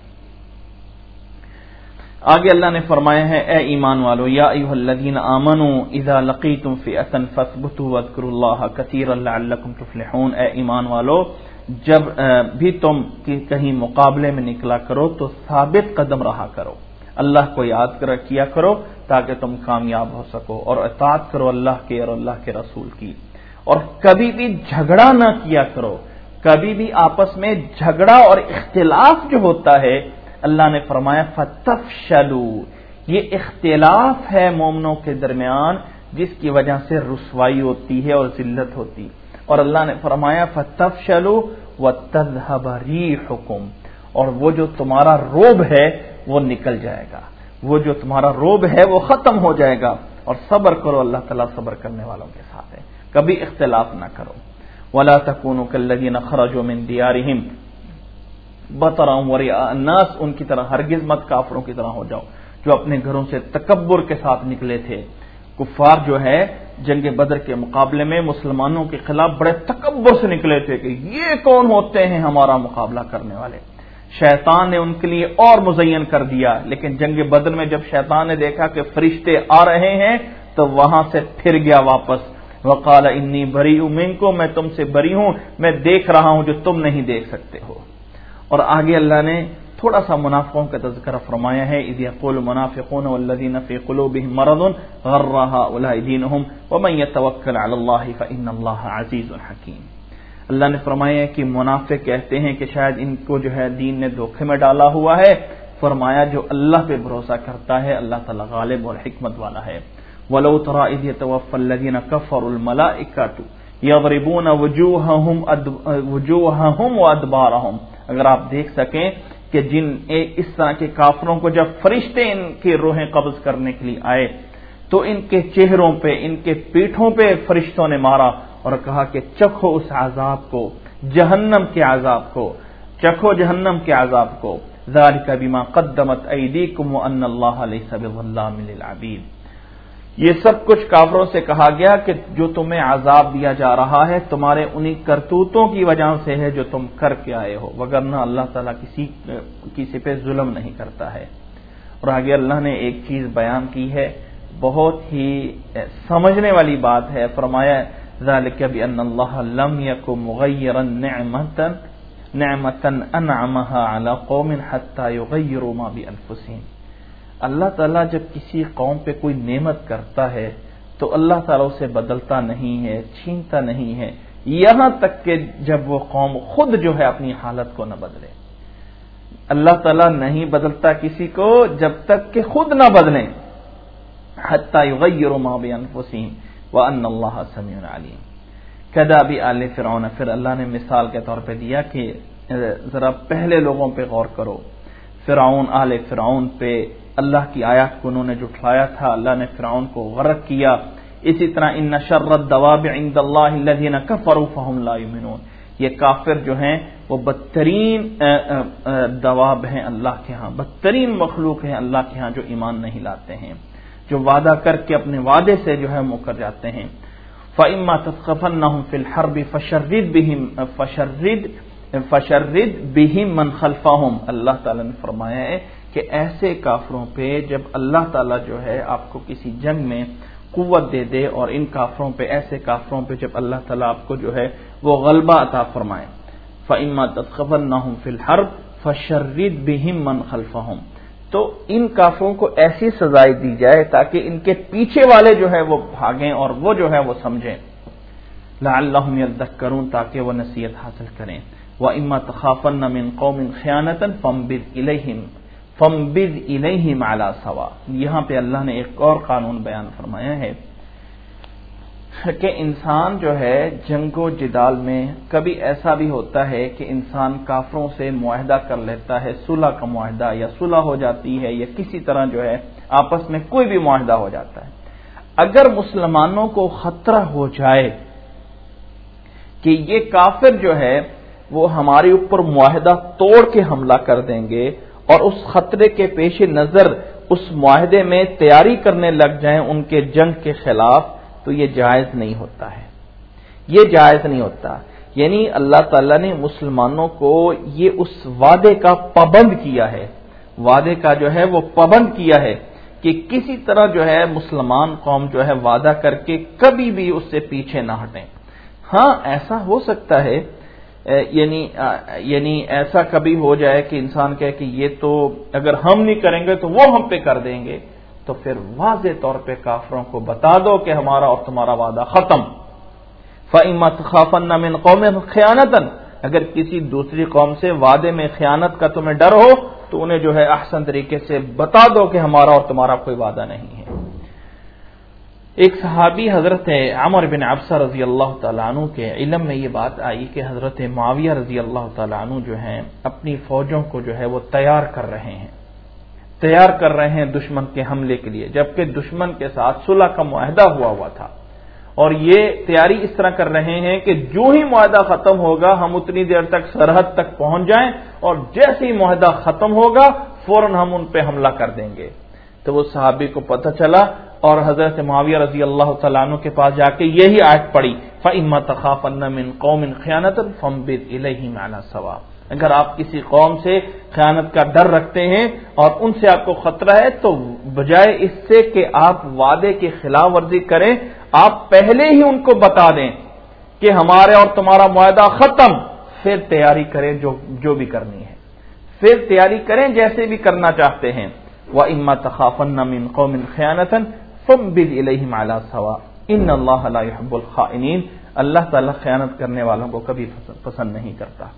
آگے اللہ نے فرمایا ہے اے ایمان والو، یا ایھا الذین آمنوا اذا لقیتم فئۃ فاثبتوا واذکروا اللہ کثیرا لعلکم تفلحون. اے ایمان والو، جب بھی تم کہیں مقابلے میں نکلا کرو تو ثابت قدم رہا کرو، اللہ کو یاد کیا کرو تاکہ تم کامیاب ہو سکو، اور اطاعت کرو اللہ کے اور اللہ کے رسول کی، اور کبھی بھی جھگڑا نہ کیا کرو. کبھی بھی آپس میں جھگڑا اور اختلاف جو ہوتا ہے، اللہ نے فرمایا فتفشلوا، یہ اختلاف ہے مومنوں کے درمیان جس کی وجہ سے رسوائی ہوتی ہے اور ذلت ہوتی. اور اللہ نے فرمایا فتفشلوا وتذهب ريحكم، اور وہ جو تمہارا روب ہے وہ نکل جائے گا، وہ جو تمہارا روب ہے وہ ختم ہو جائے گا. اور صبر کرو، اللہ تعالیٰ صبر کرنے والوں کے ساتھ ہے. کبھی اختلاف نہ کرو. ولا تكونوا كالذين خرجوا من ديارهم بطرا ورئاء الناس، ان کی طرح ہرگز مت کافروں کی طرح ہو جاؤ جو اپنے گھروں سے تکبر کے ساتھ نکلے تھے. کفار جو ہے جنگ بدر کے مقابلے میں مسلمانوں کے خلاف بڑے تکبر سے نکلے تھے کہ یہ کون ہوتے ہیں ہمارا مقابلہ کرنے والے. شیطان نے ان کے لیے اور مزین کر دیا، لیکن جنگ بدر میں جب شیطان نے دیکھا کہ فرشتے آ رہے ہیں تو وہاں سے پھر گیا واپس. وقال انی بریء منکم، میں تم سے بری ہوں، میں دیکھ رہا ہوں جو تم نہیں دیکھ سکتے ہو. اور آگے اللہ نے تھوڑا سا منافقوں کا تذکرہ فرمایا ہے. اذ یقول المنافقون والذین فی قلوبهم مرض غر هؤلاء دینهم ومن یتوکل علی اللہ فإن اللہ عزیز حکیم. اللہ نے فرمایا کہ منافق کہتے ہیں کہ شاید ان کو جو ہے دین نے دھوکے میں ڈالا ہوا ہے. فرمایا جو اللہ پہ بھروسہ کرتا ہے اللہ تعالی غالب اور حکمت والا ہے. وَلَوْ تَرَى إِذْ يَتَوَفَّى الَّذِينَ كَفَرُوا الْمَلَائِكَةُ يَضْرِبُونَ وُجُوهَهُمْ وَأَدْبَارَهُمْ، اگر آپ دیکھ سکیں کہ جن اس طرح کے کافروں کو جب فرشتے ان کی روحیں قبض کرنے کے لیے آئے تو ان کے چہروں پہ، ان کے پیٹھوں پہ فرشتوں نے مارا اور کہا کہ چکھو اس عذاب کو، جہنم کے عذاب کو، چکھو جہنم کے عذاب کو. ذَلِكَ بِمَا قَدَّمَتْ أَيْدِيكُمْ وَأَنَّ اللَّهَ لَيْسَ بِظَلَّامٍ لِّلْعَبِيدِ. یہ سب کچھ کافروں سے کہا گیا کہ جو تمہیں عذاب دیا جا رہا ہے تمہارے انہی کرتوتوں کی وجہ سے ہے جو تم کر کے آئے ہو، وگرنہ اللہ تعالیٰ کسی پہ ظلم نہیں کرتا ہے. اور آگے اللہ نے ایک چیز بیان کی ہے، بہت ہی سمجھنے والی بات ہے. فرمایا ذَلِكَ بِأَنَّ اللَّهَ لَمْ يَكُ مُغَيِّرًا نِعْمَةً أَنْعَمَهَا عَلَى قَوْمٍ حَتَّى يُغَيِّرُوا مَا بِأَنفُسِهِمْ. اللہ تعالیٰ جب کسی قوم پہ کوئی نعمت کرتا ہے تو اللہ تعالیٰ اسے بدلتا نہیں ہے، چھینتا نہیں ہے، یہاں تک کہ جب وہ قوم خود جو ہے اپنی حالت کو نہ بدلے. اللہ تعالیٰ نہیں بدلتا کسی کو جب تک کہ خود نہ بدلیں. حتی یغیروا ما بانفسہم وان اللہ سمیع علیم. کداب آل فرعون، پھر اللہ نے مثال کے طور پہ دیا کہ ذرا پہلے لوگوں پہ غور کرو. فرعون، آل فرعون پہ اللہ کی آیات کو انہوں نے جھٹلایا تھا، اللہ نے فرعون کو غرق کیا. اسی طرح ان شر الدواب عند اللہ الذین کفروا فهم لا یؤمنون، یہ کافر جو ہیں وہ بدترین دواب ہیں اللہ کے ہاں، بدترین مخلوق ہیں اللہ کے ہاں جو ایمان نہیں لاتے ہیں، جو وعدہ کر کے اپنے وعدے سے جو ہے مکر جاتے ہیں. فإما تثقفنهم في الحرب فشرد بهم من خلفهم. اللہ تعالیٰ نے فرمایا ہے کہ ایسے کافروں پہ جب اللہ تعالیٰ جو ہے آپ کو کسی جنگ میں قوت دے دے، اور ان کافروں پہ، ایسے کافروں پہ جب اللہ تعالیٰ آپ کو جو ہے وہ غلبہ عطا فرمائے. فإما تثقفنهم في الحرب فشرد بهم من خلفهم، تو ان کافروں کو ایسی سزائے دی جائے تاکہ ان کے پیچھے والے جو ہے وہ بھاگیں اور وہ جو ہے وہ سمجھیں. لعلهم يذكرون، تاکہ وہ نصیحت حاصل کریں. وإما تخافن من قوم خیانة فانبذ إليهم فَانبِذْ إِلَيْهِمْ عَلَى سَوَاءٍ۔ یہاں پہ اللہ نے ایک اور قانون بیان فرمایا ہے کہ انسان جو ہے جنگ و جدال میں کبھی ایسا بھی ہوتا ہے کہ انسان کافروں سے معاہدہ کر لیتا ہے، صلح کا معاہدہ، یا صلح ہو جاتی ہے، یا کسی طرح جو ہے آپس میں کوئی بھی معاہدہ ہو جاتا ہے۔ اگر مسلمانوں کو خطرہ ہو جائے کہ یہ کافر جو ہے وہ ہمارے اوپر معاہدہ توڑ کے حملہ کر دیں گے، اور اس خطرے کے پیش نظر اس معاہدے میں تیاری کرنے لگ جائیں ان کے جنگ کے خلاف، تو یہ جائز نہیں ہوتا ہے، یہ جائز نہیں ہوتا۔ یعنی اللہ تعالیٰ نے مسلمانوں کو یہ اس وعدے کا پابند کیا ہے، وعدے کا جو ہے وہ پابند کیا ہے کہ کسی طرح جو ہے مسلمان قوم جو ہے وعدہ کر کے کبھی بھی اس سے پیچھے نہ ہٹیں۔ ہاں ایسا ہو سکتا ہے، یعنی ایسا کبھی ہو جائے کہ انسان کہے کہ یہ تو اگر ہم نہیں کریں گے تو وہ ہم پہ کر دیں گے، تو پھر واضح طور پہ کافروں کو بتا دو کہ ہمارا اور تمہارا وعدہ ختم۔ فَإِمَّا تَخَافَنَّ مِنْ قَوْمٍ خِيَانَةً، اگر کسی دوسری قوم سے وعدے میں خیانت کا تمہیں ڈر ہو تو انہیں جو ہے احسن طریقے سے بتا دو کہ ہمارا اور تمہارا کوئی وعدہ نہیں ہے۔ ایک صحابی حضرت عمر بن عبسہ رضی اللہ تعالیٰ عنہ کے علم میں یہ بات آئی کہ حضرت معاویہ رضی اللہ تعالیٰ عنہ جو ہیں اپنی فوجوں کو جو ہے وہ تیار کر رہے ہیں دشمن کے حملے کے لیے، جبکہ دشمن کے ساتھ صلح کا معاہدہ ہوا تھا، اور یہ تیاری اس طرح کر رہے ہیں کہ جو ہی معاہدہ ختم ہوگا ہم اتنی دیر تک سرحد تک پہنچ جائیں، اور جیسے ہی معاہدہ ختم ہوگا فوراً ہم ان پہ حملہ کر دیں گے۔ تو وہ صحابی کو پتہ چلا اور حضرت معاویہ رضی اللہ تعالیٰ عنہ کے پاس جا کے یہی آیت پڑھی، فَإِمَّا تَخَافَنَّ مِنْ قَوْمٍ خِيَانَةً فَانبِذْ إِلَيْهِمْ عَلَى سَوَاءٍ۔ اگر آپ کسی قوم سے خیانت کا ڈر رکھتے ہیں اور ان سے آپ کو خطرہ ہے، تو بجائے اس سے کہ آپ وعدے کی خلاف ورزی کریں، آپ پہلے ہی ان کو بتا دیں کہ ہمارے اور تمہارا معاہدہ ختم، پھر تیاری کریں جو بھی کرنی ہے، پھر تیاری کریں جیسے بھی کرنا چاہتے ہیں۔ وَإِمَّا تَخَافَنَّ مِنْ قَوْمٍ خِيَانَةً فَانبِذْ إِلَيْهِمْ عَلَى سَوَاءٍ إِنَّ اللَّهَ لَا يُحِبُّ الْخَائِنِينَ، اللہ تعالیٰ خیانت کرنے والوں کو کبھی پسند نہیں کرتا۔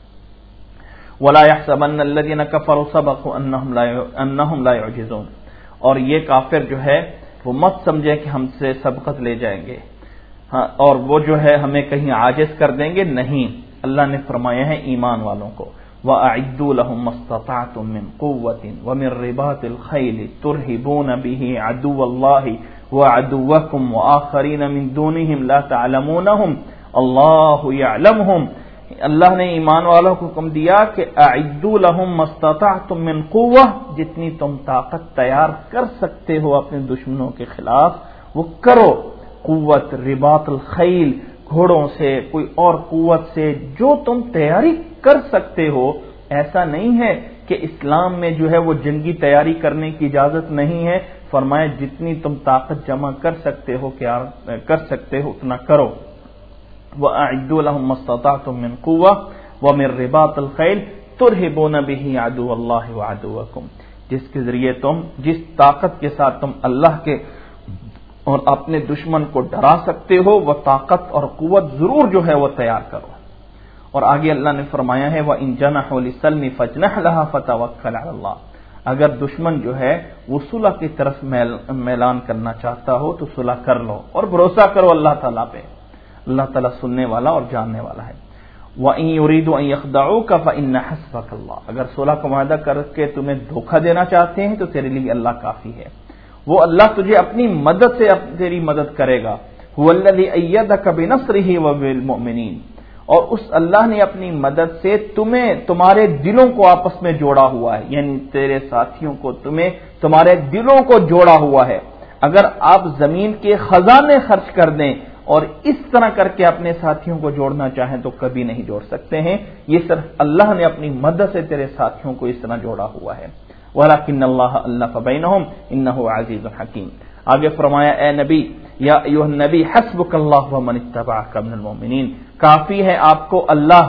وَلَا يَحْسَبَنَّ الَّذِينَ كَفَرُوا سَبَقُوا أَنَّهُمْ لَا يُعْجِزُونَ، اور یہ کافر جو ہے وہ مت سمجھے کہ ہم سے سبقت لے جائیں گے، اور وہ جو ہے ہمیں کہیں عاجز کر دیں گے، نہیں۔ اللہ نے فرمایا ہے ایمان والوں کو، وَأَعِدُّوا لَهُم مَّا اسْتَطَعْتُم مِّن قُوَّةٍ وَمِن رِّبَاطِ الْخَيْلِ تُرْهِبُونَ بِهِ عَدُوَّ اللَّهِ وَعَدُوَّكُمْ وَآخَرِينَ مِن دُونِهِمْ لَا تَعْلَمُونَهُمْ اللَّهُ يَعْلَمُهُمْ۔ اللہ نے ایمان والوں کو حکم دیا کہ اعدوا لهم ما استطعتم من قوة، جتنی تم طاقت تیار کر سکتے ہو اپنے دشمنوں کے خلاف وہ کرو۔ قوت رباط الخیل، گھوڑوں سے، کوئی اور قوت سے جو تم تیاری کر سکتے ہو۔ ایسا نہیں ہے کہ اسلام میں جو ہے وہ جنگی تیاری کرنے کی اجازت نہیں ہے، فرمایا جتنی تم طاقت جمع کر سکتے ہو اتنا کرو۔ وَأَعِدُّوا لَهُم مَّا اسْتَطَعْتُم مِّن قُوَّةٍ وَمِن رِّبَاطِ الْخَيْلِ تُرْهِبُونَ بِهِ عَدُوَّ اللَّهِ وَعَدُوَّكُمْ، جس کے ذریعے تم جس طاقت کے ساتھ تم اللہ کے اور اپنے دشمن کو ڈرا سکتے ہو، وہ طاقت اور قوت ضرور جو ہے وہ تیار کرو۔ اور آگے اللہ نے فرمایا ہے وَإِن جَنَحُوا لِلسَّلْمِ فَاجْنَحْ لَهَا فَتَوَكَّلْ عَلَى اللَّهِ، اگر دشمن جو ہے وہ صلح کی طرف میلان کرنا چاہتا ہو تو صلح کر لو اور بھروسہ کرو اللہ تعالیٰ پہ، اللہ تعالیٰ سننے والا اور جاننے والا ہے۔ وَإِن يُرِيدُوا أَن يَخْدَعُوكَ فَإِنَّ حَسْبَكَ اللَّهُ، اگر صلح کا معاہدہ کر کے تمہیں دھوکہ دینا چاہتے ہیں تو تیرے لیے اللہ کافی ہے، وہ اللہ تجھے اپنی مدد سے تیری مدد کرے گا۔ هُوَ الَّذِي أَيَّدَكَ بِنَصْرِهِ وَبِالْمُؤْمِنِينَ، اور اس اللہ نے اپنی مدد سے تمہارے دلوں کو آپس میں جوڑا ہوا ہے، یعنی تیرے ساتھیوں کو تمہارے دلوں کو جوڑا ہوا ہے۔ اگر آپ زمین کے خزانے خرچ کر دیں اور اس طرح کر کے اپنے ساتھیوں کو جوڑنا چاہیں تو کبھی نہیں جوڑ سکتے ہیں، یہ صرف اللہ نے اپنی مدد سے تیرے ساتھیوں کو اس طرح جوڑا ہوا ہے۔ وَلَكِنَّ اللَّهَ أَلَّفَ بَيْنَهُمْ إِنَّهُ عَزِيزٌ حَكِيمٌ، آگے فرمایا اے نبی یا ایھا النبی حسبک اللہ ومن اتبعک من المؤمنین، کافی ہے آپ کو اللہ،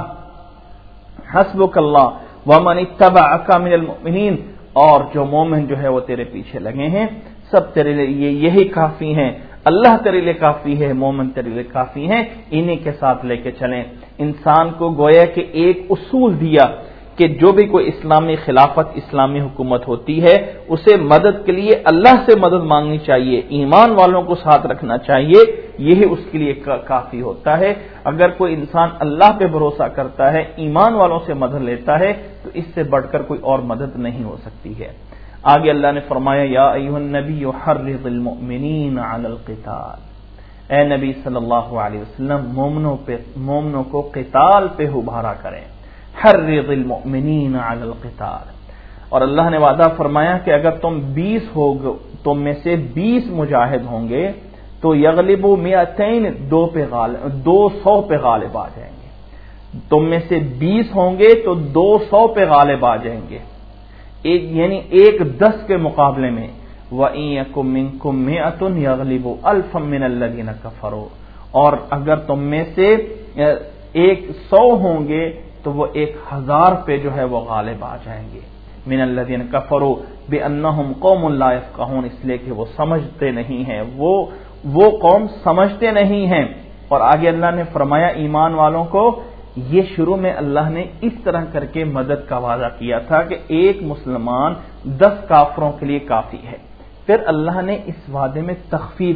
حسبک اللہ ومن اتبعک من المؤمنین، اور جو مومن جو ہے وہ تیرے پیچھے لگے ہیں سب تیرے لیے یہی کافی ہیں، اللہ تیرے لیے کافی ہے، مومن تیرے لیے کافی ہیں، انہی کے ساتھ لے کے چلیں۔ انسان کو گویا کہ ایک اصول دیا کہ جو بھی کوئی اسلامی خلافت، اسلامی حکومت ہوتی ہے، اسے مدد کے لیے اللہ سے مدد مانگنی چاہیے، ایمان والوں کو ساتھ رکھنا چاہیے، یہی اس کے لیے کافی ہوتا ہے۔ اگر کوئی انسان اللہ پہ بھروسہ کرتا ہے، ایمان والوں سے مدد لیتا ہے، تو اس سے بڑھ کر کوئی اور مدد نہیں ہو سکتی ہے۔ آگے اللہ نے فرمایا یا ایھا النبی حرض المؤمنین علی القتال، اے نبی صلی اللہ علیہ وسلم مومنوں کو قتال پہ ابھارا کریں، حرض المؤمنین علی القتال۔ اور اللہ نے وعدہ فرمایا کہ اگر تم میں سے 20 مجاہد ہوں گے تو یغلبوا 200 200 پہ غالب آ جائیں گے، تم میں سے 20 ہوں گے تو 200 پہ غالب آ جائیں گے، یعنی 10 کے مقابلے میں۔ وَإِن يَكُن مِّنكُم مِّائَةٌ يَغْلِبُوا أَلْفًا مِّنَ الَّذِينَ كَفَرُوا، اور اگر تم میں سے 100 ہوں گے تو وہ 1000 پہ جو ہے وہ غالب آ جائیں گے۔ من الذین کفروا بأنہم قوم لا یفقہون، اس لیے کہ وہ سمجھتے نہیں ہیں، وہ قوم سمجھتے نہیں ہیں۔ اور آگے اللہ نے فرمایا ایمان والوں کو، یہ شروع میں اللہ نے اس طرح کر کے مدد کا وعدہ کیا تھا کہ ایک مسلمان 10 کافروں کے لیے کافی ہے، پھر اللہ نے اس وعدے میں تخفیف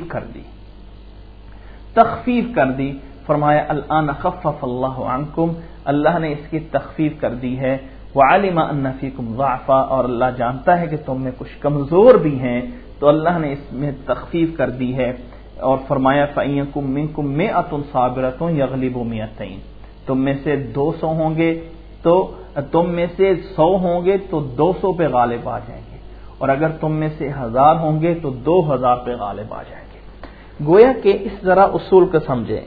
کر دی، فرمایا الآن خفف اللہ عنکم، اللہ نے اس کی تخفیف کر دی ہے، وعلم ان فیکم ضعفا، اور اللہ جانتا ہے کہ تم میں کچھ کمزور بھی ہیں، تو اللہ نے اس میں تخفیف کر دی ہے، اور فرمایا فَإِن مِّنكُم مِّائَةٌ صَابِرَةٌ يَغْلِبُوا 200، تم میں سے 200 ہوں گے تو تم میں سے 100 ہوں گے تو 200 پہ غالب آ جائیں گے، اور اگر تم میں سے 1000 ہوں گے تو 2000 پہ غالب آ جائیں گے۔ گویا کہ اس ذرا اصول کو سمجھیں۔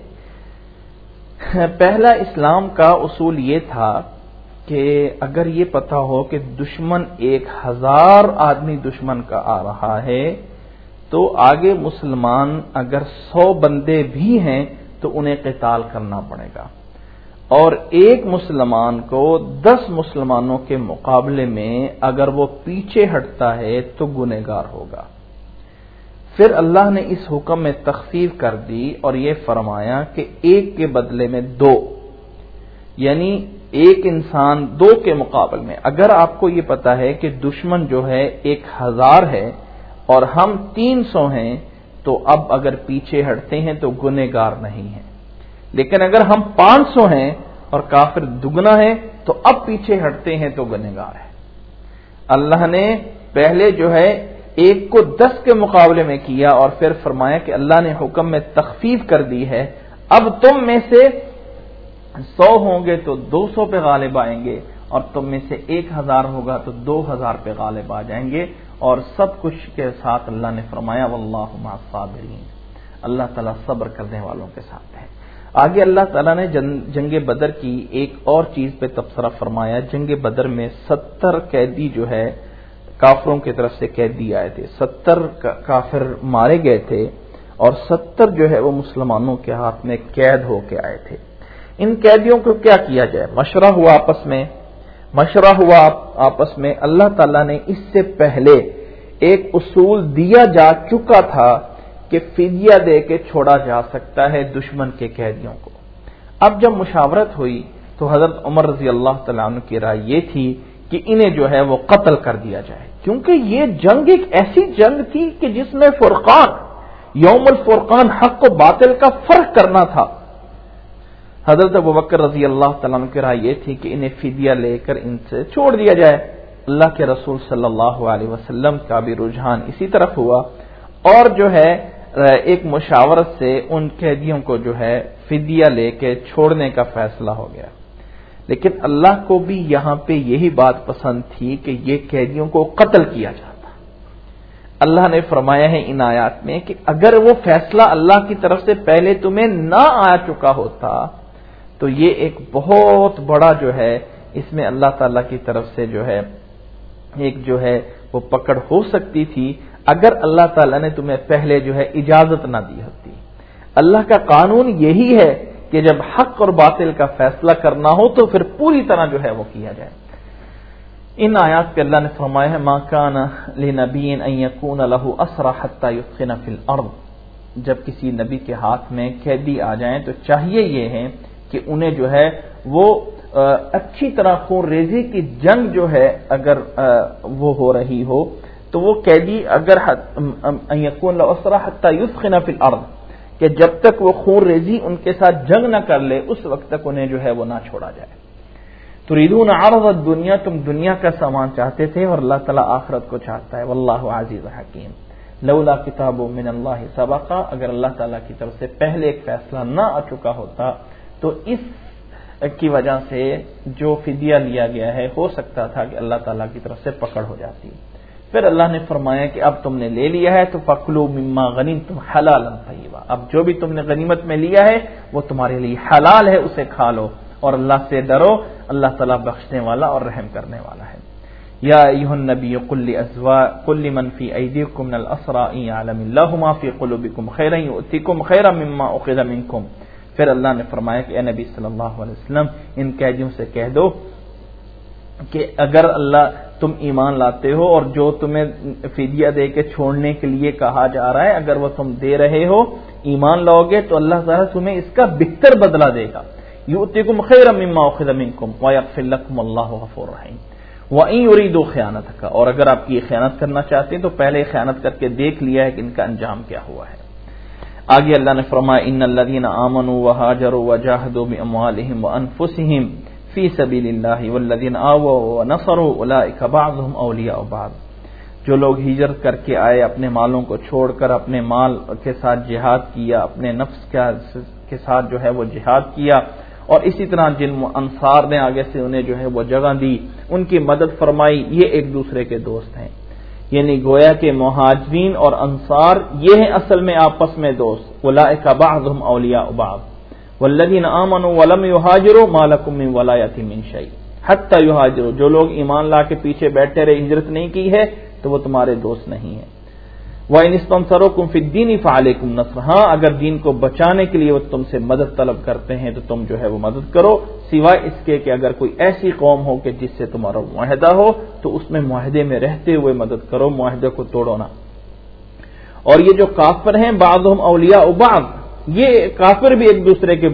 پہلا اسلام کا اصول یہ تھا کہ اگر یہ پتا ہو کہ دشمن 1000 آدمی دشمن کا آ رہا ہے تو آگے مسلمان اگر 100 بندے بھی ہیں تو انہیں قتال کرنا پڑے گا، اور ایک مسلمان کو 10 مسلمانوں کے مقابلے میں اگر وہ پیچھے ہٹتا ہے تو گنہگار ہوگا۔ پھر اللہ نے اس حکم میں تخفیف کر دی اور یہ فرمایا کہ ایک کے بدلے میں 2، یعنی ایک انسان 2 کے مقابل میں، اگر آپ کو یہ پتا ہے کہ دشمن جو ہے 1000 ہے اور ہم 300 ہیں تو اب اگر پیچھے ہٹتے ہیں تو گنہگار نہیں ہیں، لیکن اگر ہم 500 ہیں اور کافر دگنا ہے تو اب پیچھے ہٹتے ہیں تو گنہگار ہے۔ اللہ نے پہلے جو ہے ایک کو 10 کے مقابلے میں کیا اور پھر فرمایا کہ اللہ نے حکم میں تخفیف کر دی ہے، اب تم میں سے 100 ہوں گے تو 200 پہ غالب آئیں گے، اور تم میں سے 1000 ہوگا تو 2000 پہ غالب آ جائیں گے، اور سب کچھ کے ساتھ اللہ نے فرمایا واللہ مع الصابرین، اللہ تعالیٰ صبر کرنے والوں کے ساتھ ہے۔ آگے اللہ تعالیٰ نے جنگ بدر کی ایک اور چیز پہ تبصرہ فرمایا۔ جنگ بدر میں 70 قیدی جو ہے کافروں کی طرف سے قیدی آئے تھے، 70 کافر مارے گئے تھے اور 70 جو ہے وہ مسلمانوں کے ہاتھ میں قید ہو کے آئے تھے۔ ان قیدیوں کو کیا کیا جائے؟ مشورہ ہوا آپس میں۔ اللہ تعالیٰ نے اس سے پہلے ایک اصول دیا جا چکا تھا کہ فدیہ دے کے چھوڑا جا سکتا ہے دشمن کے قیدیوں کو۔ اب جب مشاورت ہوئی تو حضرت عمر رضی اللہ تعالیٰ عنہ کی رائے یہ تھی کہ انہیں جو ہے وہ قتل کر دیا جائے، کیونکہ یہ جنگ ایک ایسی جنگ تھی کہ جس میں فرقان، یوم الفرقان، حق و باطل کا فرق کرنا تھا۔ حضرت ابوبکر رضی اللہ تعالیٰ عنہ کی رائے یہ تھی کہ انہیں فدیہ لے کر ان سے چھوڑ دیا جائے۔ اللہ کے رسول صلی اللہ علیہ وسلم کا بھی رجحان اسی طرف ہوا، اور جو ہے ایک مشاورت سے ان قیدیوں کو جو ہے فدیہ لے کے چھوڑنے کا فیصلہ ہو گیا۔ لیکن اللہ کو بھی یہاں پہ یہی بات پسند تھی کہ یہ قیدیوں کو قتل کیا جاتا۔ اللہ نے فرمایا ہے ان آیات میں کہ اگر وہ فیصلہ اللہ کی طرف سے پہلے تمہیں نہ آ چکا ہوتا تو یہ ایک بہت بڑا جو ہے اس میں اللہ تعالیٰ کی طرف سے جو ہے ایک جو ہے وہ پکڑ ہو سکتی تھی اگر اللہ تعالیٰ نے تمہیں پہلے جو ہے اجازت نہ دی ہوتی۔ اللہ کا قانون یہی ہے کہ جب حق اور باطل کا فیصلہ کرنا ہو تو پھر پوری طرح جو ہے وہ کیا جائے۔ ان آیات پہ اللہ نے فرمایا ہے ما کان لنبی ان یکون لہ اسری حتی یثخن فی الارض، جب کسی نبی کے ہاتھ میں قیدی آ جائیں تو چاہیے یہ ہے کہ انہیں جو ہے وہ اچھی طرح خون ریزی کی جنگ جو ہے اگر وہ ہو رہی ہو تو وہ قیدی اگر ان یکون لاسرا حتی یثخن فی الارض کہ جب تک وہ خون ریزی ان کے ساتھ جنگ نہ کر لے اس وقت تک انہیں جو ہے وہ نہ چھوڑا جائے. تريدون عرض الدنیا، تم دنیا کا سامان چاہتے تھے اور اللہ تعالیٰ آخرت کو چاہتا ہے. واللہ عزیز حکیم. لولا کتاب من اللہ سبقا، اگر اللہ تعالیٰ کی طرف سے پہلے ایک فیصلہ نہ آ چکا ہوتا تو اس کی وجہ سے جو فدیہ لیا گیا ہے ہو سکتا تھا کہ اللہ تعالیٰ کی طرف سے پکڑ ہو جاتی. پھر اللہ نے فرمایا کہ اب تم نے لے لیا ہے تو فکلوا مما غنمتم حلالا طیبا، اب جو بھی تم نے غنیمت میں لیا ہے وہ تمہارے لیے حلال ہے، اسے کھا لو اور اللہ سے ڈرو، اللہ تعالیٰ بخشنے والا اور رحم کرنے والا ہے. یا ایھا النبی قل لمن فی ایدیکم من الاسری ان یعلم اللہ ما فی قلوبکم خیرا یؤتکم خیرا مما اخذ منکم. پھر اللہ نے فرمایا کہ اے نبی صلی اللہ علیہ وسلم ان قیدیوں سے کہہ دو کہ اگر اللہ تم ایمان لاتے ہو اور جو تمہیں فدیہ دے کے چھوڑنے کے لیے کہا جا رہا ہے اگر وہ تم دے رہے ہو ایمان لاؤ گے تو اللہ تعالیٰ تمہیں اس کا بہتر بدلہ دے گا. یؤتکم خیرا مما اخذ منکم ویغفر لکم اللہ غفور رحیم. وَإِن يُرِيدُوا خِيَانَتَكَ، اور اگر آپ کی خیانت کرنا چاہتے ہیں تو پہلے خیانت کر کے دیکھ لیا ہے کہ ان کا انجام کیا ہوا ہے. آگے اللہ نے فرمایا ان الذين آمنوا وهاجروا وجاهدوا باموالهم وانفسهم في سبيل الله والذين آووا ونصروا اولئك بعضهم اولیاء بعض. جو لوگ ہجرت کر کے آئے اپنے مالوں کو چھوڑ کر اپنے مال کے ساتھ جہاد کیا، اپنے نفس کے ساتھ جو ہے وہ جہاد کیا، اور اسی طرح جن انصار نے آگے سے انہیں جو ہے وہ جگہ دی، ان کی مدد فرمائی، یہ ایک دوسرے کے دوست ہیں. یعنی گویا کہ مہاجرین اور انصار یہ ہیں اصل میں آپس میں دوست. اولئک بعضهم اولیاء بعض والذین آمنوا ولم یہاجروا ما لکم من ولایتهم من شیء حتی یہاجروا. جو لوگ ایمان لا کے پیچھے بیٹھے رہے، ہجرت نہیں کی ہے تو وہ تمہارے دوست نہیں ہیں. وَإِنِ اسْتَنصَرُوكُمْ فِي الدِّينِ فَعَلَيْكُمْ نَصْرٌ، ہاں اگر دین کو بچانے کے لیے وہ تم سے مدد طلب کرتے ہیں تو تم جو ہے وہ مدد کرو، سوائے اس کے کہ اگر کوئی ایسی قوم ہو کہ جس سے تمہارا معاہدہ ہو تو اس میں معاہدے میں رہتے ہوئے مدد کرو، معاہدے کو توڑو نہ. اور یہ جو کافر ہیں بعضهم اولیاء بعض، یہ کافر بھی ایک دوسرے کے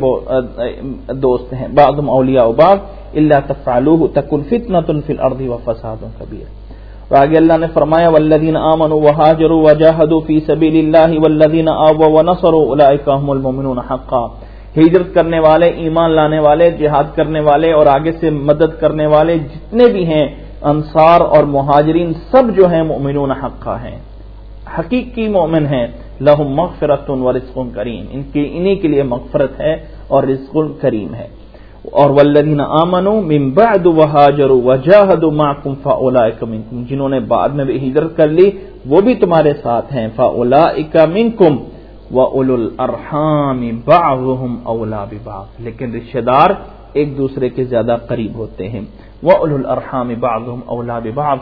دوست ہیں. بعضهم اولیاء بعض الا تفعلوه تكن فتنة في الارض وفساد كبير. اور آگے اللہ نے فرمایا والذین آمنوا وہاجروا وجاہدوا فی سبیل اللہ والذین آووا ونصروا اولئک هم المؤمنون حقا. ہجرت کرنے والے، ایمان لانے والے، جہاد کرنے والے اور آگے سے مدد کرنے والے جتنے بھی ہیں انصار اور مہاجرین سب جو ہیں مؤمنون حقا ہیں، حقیقی مومن ہیں. لہم مغفرۃ ورزق کریم، انہی کے لیے مغفرت ہے اور رزق کریم ہے. اور والذین آمنوا من بعد وهاجروا وجاهدوا معكم فاولئک منکم، جنہوں نے بعد میں بھی ہجرت کر لی وہ بھی تمہارے ساتھ ہیں. فاولئک منکم واولو الارحام بعضهم اولی ببعض، لیکن رشتہ دار ایک دوسرے کے زیادہ قریب ہوتے ہیں. واولو الارحام بعضهم اولی ببعض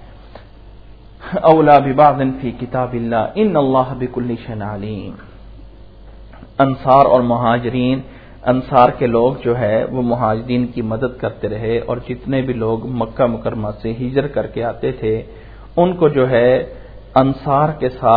اولی ببعض فی کتاب اللہ ان اللہ بکل شیء علیم. انصار اور مہاجرین، انصار کے لوگ جو ہے وہ مہاجرین کی مدد کرتے رہے اور جتنے بھی لوگ مکہ مکرمہ سے ہجرت کر کے آتے تھے ان کو جو ہے انصار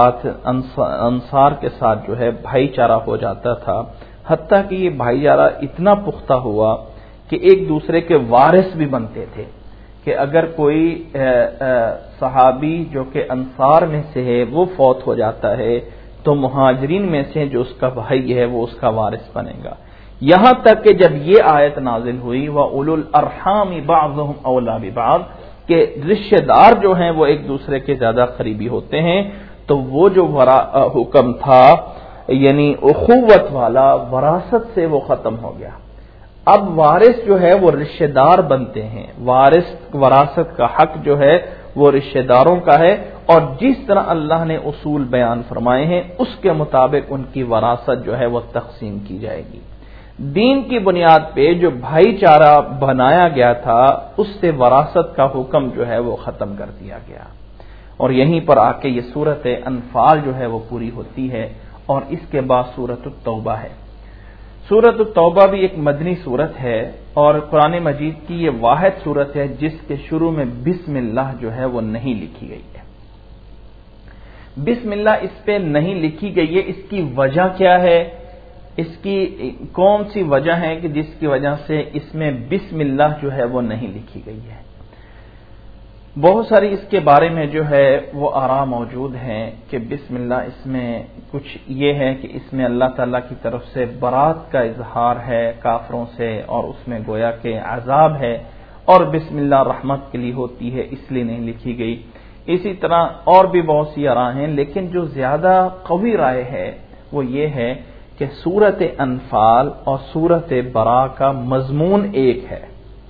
کے ساتھ جو ہے بھائی چارہ ہو جاتا تھا. حتیٰ کہ یہ بھائی چارہ اتنا پختہ ہوا کہ ایک دوسرے کے وارث بھی بنتے تھے کہ اگر کوئی صحابی جو کہ انصار میں سے ہے وہ فوت ہو جاتا ہے تو مہاجرین میں سے جو اس کا بھائی ہے وہ اس کا وارث بنے گا. یہاں تک کہ جب یہ آیت نازل ہوئی وَأُولُو الْأَرْحَامِ بَعْضُهُمْ أَوْلَىٰ بِبَعْضٍ کہ رشتہ دار جو ہیں وہ ایک دوسرے کے زیادہ قریبی ہوتے ہیں، تو وہ جو حکم تھا یعنی اخوت والا وراثت سے وہ ختم ہو گیا. اب وارث جو ہے وہ رشتہ دار بنتے ہیں، وراثت کا حق جو ہے وہ رشتہ داروں کا ہے، اور جس طرح اللہ نے اصول بیان فرمائے ہیں اس کے مطابق ان کی وراثت جو ہے وہ تقسیم کی جائے گی. دین کی بنیاد پہ جو بھائی چارہ بنایا گیا تھا اس سے وراثت کا حکم جو ہے وہ ختم کر دیا گیا. اور یہیں پر آ کے یہ سورت انفال جو ہے وہ پوری ہوتی ہے اور اس کے بعد سورت التوبہ ہے. سورت التوبہ بھی ایک مدنی سورت ہے اور قرآن مجید کی یہ واحد سورت ہے جس کے شروع میں بسم اللہ جو ہے وہ نہیں لکھی گئی ہے. بسم اللہ اس پہ نہیں لکھی گئی ہے، اس کی وجہ کیا ہے؟ اس کی کون سی وجہ ہے کہ جس کی وجہ سے اس میں بسم اللہ جو ہے وہ نہیں لکھی گئی ہے؟ بہت ساری اس کے بارے میں جو ہے وہ آراء موجود ہیں کہ بسم اللہ اس میں کچھ یہ ہے کہ اس میں اللہ تعالیٰ کی طرف سے برات کا اظہار ہے کافروں سے، اور اس میں گویا کہ عذاب ہے، اور بسم اللہ رحمت کے لیے ہوتی ہے اس لیے نہیں لکھی گئی۔ اسی طرح اور بھی بہت سی آراء ہیں، لیکن جو زیادہ قوی رائے ہے وہ یہ ہے کہ سورت انفال اور سورت برا کا مضمون ایک ہے۔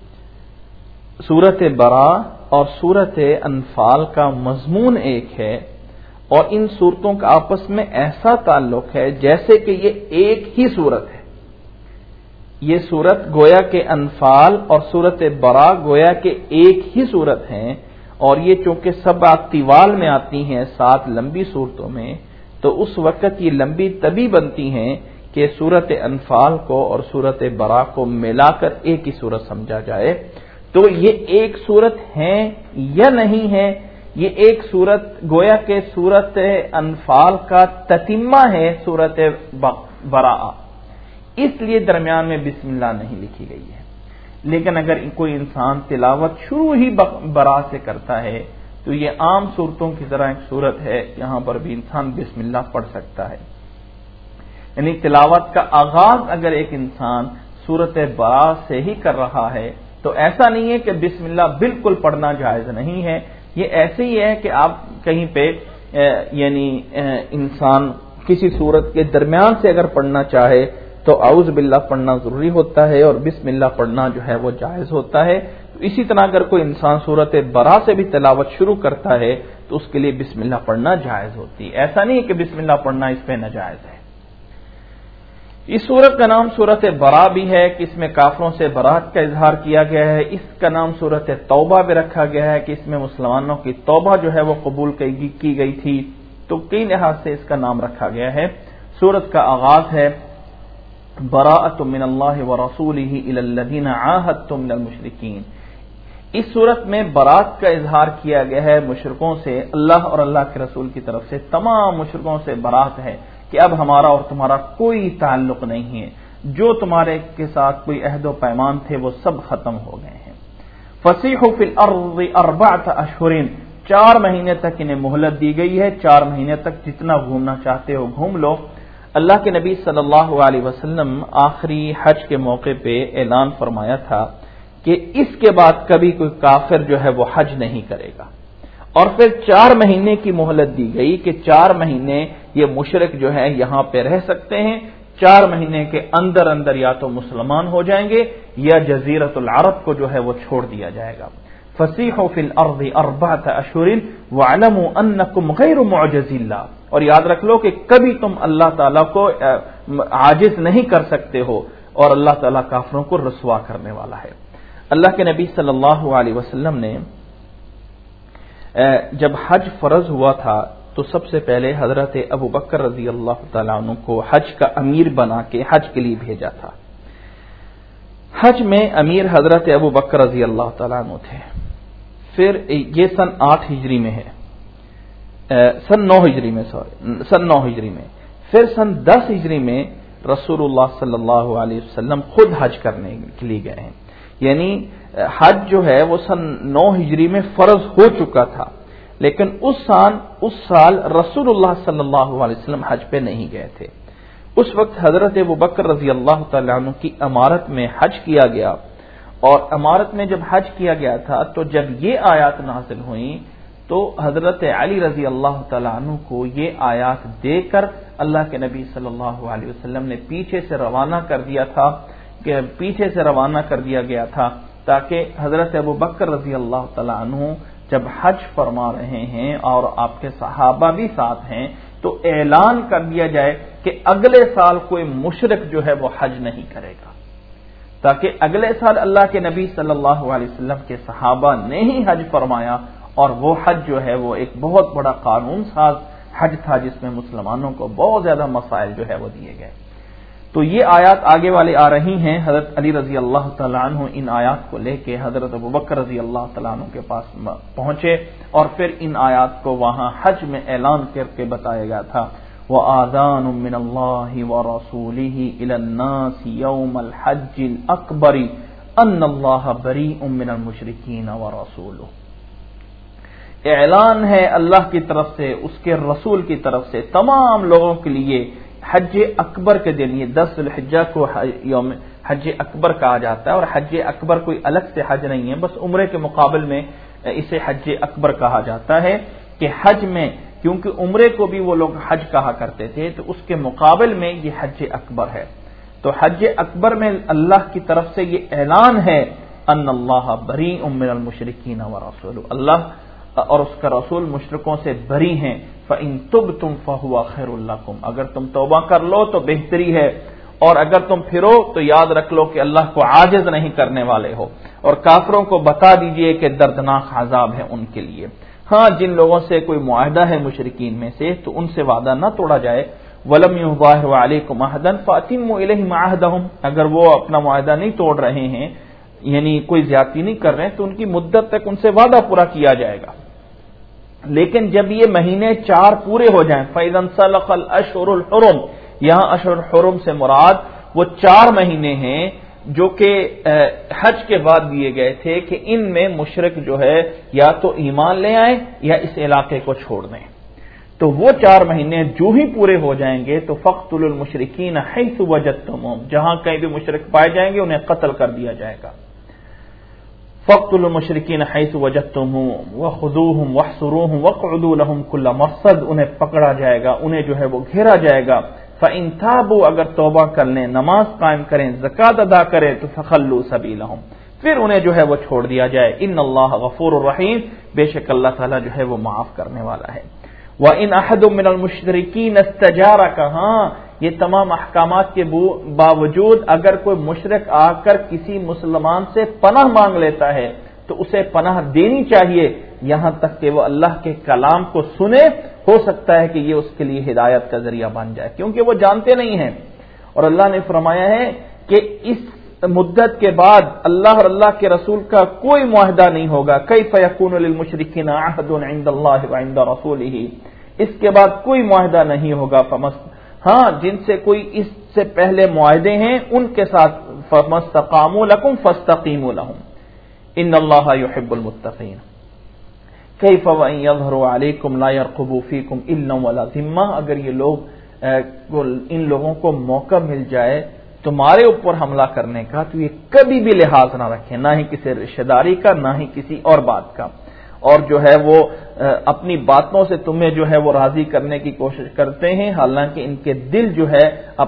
سورت برا اور سورت انفال کا مضمون ایک ہے، اور ان صورتوں کا آپس میں ایسا تعلق ہے جیسے کہ یہ ایک ہی صورت ہے۔ یہ صورت گویا کہ انفال اور سورت برا گویا کہ ایک ہی صورت ہیں، اور یہ چونکہ 7 طوال میں آتی ہیں 7 لمبی صورتوں میں، تو اس وقت یہ لمبی تبھی بنتی ہیں کہ سورت انفال کو اور سورت برا کو ملا کر ایک ہی صورت سمجھا جائے۔ تو یہ ایک صورت ہے یا نہیں ہے؟ یہ ایک صورت گویا کہ سورت انفال کا تتمہ ہے سورت براء، اس لیے درمیان میں بسم اللہ نہیں لکھی گئی ہے۔ لیکن اگر کوئی انسان تلاوت شروع ہی براء سے کرتا ہے تو یہ عام صورتوں کی طرح ایک صورت ہے، یہاں پر بھی انسان بسم اللہ پڑھ سکتا ہے۔ یعنی تلاوت کا آغاز اگر ایک انسان سورت براء سے ہی کر رہا ہے تو ایسا نہیں ہے کہ بسم اللہ بالکل پڑھنا جائز نہیں ہے۔ یہ ایسے ہی ہے کہ آپ کہیں پہ یعنی انسان کسی صورت کے درمیان سے اگر پڑھنا چاہے تو اعوذ باللہ پڑھنا ضروری ہوتا ہے، اور بسم اللہ پڑھنا جو ہے وہ جائز ہوتا ہے۔ تو اسی طرح اگر کوئی انسان سورت براء سے بھی تلاوت شروع کرتا ہے تو اس کے لیے بسم اللہ پڑھنا جائز ہوتی ہے، ایسا نہیں کہ بسم اللہ پڑھنا اس پہ ناجائز ہے۔ اس سورت کا نام سورت براء بھی ہے کہ اس میں کافروں سے برات کا اظہار کیا گیا ہے۔ اس کا نام سورت توبہ بھی رکھا گیا ہے کہ اس میں مسلمانوں کی توبہ جو ہے وہ قبول کی گئی تھی، تو کئی لحاظ سے اس کا نام رکھا گیا ہے۔ سورت کا آغاز ہے براءۃ من اللہ ورسولہ الی الذین عاہدتم من المشرکین۔ اس صورت میں برات کا اظہار کیا گیا ہے مشرکوں سے، اللہ اور اللہ کے رسول کی طرف سے تمام مشرکوں سے برات ہے کہ اب ہمارا اور تمہارا کوئی تعلق نہیں ہے، جو تمہارے کے ساتھ کوئی عہد و پیمان تھے وہ سب ختم ہو گئے ہیں۔ فسیحوا فی الارض 4 اشہر، 4 مہینے تک انہیں مہلت دی گئی ہے، 4 مہینے تک جتنا گھومنا چاہتے ہو گھوم لو۔ اللہ کے نبی صلی اللہ علیہ وسلم آخری حج کے موقع پہ اعلان فرمایا تھا کہ اس کے بعد کبھی کوئی کافر جو ہے وہ حج نہیں کرے گا، اور پھر 4 مہینے کی مہلت دی گئی کہ 4 مہینے یہ مشرک جو ہے یہاں پہ رہ سکتے ہیں، 4 مہینے کے اندر اندر یا تو مسلمان ہو جائیں گے یا جزیرۃ العرب کو جو ہے وہ چھوڑ دیا جائے گا۔ فسیحوا فی الارض 4 اشہر واعلموا انکم غیر معجز اللہ، اور یاد رکھ لو کہ کبھی تم اللہ تعالیٰ کو عاجز نہیں کر سکتے ہو، اور اللہ تعالیٰ کافروں کو رسوا کرنے والا ہے۔ اللہ کے نبی صلی اللہ علیہ وسلم نے جب حج فرض ہوا تھا تو سب سے پہلے حضرت ابو بکر رضی اللہ تعالیٰ عنہ کو حج کا امیر بنا کے حج کے لیے بھیجا تھا۔ حج میں امیر حضرت ابو بکر رضی اللہ تعالیٰ عنہ تھے۔ پھر یہ سن 8 ہجری میں ہے، سن 9 ہجری میں پھر سن 10 ہجری میں رسول اللہ صلی اللہ علیہ وسلم خود حج کرنے کے لیے گئے ہیں۔ یعنی حج جو ہے وہ سن 9 ہجری میں فرض ہو چکا تھا، لیکن اس سال رسول اللہ صلی اللہ علیہ وسلم حج پہ نہیں گئے تھے۔ اس وقت حضرت ابو بکر رضی اللہ تعالیٰ عنہ کی امارت میں حج کیا گیا، اور امارت میں جب حج کیا گیا تھا تو جب یہ آیات نازل ہوئیں تو حضرت علی رضی اللہ تعالیٰ عنہ کو یہ آیات دے کر اللہ کے نبی صلی اللہ علیہ وسلم نے پیچھے سے روانہ کر دیا گیا تھا تاکہ حضرت ابو بکر رضی اللہ تعالیٰ عنہ جب حج فرما رہے ہیں اور آپ کے صحابہ بھی ساتھ ہیں تو اعلان کر دیا جائے کہ اگلے سال کوئی مشرک جو ہے وہ حج نہیں کرے گا، تاکہ اگلے سال اللہ کے نبی صلی اللہ علیہ وسلم کے صحابہ نے ہی حج فرمایا، اور وہ حج جو ہے وہ ایک بہت بڑا قانون ساز حج تھا جس میں مسلمانوں کو بہت زیادہ مسائل جو ہے وہ دیے گئے۔ تو یہ آیات آگے والے آ رہی ہیں، حضرت علی رضی اللہ تعالیٰ عنہ ان آیات کو لے کے حضرت ابوبکر رضی اللہ تعالیٰ عنہ کے پاس پہنچے، اور پھر ان آیات کو وہاں حج میں اعلان کر کے بتایا گیا تھا۔ وآذان من اللہ ورسولہ الی الناس یوم الحج الاکبر ان اللہ بریء من المشرکین ورسولہ. اعلان ہے اللہ کی طرف سے، اس کے رسول کی طرف سے تمام لوگوں کے لیے حج اکبر کے دن. یہ 10 ذی الحجہ کو یوم حج اکبر کہا جاتا ہے، اور حج اکبر کوئی الگ سے حج نہیں ہے، بس عمرے کے مقابل میں اسے حج اکبر کہا جاتا ہے کہ حج میں، کیونکہ عمرے کو بھی وہ لوگ حج کہا کرتے تھے، تو اس کے مقابل میں یہ حج اکبر ہے. تو حج اکبر میں اللہ کی طرف سے یہ اعلان ہے ان اللہ بریء من المشرکین ورسولہ، اللہ اور اس کا رسول مشرکوں سے بری ہیں. فَإِن تُبْتُمْ فَهُوَ خَيْرٌ لَكُمْ، اگر تم توبہ کر لو تو بہتری ہے، اور اگر تم پھرو تو یاد رکھ لو کہ اللہ کو عاجز نہیں کرنے والے ہو. اور کافروں کو بتا دیجئے کہ دردناک عذاب ہے ان کے لیے. ہاں، جن لوگوں سے کوئی معاہدہ ہے مشرکین میں سے تو ان سے وعدہ نہ توڑا جائے. وَلَمْ يُظَاهِرُوا عَلَيْكُمْ أَحَدًا فَأَتِمُّوا إِلَيْهِمْ عَهْدَهُمْ، اگر وہ اپنا معاہدہ نہیں توڑ رہے ہیں، یعنی کوئی زیادتی نہیں کر رہے ہیں، تو ان کی مدت تک ان سے وعدہ پورا کیا جائے گا. لیکن جب یہ مہینے 4 پورے ہو جائیں، فَإِذَا انْسَلَخَ الْأَشْهُرُ الْحُرُمُ، یہاں اشہر الحرم سے مراد وہ 4 مہینے ہیں جو کہ حج کے بعد دیے گئے تھے کہ ان میں مشرک جو ہے یا تو ایمان لے آئیں یا اس علاقے کو چھوڑ دیں. تو وہ 4 مہینے جو ہی پورے ہو جائیں گے تو فَاقْتُلُوا الْمُشْرِكِينَ حَيْثُ وَجَدتُّمُوهُمْ، جہاں کہیں بھی مشرک پائے جائیں گے انہیں قتل کر دیا جائے گا. فَاقْتُلُوا الْمُشْرِكِينَ حَيْثُ وَجَدتُّمُوهُمْ وَخُذُوهُمْ وَاحْصُرُوهُمْ وَاقْعُدُوا لَهُمْ كُلَّ مَرْصَدٍ، انہیں پکڑا جائے گا، انہیں جو ہے وہ گھیرا جائے گا. فَإِن تَابُوا، اگر توبہ کر لیں، نماز قائم کریں، زکوٰۃ ادا کریں، تو فَخَلُّوا سَبِيلَهُمْ، پھر انہیں جو ہے وہ چھوڑ دیا جائے. ان اللہ غفور الرحیم، بے شک اللہ تعالیٰ جو ہے وہ معاف کرنے والا ہے. وَإِنْ أَحَدٌ مِّنَ الْمُشْرِكِينَ اسْتَجَارَكَ، ہاں یہ تمام احکامات کے باوجود اگر کوئی مشرک آ کر کسی مسلمان سے پناہ مانگ لیتا ہے تو اسے پناہ دینی چاہیے یہاں تک کہ وہ اللہ کے کلام کو سنے. ہو سکتا ہے کہ یہ اس کے لیے ہدایت کا ذریعہ بن جائے، کیونکہ وہ جانتے نہیں ہیں. اور اللہ نے فرمایا ہے کہ اس مدت کے بعد اللہ اور اللہ کے رسول کا کوئی معاہدہ نہیں ہوگا. کیف یکون للمشرکین عہد عند اللہ وعند رسولہ، اس کے بعد کوئی معاہدہ نہیں ہوگا. ہاں جن سے کوئی اس سے پہلے معاہدے ہیں ان کے ساتھ فمستقاموا لکم فاستقیموا لہم ان اللہ یحب المتقین. کیف وان یظہروا علیکم لا یرقبوا فیکم الا ولا ذمہ، اگر یہ لوگ ان لوگوں کو موقع مل جائے تمہارے اوپر حملہ کرنے کا تو یہ کبھی بھی لحاظ نہ رکھیں، نہ ہی کسی رشتہ داری کا، نہ ہی کسی اور بات کا. اور جو ہے وہ اپنی باتوں سے تمہیں جو ہے وہ راضی کرنے کی کوشش کرتے ہیں، حالانکہ ان کے دل جو ہے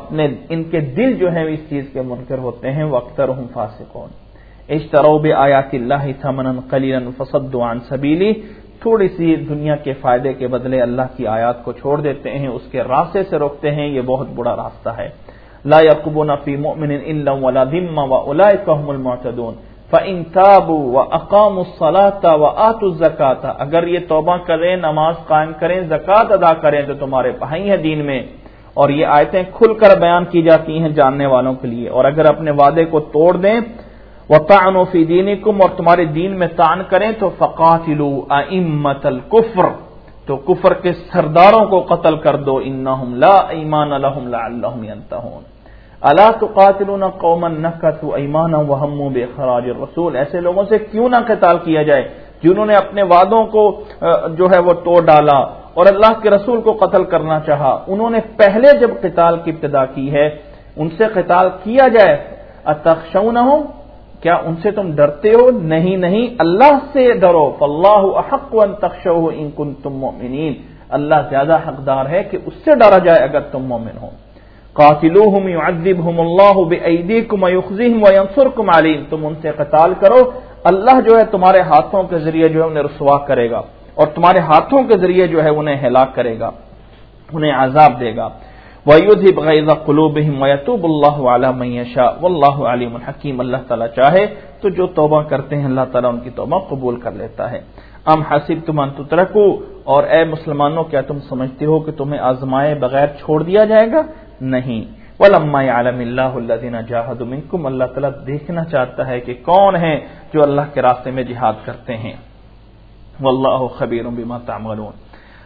اس چیز کے منکر ہوتے ہیں. وَأَكْثَرُهُمْ فَاسِقُونَ اشتروا بآیات اللہ ثمنا قلیلا فصدوا عن سبیلہ، تھوڑی سی دنیا کے فائدے کے بدلے اللہ کی آیات کو چھوڑ دیتے ہیں، اس کے راستے سے روکتے ہیں. یہ بہت بڑا راستہ ہے. لا يرقبون في مؤمن الا ولا ذمہ واولئک هم المعتدون. فَإِن تَابُوا وَأَقَامُوا الصَّلَاةَ وَآتُوا الزَّكَاةَ، اگر یہ توبہ کریں، نماز قائم کریں، زکوٰۃ ادا کریں تو تمہارے بھائی ہیں دین میں. اور یہ آیتیں کھل کر بیان کی جاتی ہیں جاننے والوں کے لیے. اور اگر اپنے وعدے کو توڑ دیں، وَطَعْنُوا فِي دِينِكُمْ، اور تمہارے دین میں طعن کریں، تو فَقَاتِلُوا أَئِمَّةَ الْكُفْرِ، تو کفر کے سرداروں کو قتل کر دو. إِنَّهُمْ لَا إِيمَانَ لَهُمْ لَعَلَّهُمْ يَنْتَهُونَ. الا تقاتلون قوما نكثوا ايمانهم وهموا باخراج الرسول، ایسے لوگوں سے کیوں نہ قتال کیا جائے جنہوں نے اپنے وعدوں کو جو ہے وہ توڑ ڈالا اور اللہ کے رسول کو قتل کرنا چاہا. انہوں نے پہلے جب قتال کی ابتدا کی ہے ان سے قتال کیا جائے. اتخشونهم، کیا ان سے تم ڈرتے ہو؟ نہیں، اللہ سے ڈرو. فاللہ احق ان تخشوه ان کنتم مؤمنین، اللہ زیادہ حقدار ہے کہ اس سے ڈرا جائے اگر تم مومن ہو. قاتلوہم یعذبہم اللہ بایدیکم ویخزیہم وینصرکم علیہم، تم ان سے قتال کرو، اللہ جو ہے تمہارے ہاتھوں کے ذریعے جو ہے انہیں رسوا کرے گا اور تمہارے ہاتھوں کے ذریعے جو ہے انہیں ہلاک کرے گا، انہیں عذاب دے گا. وَيُذْهِبْ غَيْظَ قُلُوبِهِمْ وَيَتُوبُ اللَّهُ عَلَى مَن يَشَاءُ وَاللَّهُ عَلِيمٌ حَكِيمٌ. اللہ تعالیٰ چاہے تو جو توبہ کرتے ہیں اللہ تعالیٰ ان کی توبہ قبول کر لیتا ہے. ام حسبتم ان تترکوا، اور اے مسلمانوں کیا تم سمجھتے ہو کہ تمہیں آزمائے بغیر چھوڑ دیا جائے گا؟ نہیں. وَلَمَّا يَعْلَمِ اللَّهُ الَّذِينَ جَاهَدُوا مِنكُمْ، اللہ تعالیٰ دیکھنا چاہتا ہے کہ کون ہیں جو اللہ کے راستے میں جہاد کرتے ہیں. وَاللَّهُ خَبِيرٌ بِمَا تَعْمَلُونَ.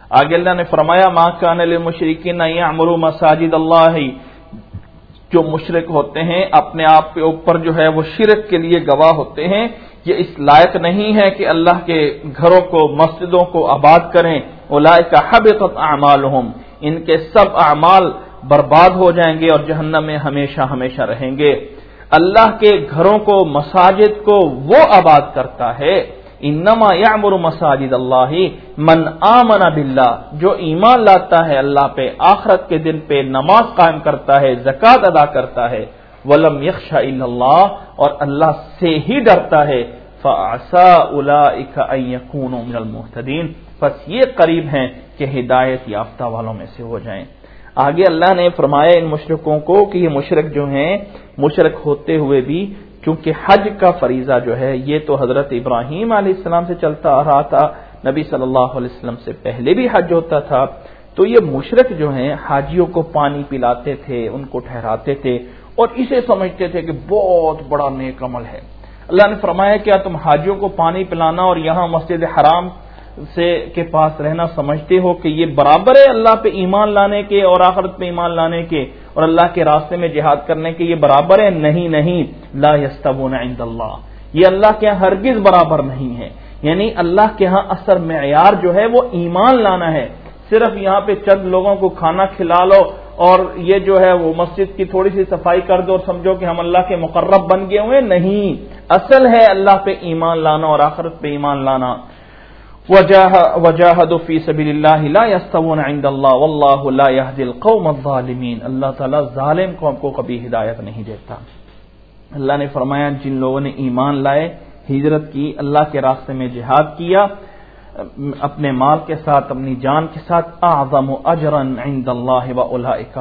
آگے اللہ نے فرمایا ما کان للمشرکین ان یعمروا مساجد اللہ، جو مشرک ہوتے ہیں اپنے آپ کے اوپر جو ہے وہ شرک کے لیے گواہ ہوتے ہیں، یہ اس لائق نہیں ہے کہ اللہ کے گھروں کو مسجدوں کو آباد کریں، اولئک حبطت اعمالہم، ان کے سب اعمال برباد ہو جائیں گے اور جہنم میں ہمیشہ ہمیشہ رہیں گے۔ اللہ کے گھروں کو مساجد کو وہ آباد کرتا ہے، انما یعمر مساجد اللہ من آمن باللہ، جو ایمان لاتا ہے اللہ پہ، آخرت کے دن پہ، نماز قائم کرتا ہے، زکوٰۃ ادا کرتا ہے، ولم یخش الا اللہ، اور اللہ سے ہی ڈرتا ہے، فعسى اولئک ان یکونوا من المہتدین، پس یہ قریب ہیں کہ ہدایت یافتہ والوں میں سے ہو جائیں۔ آگے اللہ نے فرمایا ان مشرکوں کو کہ یہ مشرک جو ہیں، مشرک ہوتے ہوئے بھی چونکہ حج کا فریضہ جو ہے یہ تو حضرت ابراہیم علیہ السلام سے چلتا آ رہا تھا، نبی صلی اللہ علیہ وسلم سے پہلے بھی حج ہوتا تھا، تو یہ مشرک جو ہیں حاجیوں کو پانی پلاتے تھے، ان کو ٹھہراتے تھے اور اسے سمجھتے تھے کہ بہت بڑا نیک عمل ہے۔ اللہ نے فرمایا کیا تم حاجیوں کو پانی پلانا اور یہاں مسجد حرام سے کے پاس رہنا سمجھتے ہو کہ یہ برابر ہے اللہ پہ ایمان لانے کے اور آخرت پہ ایمان لانے کے اور اللہ کے راستے میں جہاد کرنے کے؟ یہ برابر ہے؟ نہیں نہیں، لا یستوون عند اللہ، یہ اللہ کے ہاں ہرگز برابر نہیں ہے۔ یعنی اللہ کے ہاں اصل معیار جو ہے وہ ایمان لانا ہے۔ صرف یہاں پہ چند لوگوں کو کھانا کھلا لو اور یہ جو ہے وہ مسجد کی تھوڑی سی صفائی کر دو اور سمجھو کہ ہم اللہ کے مقرب بن گئے ہوئے، نہیں، اصل ہے اللہ پہ ایمان لانا اور آخرت پہ ایمان لانا۔ وجاہدوا فی سبیل اللہ لا یستوون عند اللہ واللہ لا یہدی القوم الظالمین، اللہ تعالیٰ ظالم قوم کو کبھی ہدایت نہیں دیتا۔ اللہ نے فرمایا جن لوگوں نے ایمان لائے، ہجرت کی، اللہ کے راستے میں جہاد کیا، اپنے مال کے ساتھ، اپنی جان کے ساتھ، اعظم اجرا عند اللہ واولئک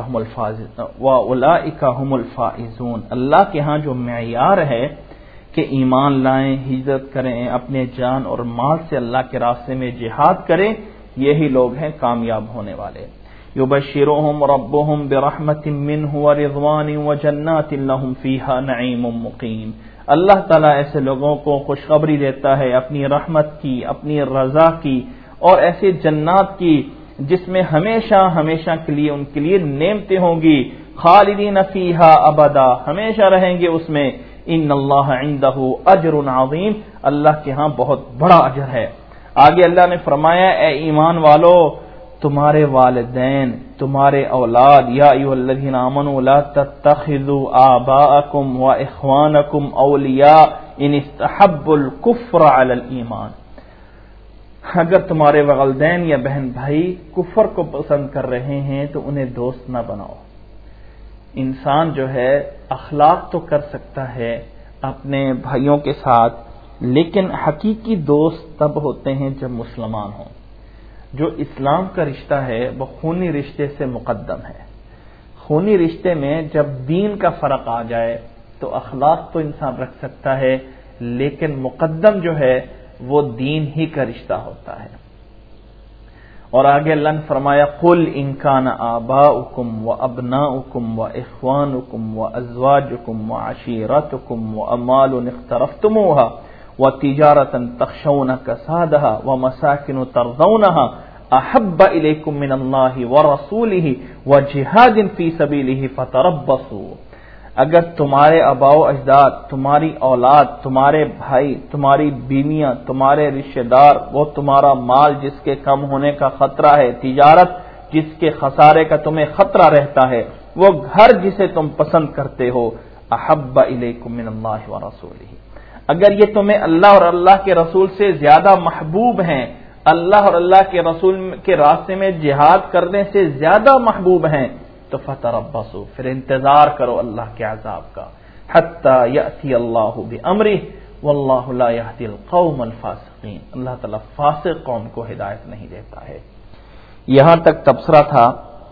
هم الفائزون، اللہ کے ہاں جو معیار ہے کہ ایمان لائیں، ہجرت کریں، اپنے جان اور مال سے اللہ کے راستے میں جہاد کریں، یہی لوگ ہیں کامیاب ہونے والے۔ یبشرهم ربهم برحمت منه ورضوان وجنات لهم فيها نعيم مقیم، اللہ تعالیٰ ایسے لوگوں کو خوشخبری دیتا ہے اپنی رحمت کی، اپنی رضا کی اور ایسے جنات کی جس میں ہمیشہ ہمیشہ کے لیے ان کے لیے نعمتیں ہوں گی، خالدین فیہا ابدا، ہمیشہ رہیں گے اس میں۔ ان اللہ عندہ اجر عظیم، اللہ کے ہاں بہت بڑا اجر ہے۔ آگے اللہ نے فرمایا اے ایمان والو، تمہارے والدین، تمہارے اولاد، یا ایھا الذین آمنوا لا تتخذوا آباءکم واخوانکم اولیاء ان استحبوا الکفر علی الایمان، اگر تمہارے والدین یا بہن بھائی کفر کو پسند کر رہے ہیں تو انہیں دوست نہ بناؤ۔ انسان جو ہے اخلاق تو کر سکتا ہے اپنے بھائیوں کے ساتھ، لیکن حقیقی دوست تب ہوتے ہیں جب مسلمان ہوں۔ جو اسلام کا رشتہ ہے وہ خونی رشتے سے مقدم ہے۔ خونی رشتے میں جب دین کا فرق آ جائے تو اخلاق تو انسان رکھ سکتا ہے، لیکن مقدم جو ہے وہ دین ہی کا رشتہ ہوتا ہے۔ اور آگے اللہ نے فرمایا قل ان کان آباؤکم وابناؤکم واخوانکم وازواجکم وعشیرتکم واموال اقترفتموها وتجارة تخشون کسادها ومساکن ترضونها احب الیکم من اللہ ورسولہ وجہاد فی سبیلہ فتربصوا، اگر تمہارے آباء و اجداد، تمہاری اولاد، تمہارے بھائی، تمہاری بیویاں، تمہارے رشتہ دار، وہ تمہارا مال جس کے کم ہونے کا خطرہ ہے، تجارت جس کے خسارے کا تمہیں خطرہ رہتا ہے، وہ گھر جسے تم پسند کرتے ہو، احب الیکم من اللہ ورسولہ، اگر یہ تمہیں اللہ اور اللہ کے رسول سے زیادہ محبوب ہیں، اللہ اور اللہ کے رسول کے راستے میں جہاد کرنے سے زیادہ محبوب ہیں، تو فتربصوا، پھر انتظار کرو اللہ کے عذاب کا، حتی یأتی اللہ بامرہ واللہ لا یہدی القوم الفاسقین، اللہ تعالیٰ فاسق قوم کو ہدایت نہیں دیتا ہے۔ یہاں تک تبصرہ تھا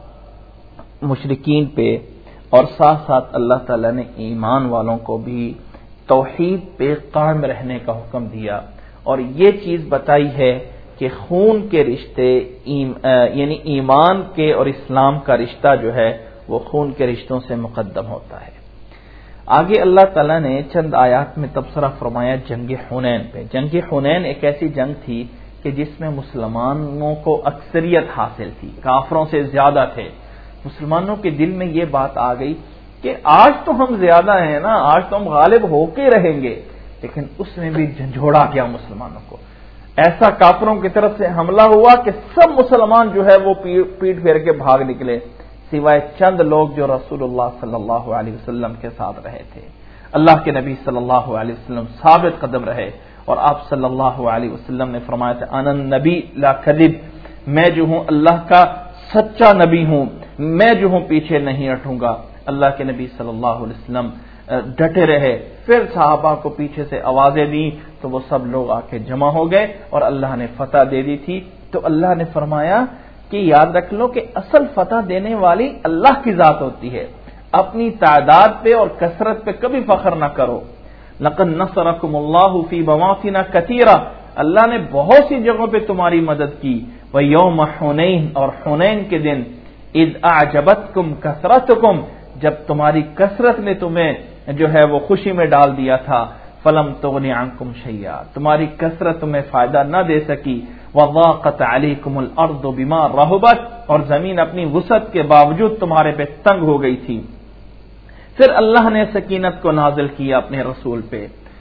مشرکین پہ، اور ساتھ ساتھ اللہ تعالیٰ نے ایمان والوں کو بھی توحید پہ قائم رہنے کا حکم دیا، اور یہ چیز بتائی ہے کہ خون کے رشتے یعنی ایمان کے اور اسلام کا رشتہ جو ہے وہ خون کے رشتوں سے مقدم ہوتا ہے۔ آگے اللہ تعالیٰ نے چند آیات میں تبصرہ فرمایا جنگ حنین پہ۔ جنگ حنین ایک ایسی جنگ تھی کہ جس میں مسلمانوں کو اکثریت حاصل تھی، کافروں سے زیادہ تھے، مسلمانوں کے دل میں یہ بات آ گئی کہ آج تو ہم زیادہ ہیں نا، آج تو ہم غالب ہو کے رہیں گے، لیکن اس میں بھی جھنجھوڑا کیا مسلمانوں کو، ایسا کافروں کی طرف سے حملہ ہوا کہ سب مسلمان جو ہے وہ پیٹ پھیر کے بھاگ نکلے، سوائے چند لوگ جو رسول اللہ صلی اللہ علیہ وسلم کے ساتھ رہے تھے۔ اللہ کے نبی صلی اللہ علیہ وسلم ثابت قدم رہے، اور آپ صلی اللہ علیہ وسلم نے فرمایا تھا انا النبی لا کذب، میں جو ہوں اللہ کا سچا نبی ہوں، میں جو ہوں پیچھے نہیں ہٹوں گا۔ اللہ کے نبی صلی اللہ علیہ وسلم ڈٹے رہے، پھر صحابہ کو پیچھے سے آوازیں دیں تو وہ سب لوگ آ کے جمع ہو گئے اور اللہ نے فتح دے دی تھی۔ تو اللہ نے فرمایا کہ یاد رکھ لو کہ اصل فتح دینے والی اللہ کی ذات ہوتی ہے، اپنی تعداد پہ اور کثرت پہ کبھی فخر نہ کرو۔ لقد نصرکم اللہ فی مواطن کثیرہ، اللہ نے بہت سی جگہوں پہ تمہاری مدد کی۔ ویوم حنین، اور حنین کے دن، اذ اعجبتکم کثرتکم، جب تمہاری کثرت نے تمہیں جو ہے وہ خوشی میں ڈال دیا تھا، فلم تغنی عنکم شیئا، تمہاری کثرت تمہیں فائدہ نہ دے سکی، وضاقت علیکم الارض بما رحبت، اور زمین اپنی وسعت کے باوجود تمہارے پہ تنگ ہو گئی تھی۔ پھر اللہ نے سکینت کو نازل کیا اپنے رسول پہ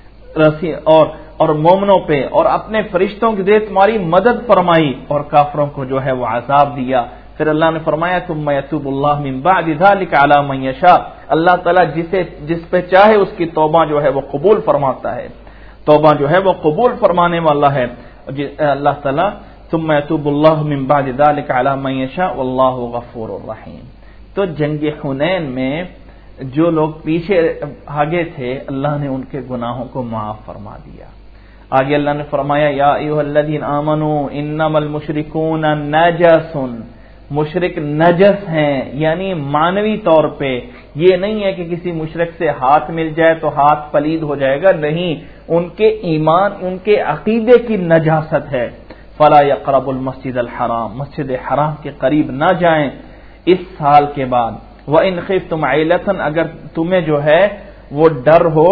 اور مومنوں پہ، اور اپنے فرشتوں کے ذریعے تمہاری مدد فرمائی، اور کافروں کو جو ہے وہ عذاب دیا۔ پھر اللہ نے فرمایا ثم یتوب اللہ من بعد ذلک علی من یشاء، اللہ تعالیٰ جس پہ چاہے اس کی توبہ جو ہے وہ قبول فرماتا ہے، توبہ جو ہے وہ قبول فرمانے والا ہے اللہ تعالیٰ۔ ثم یتوب اللہ من بعد ذلک علی من یشاء واللہ غفور الرحیم۔ تو جنگ حنین میں جو لوگ پیچھے آگے تھے، اللہ نے ان کے گناہوں کو معاف فرما دیا۔ آگے اللہ نے فرمایا یا ایھا الذین آمنوا انما المشرکون نجس، مشرک نجس ہیں، یعنی معنوی طور پہ، یہ نہیں ہے کہ کسی مشرک سے ہاتھ مل جائے تو ہاتھ پلید ہو جائے گا، نہیں، ان کے ایمان، ان کے عقیدے کی نجاست ہے۔ فلا یقرب المسجد الحرام، مسجد حرام کے قریب نہ جائیں اس سال کے بعد۔ وَإِنْ خِفْتُمْ عَيْلَةً، اگر تمہیں جو ہے وہ ڈر ہو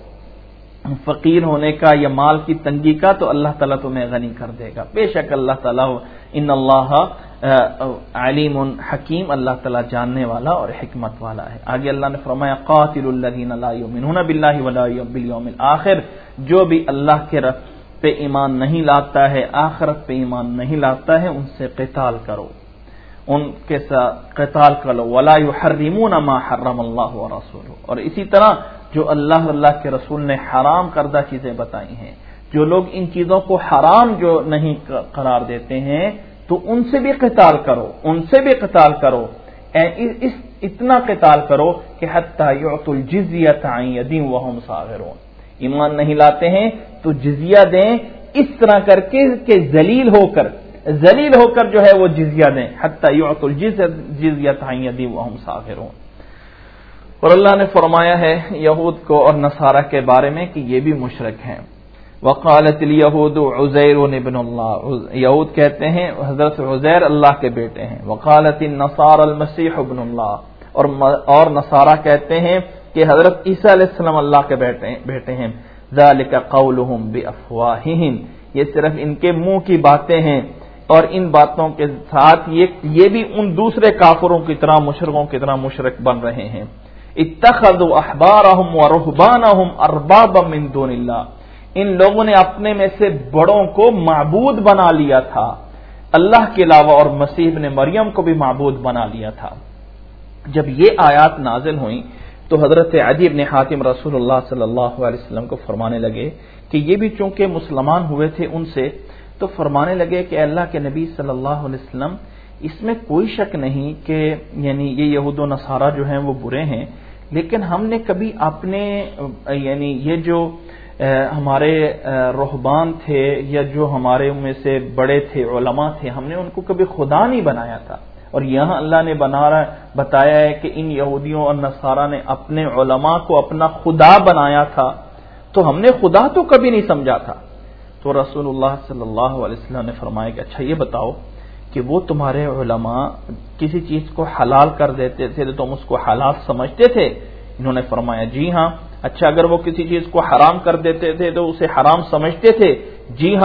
فقیر ہونے کا یا مال کی تنگی کا، تو اللہ تعالیٰ تمہیں غنی کر دے گا، بے شک اللہ تعالیٰ ان اللہ علیم حکیم، اللہ تعالیٰ جاننے والا اور حکمت والا ہے۔ آگے اللہ نے فرمایا قاتل الذین لا یؤمنون باللہ ولا بالیوم الآخر، جو بھی اللہ کے رب پہ ایمان نہیں لاتا ہے، آخرت پہ ایمان نہیں لاتا ہے، ان سے قتال کرو، ان کے ساتھ قتال کرو۔ ولا یحرمون ما حرم اللہ ورسولہ، اور اسی طرح جو اللہ کے رسول نے حرام کردہ چیزیں بتائی ہیں، جو لوگ ان چیزوں کو حرام جو نہیں قرار دیتے ہیں، تو ان سے بھی قتال کرو، ان سے بھی قتال کرو، اتنا قتال کرو کہ حتی یعطوا الجزیۃ عن ید وہم صاغرون، ایمان نہیں لاتے ہیں تو جزیہ دیں، اس طرح کر کے کہ ذلیل ہو کر جو ہے وہ جزیہ دیں، حتی یعطوا الجزیۃ عن ید وہم صاغرون۔ اور اللہ نے فرمایا ہے یہود کو اور نصارہ کے بارے میں کہ یہ بھی مشرک ہیں۔ وقالت الیہود عزیر ابن اللہ، یہود کہتے ہیں حضرت عزیر اللہ کے بیٹے ہیں۔ وقالت النصارى المسیح ابن اللہ، اور نصارہ کہتے ہیں کہ حضرت عیسیٰ علیہ السلام اللہ کے بیٹے ہیں۔ ذالک قولہم بافواہہم، یہ صرف ان کے منہ کی باتیں ہیں، اور ان باتوں کے ساتھ یہ بھی ان دوسرے کافروں کی طرح، مشرکوں کی طرح مشرک بن رہے ہیں۔ اتخذوا احبارهم ورهبانهم اربابا من دون اللہ، ان لوگوں نے اپنے میں سے بڑوں کو معبود بنا لیا تھا اللہ کے علاوہ، اور مسیح ابن مریم کو بھی معبود بنا لیا تھا۔ جب یہ آیات نازل ہوئیں تو حضرت عدی بن حاتم رسول اللہ صلی اللہ علیہ وسلم کو فرمانے لگے کہ یہ بھی چونکہ مسلمان ہوئے تھے ان سے، تو فرمانے لگے کہ اللہ کے نبی صلی اللہ علیہ وسلم، اس میں کوئی شک نہیں کہ یعنی یہ یہود و نصارہ جو ہیں وہ برے ہیں، لیکن ہم نے کبھی اپنے یعنی یہ جو ہمارے رہبان تھے یا جو ہمارے میں سے بڑے تھے، علماء تھے، ہم نے ان کو کبھی خدا نہیں بنایا تھا، اور یہاں اللہ نے بتایا ہے کہ ان یہودیوں اور نصارہ نے اپنے علماء کو اپنا خدا بنایا تھا، تو ہم نے خدا تو کبھی نہیں سمجھا تھا۔ تو رسول اللہ صلی اللہ علیہ وسلم نے فرمایا کہ اچھا یہ بتاؤ کہ وہ تمہارے علماء کسی چیز کو حلال کر دیتے تھے تو تم اس کو حلال سمجھتے تھے؟ انہوں نے فرمایا جی ہاں۔ اچھا اگر وہ کسی چیز کو حرام کر دیتے تھے تو اسے حرام سمجھتے تھے؟ جی ہاں۔ تو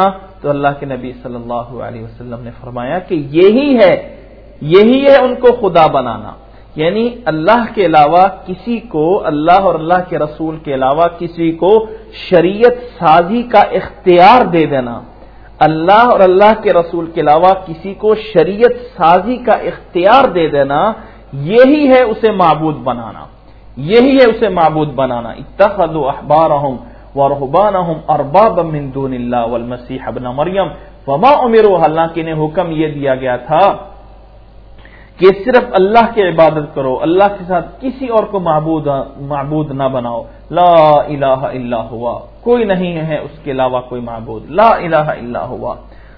تو اللہ کے نبی صلی اللہ علیہ وسلم نے فرمایا کہ یہی ہے ان کو خدا بنانا، یعنی اللہ کے علاوہ کسی کو، اللہ اور اللہ کے رسول کے علاوہ کسی کو شریعت سازی کا اختیار دے دینا، اللہ اور اللہ کے رسول کے علاوہ کسی کو شریعت سازی کا اختیار دے دینا، یہی ہے اسے معبود بنانا، یہی ہے اسے معبود بنانا۔ اتخذوا احبارهم ورهبانهم اربابا من دون اللہ والمسیح ابن مریم وما امروا، حالانکہ انہیں حکم یہ دیا گیا تھا کہ صرف اللہ کی عبادت کرو، اللہ کے ساتھ کسی اور کو معبود نہ بناؤ، لا الہ الا ہوا، کوئی نہیں ہے اس کے علاوہ کوئی معبود، لا الہ الا ہوا،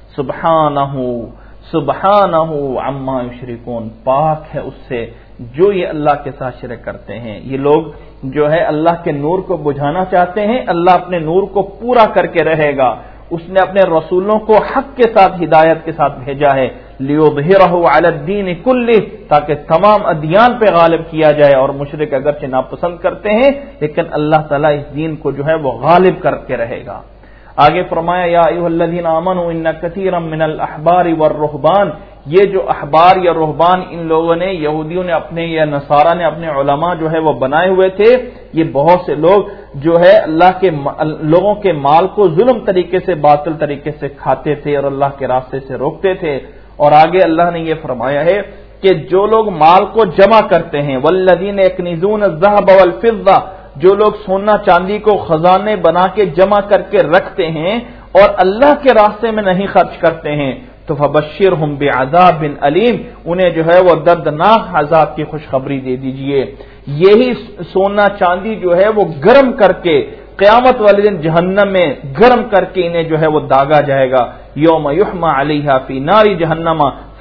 سبحانہ عما یشرکون، پاک ہے اس سے جو یہ اللہ کے ساتھ شرک کرتے ہیں۔ یہ لوگ جو ہے اللہ کے نور کو بجھانا چاہتے ہیں، اللہ اپنے نور کو پورا کر کے رہے گا، اس نے اپنے رسولوں کو حق کے ساتھ ہدایت کے ساتھ بھیجا ہے، لیظہرہ علی الدین کلہ، تاکہ تمام ادیان پہ غالب کیا جائے، اور مشرک اگرچہ ناپسند کرتے ہیں لیکن اللہ تعالیٰ اس دین کو جو ہے وہ غالب کر کے رہے گا۔ آگے فرمایا یا ایھا الذین آمنوا ان کثیرا من الاحبار والرہبان، یہ جو احبار یا رہبان ان لوگوں نے، یہودیوں نے اپنے یا نصارہ نے اپنے علماء جو ہے وہ بنائے ہوئے تھے، یہ بہت سے لوگ جو ہے اللہ کے لوگوں کے مال کو ظلم طریقے سے، باطل طریقے سے کھاتے تھے اور اللہ کے راستے سے روکتے تھے۔ اور آگے اللہ نے یہ فرمایا ہے کہ جو لوگ مال کو جمع کرتے ہیں، والذین یکنزون الذهب والفضة، جو لوگ سونا چاندی کو خزانے بنا کے جمع کر کے رکھتے ہیں اور اللہ کے راستے میں نہیں خرچ کرتے ہیں، تو فبشرہم بعذاب علیم، انہیں جو ہے وہ دردناک عذاب کی خوشخبری دے دیجئے۔ یہی سونا چاندی جو ہے وہ گرم کر کے قیامت والے دن جہنم میں گرم کر کے انہیں جو ہے وہ داغا جائے گا، یوم یحمى علیہا فی نار جہنم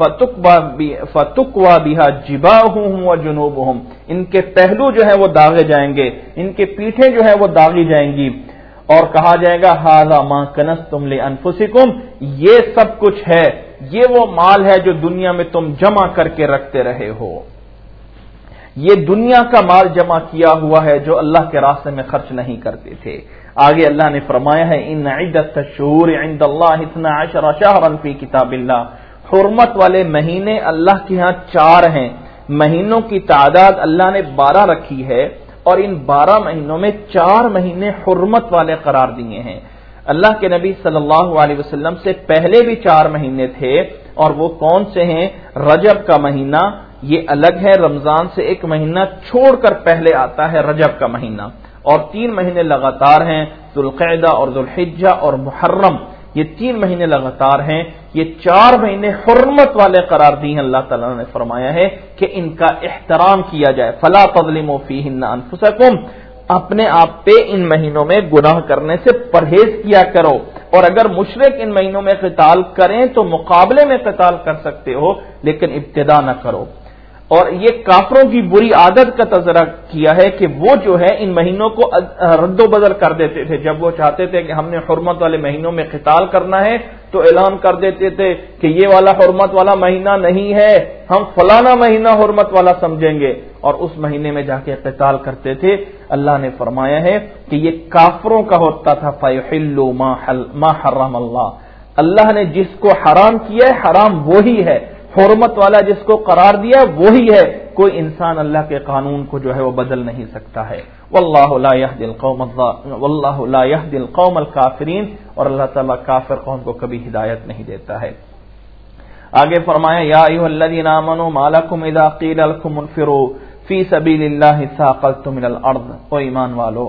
فتکوی بہا جباہہم وجنوبہم، ان کے پہلو جو ہے وہ داغے جائیں گے، ان کے پیٹھیں جو ہے وہ داغی جائیں گی، اور کہا جائے گا ھذا ما کنزتم لانفسکم، یہ سب کچھ ہے، یہ وہ مال ہے جو دنیا میں تم جمع کر کے رکھتے رہے ہو، یہ دنیا کا مال جمع کیا ہوا ہے جو اللہ کے راستے میں خرچ نہیں کرتے تھے۔ آگے اللہ نے فرمایا ہے ان عدت الشہور عند اللہ 12 شہرا فی کتاب اللہ، حرمت والے مہینے اللہ کے ہاں 4 ہیں، مہینوں کی تعداد اللہ نے 12 رکھی ہے، اور ان 12 مہینوں میں 4 مہینے حرمت والے قرار دیے ہیں۔ اللہ کے نبی صلی اللہ علیہ وسلم سے پہلے بھی 4 مہینے تھے، اور وہ کون سے ہیں؟ رجب کا مہینہ، یہ الگ ہے، رمضان سے 1 مہینہ چھوڑ کر پہلے آتا ہے رجب کا مہینہ، اور 3 مہینے لگاتار ہیں، ذوالقعدہ اور ذوالحجہ اور محرم، یہ 3 مہینے لگاتار ہیں، یہ 4 مہینے حرمت والے قرار دی ہیں۔ اللہ تعالیٰ نے فرمایا ہے کہ ان کا احترام کیا جائے، فلا تظلموا فیہن انفسکم، اپنے آپ پہ ان مہینوں میں گناہ کرنے سے پرہیز کیا کرو، اور اگر مشرک ان مہینوں میں قتال کریں تو مقابلے میں قتال کر سکتے ہو، لیکن ابتدا نہ کرو۔ اور یہ کافروں کی بری عادت کا تذکرہ کیا ہے کہ وہ جو ہے ان مہینوں کو رد و بدل کر دیتے تھے، جب وہ چاہتے تھے کہ ہم نے حرمت والے مہینوں میں قتال کرنا ہے تو اعلان کر دیتے تھے کہ یہ والا حرمت والا مہینہ نہیں ہے، ہم فلانا مہینہ حرمت والا سمجھیں گے، اور اس مہینے میں جا کے قتال کرتے تھے۔ اللہ نے فرمایا ہے کہ یہ کافروں کا ہوتا تھا، فَيُحِلُّوا مَا حَرَّمَ اللَّهُ، اللہ نے جس کو حرام کیا ہے حرام وہی ہے، حرمت والا جس کو قرار دیا وہی ہے، کوئی انسان اللہ کے قانون کو جو ہے وہ بدل نہیں سکتا ہے۔ واللہ لا یہدی القوم الکافرین، اور اللہ تعالیٰ کافر قوم کو کبھی ہدایت نہیں دیتا ہے۔ آگے فرمایا یا ایھا الذین آمنوا ما لکم اذا قیل لکم انفروا فی سبیل اللہ ثاقلتم الی الارض، او ایمان والو،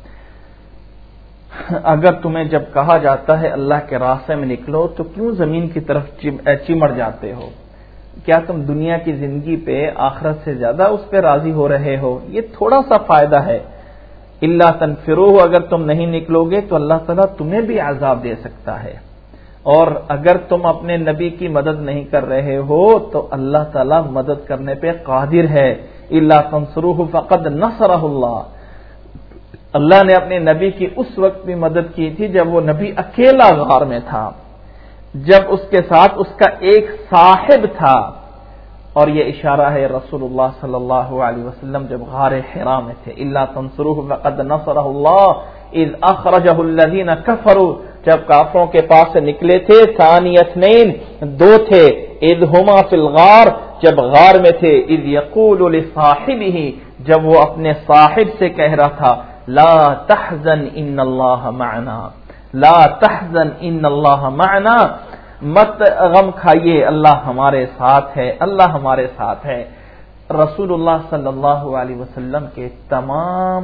اگر تمہیں جب کہا جاتا ہے اللہ کے راستے میں نکلو تو کیوں زمین کی طرف چمڑ جاتے ہو؟ کیا تم دنیا کی زندگی پہ آخرت سے زیادہ اس پہ راضی ہو رہے ہو؟ یہ تھوڑا سا فائدہ ہے، الا تنفروہ، اگر تم نہیں نکلو گے تو اللہ تعالیٰ تمہیں بھی عذاب دے سکتا ہے، اور اگر تم اپنے نبی کی مدد نہیں کر رہے ہو تو اللہ تعالیٰ مدد کرنے پہ قادر ہے، الا تنصروہ فقد نصرہ اللہ، اللہ نے اپنے نبی کی اس وقت بھی مدد کی تھی جب وہ نبی اکیلا غار میں تھا، جب اس کے ساتھ اس کا ایک صاحب تھا، اور یہ اشارہ ہے رسول اللہ صلی اللہ علیہ وسلم جب غار حرا میں تھے، الا تنصروہ فقد نصرہ اللہ، اذ اخرجہ الذین کفروا، جب کافروں کے پاس سے نکلے تھے، ثانی اثنین، دو تھے، اذ ہما فی الغار، جب غار میں تھے، اذ یقول لصاحبہ، جب وہ اپنے صاحب سے کہہ رہا تھا، لا تحزن ان اللہ معنا، لا تحزن ان اللہ معنا، مت غم کھائیے، اللہ ہمارے ساتھ ہے، اللہ ہمارے ساتھ ہے۔ رسول اللہ صلی اللہ علیہ وسلم کے تمام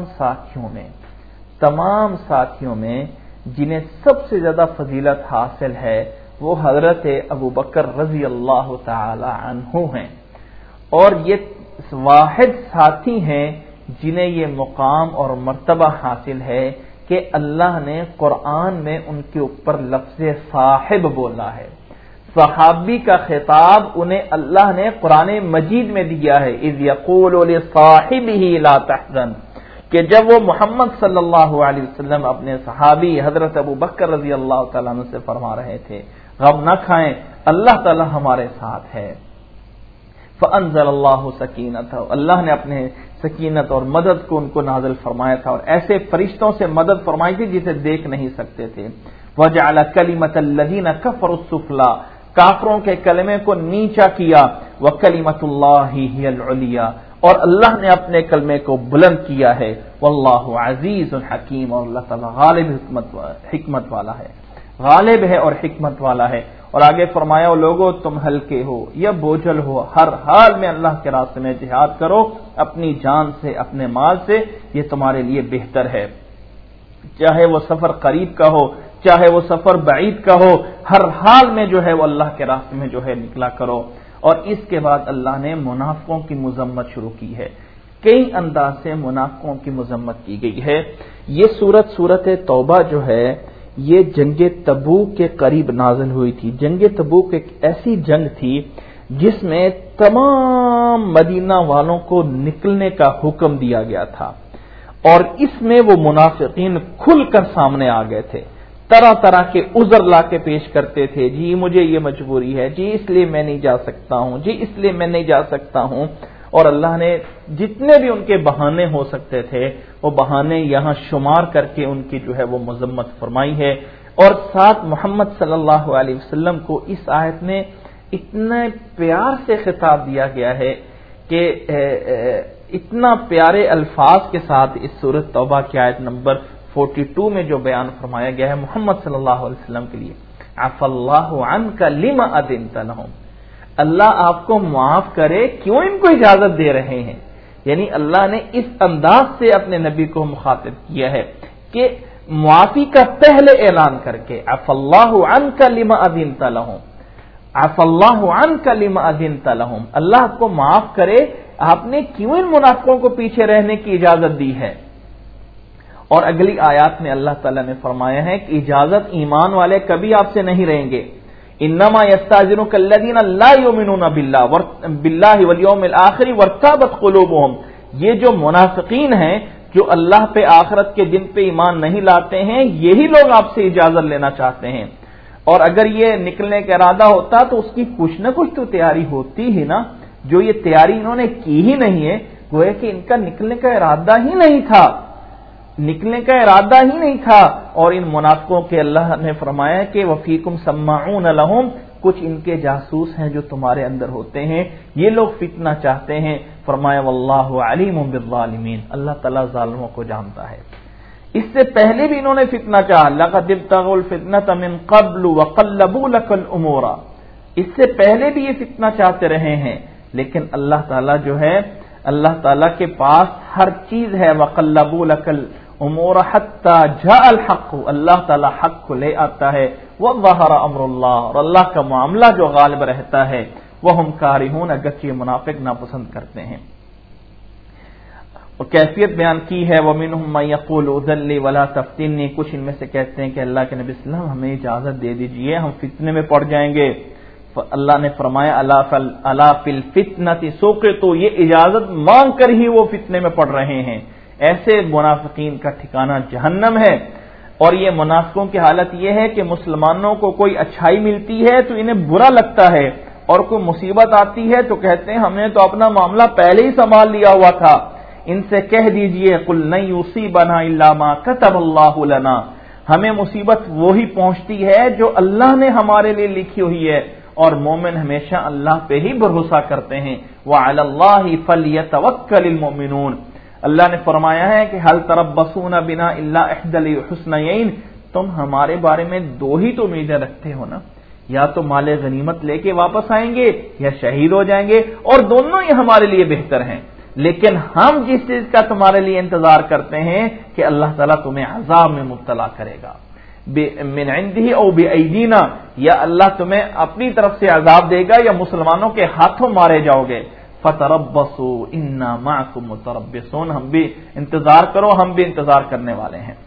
ساتھیوں میں جنہیں سب سے زیادہ فضیلت حاصل ہے وہ حضرت ابو بکر رضی اللہ تعالی عنہ ہیں، اور یہ واحد ساتھی ہیں جنہیں یہ مقام اور مرتبہ حاصل ہے کہ اللہ نے قرآن میں ان کے اوپر لفظ صاحب بولا ہے۔ صحابی کا خطاب انہیں اللہ نے قرآن مجید میں دیا ہے، اذ یقول لصاحبہ لا تحزن، کہ جب وہ محمد صلی اللہ علیہ وسلم اپنے صحابی حضرت ابو بکر رضی اللہ تعالیٰ عنہ سے فرما رہے تھے، غم نہ کھائیں، اللہ تعالیٰ ہمارے ساتھ ہے۔ فانزل اللہ سکینتہ، اللہ نے اپنے سکینت اور مدد کو ان کو نازل فرمایا تھا، اور ایسے فرشتوں سے مدد فرمائی تھی جسے دیکھ نہیں سکتے تھے۔ وجعل کلمۃ الذین کفروا السفلی، کافروں کے کلمے کو نیچا کیا، وکلمۃ اللہ ہی العلیٰ، اور اللہ نے اپنے کلمے کو بلند کیا ہے، واللہ عزیز حکیم، اور اللہ تعالیٰ غالب حکمت والا ہے، غالب ہے اور حکمت والا ہے۔ اور آگے فرمایا، لوگوں تم ہلکے ہو یا بوجھل ہو، ہر حال میں اللہ کے راستے میں جہاد کرو، اپنی جان سے، اپنے مال سے، یہ تمہارے لیے بہتر ہے، چاہے وہ سفر قریب کا ہو، چاہے وہ سفر بعید کا ہو، ہر حال میں جو ہے وہ اللہ کے راستے میں جو ہے نکلا کرو۔ اور اس کے بعد اللہ نے منافقوں کی مذمت شروع کی ہے، کئی انداز سے منافقوں کی مذمت کی گئی ہے۔ یہ سورت توبہ جو ہے یہ جنگ تبوک کے قریب نازل ہوئی تھی۔ جنگ تبوک ایک ایسی جنگ تھی جس میں تمام مدینہ والوں کو نکلنے کا حکم دیا گیا تھا، اور اس میں وہ منافقین کھل کر سامنے آ گئے تھے، طرح طرح کے عذر لا کے پیش کرتے تھے، جی مجھے یہ مجبوری ہے، جی اس لیے میں نہیں جا سکتا ہوں، جی اس لیے میں نہیں جا سکتا ہوں، اور اللہ نے جتنے بھی ان کے بہانے ہو سکتے تھے وہ بہانے یہاں شمار کر کے ان کی جو ہے وہ مذمت فرمائی ہے۔ اور ساتھ محمد صلی اللہ علیہ وسلم کو اس آیت میں اتنے پیار سے خطاب دیا گیا ہے کہ اتنا پیارے الفاظ کے ساتھ اس سورۃ توبہ کی آیت نمبر 42 میں جو بیان فرمایا گیا ہے محمد صلی اللہ علیہ وسلم کے لیے، عفا اللہ عنک لما اذنت لهم، اللہ آپ کو معاف کرے کیوں ان کو اجازت دے رہے ہیں، یعنی اللہ نے اس انداز سے اپنے نبی کو مخاطب کیا ہے کہ معافی کا پہلے اعلان کر کے، عفا اللہ عنک لما اذنت لهم، عفا اللہ عنک لما اذنت لهم، اللہ آپ کو معاف کرے آپ نے کیوں ان منافقوں کو پیچھے رہنے کی اجازت دی ہے۔ اور اگلی آیات میں اللہ تعالیٰ نے فرمایا ہے کہ اجازت ایمان والے کبھی آپ سے نہیں رہیں گے، انما یستاذنک الذین لا یؤمنون باللہ والیوم الآخر وارتابت قلوبہم، یہ جو منافقین ہیں جو اللہ پہ آخرت کے دن پہ ایمان نہیں لاتے ہیں، یہی لوگ آپ سے اجازت لینا چاہتے ہیں، اور اگر یہ نکلنے کا ارادہ ہوتا تو اس کی کچھ نہ کچھ تو تیاری ہوتی ہی نا، جو یہ تیاری انہوں نے کی ہی نہیں ہے، گویا کہ ان کا نکلنے کا ارادہ ہی نہیں تھا، نکلنے کا ارادہ ہی نہیں تھا۔ اور ان منافقوں کے اللہ نے فرمایا کہ وفیکم سماعون لہم، کچھ ان کے جاسوس ہیں جو تمہارے اندر ہوتے ہیں، یہ لوگ فتنہ چاہتے ہیں، فرمایا واللہ علیم بالظالمین، اللہ تعالیٰ ظالموں کو جانتا ہے۔ اس سے پہلے بھی انہوں نے فتنہ چاہا، لقد ابتغوا الفتنة من قبل وقلبوا لك الامور، اس سے پہلے بھی یہ فتنہ چاہتے رہے ہیں، لیکن اللہ تعالیٰ جو ہے، اللہ تعالیٰ کے پاس ہر چیز ہے، وقلبوا لك الامور حتى جاء الحق، اللہ تعالیٰ حق کو لے آتا ہے، وظہر امر اللہ، اور اللہ کا معاملہ جو غالب رہتا ہے، وہم کارہون، اگرچہ منافق ناپسند کرتے ہیں۔ اور کیفیت بیان کی ہے، ومنہم من یقول اذن لی ولا تفتنی، کچھ ان میں سے کہتے ہیں کہ اللہ کے نبی صلی اللہ علیہ وسلم ہمیں اجازت دے دیجئے، ہم فتنے میں پڑ جائیں گے۔ اللہ نے فرمایا الا فی الفتنۃ سقطوا، یہ اجازت مانگ کر ہی وہ فتنے میں پڑ رہے ہیں، ایسے منافقین کا ٹھکانہ جہنم ہے۔ اور یہ منافقوں کی حالت یہ ہے کہ مسلمانوں کو کوئی اچھائی ملتی ہے تو انہیں برا لگتا ہے، اور کوئی مصیبت آتی ہے تو کہتے ہیں ہم نے تو اپنا معاملہ پہلے ہی سنبھال لیا ہوا تھا، ان سے کہہ دیجئے قل لن یصیبنا الا ما کتب اللہ لنا، ہمیں مصیبت وہی پہنچتی ہے جو اللہ نے ہمارے لیے لکھی ہوئی ہے، اور مومن ہمیشہ اللہ پہ ہی بھروسہ کرتے ہیں۔ وعلی اللہ فلیتوکل المؤمنون، اللہ نے فرمایا ہے کہ هل تربصون بنا الا احدى الحسنیین، تم ہمارے بارے میں دو ہی تو امیدیں رکھتے ہو نا، یا تو مال غنیمت لے کے واپس آئیں گے یا شہید ہو جائیں گے، اور دونوں ہی ہمارے لیے بہتر ہیں، لیکن ہم جس چیز کا تمہارے لیے انتظار کرتے ہیں کہ اللہ تعالیٰ تمہیں عذاب میں مبتلا کرے گا، من عنده او بأیدینا، یا اللہ تمہیں اپنی طرف سے عذاب دے گا یا مسلمانوں کے ہاتھوں مارے جاؤ گے۔ فتربصوا انا معکم متربصون، ہم بھی انتظار کرو، ہم بھی انتظار کرنے والے ہیں۔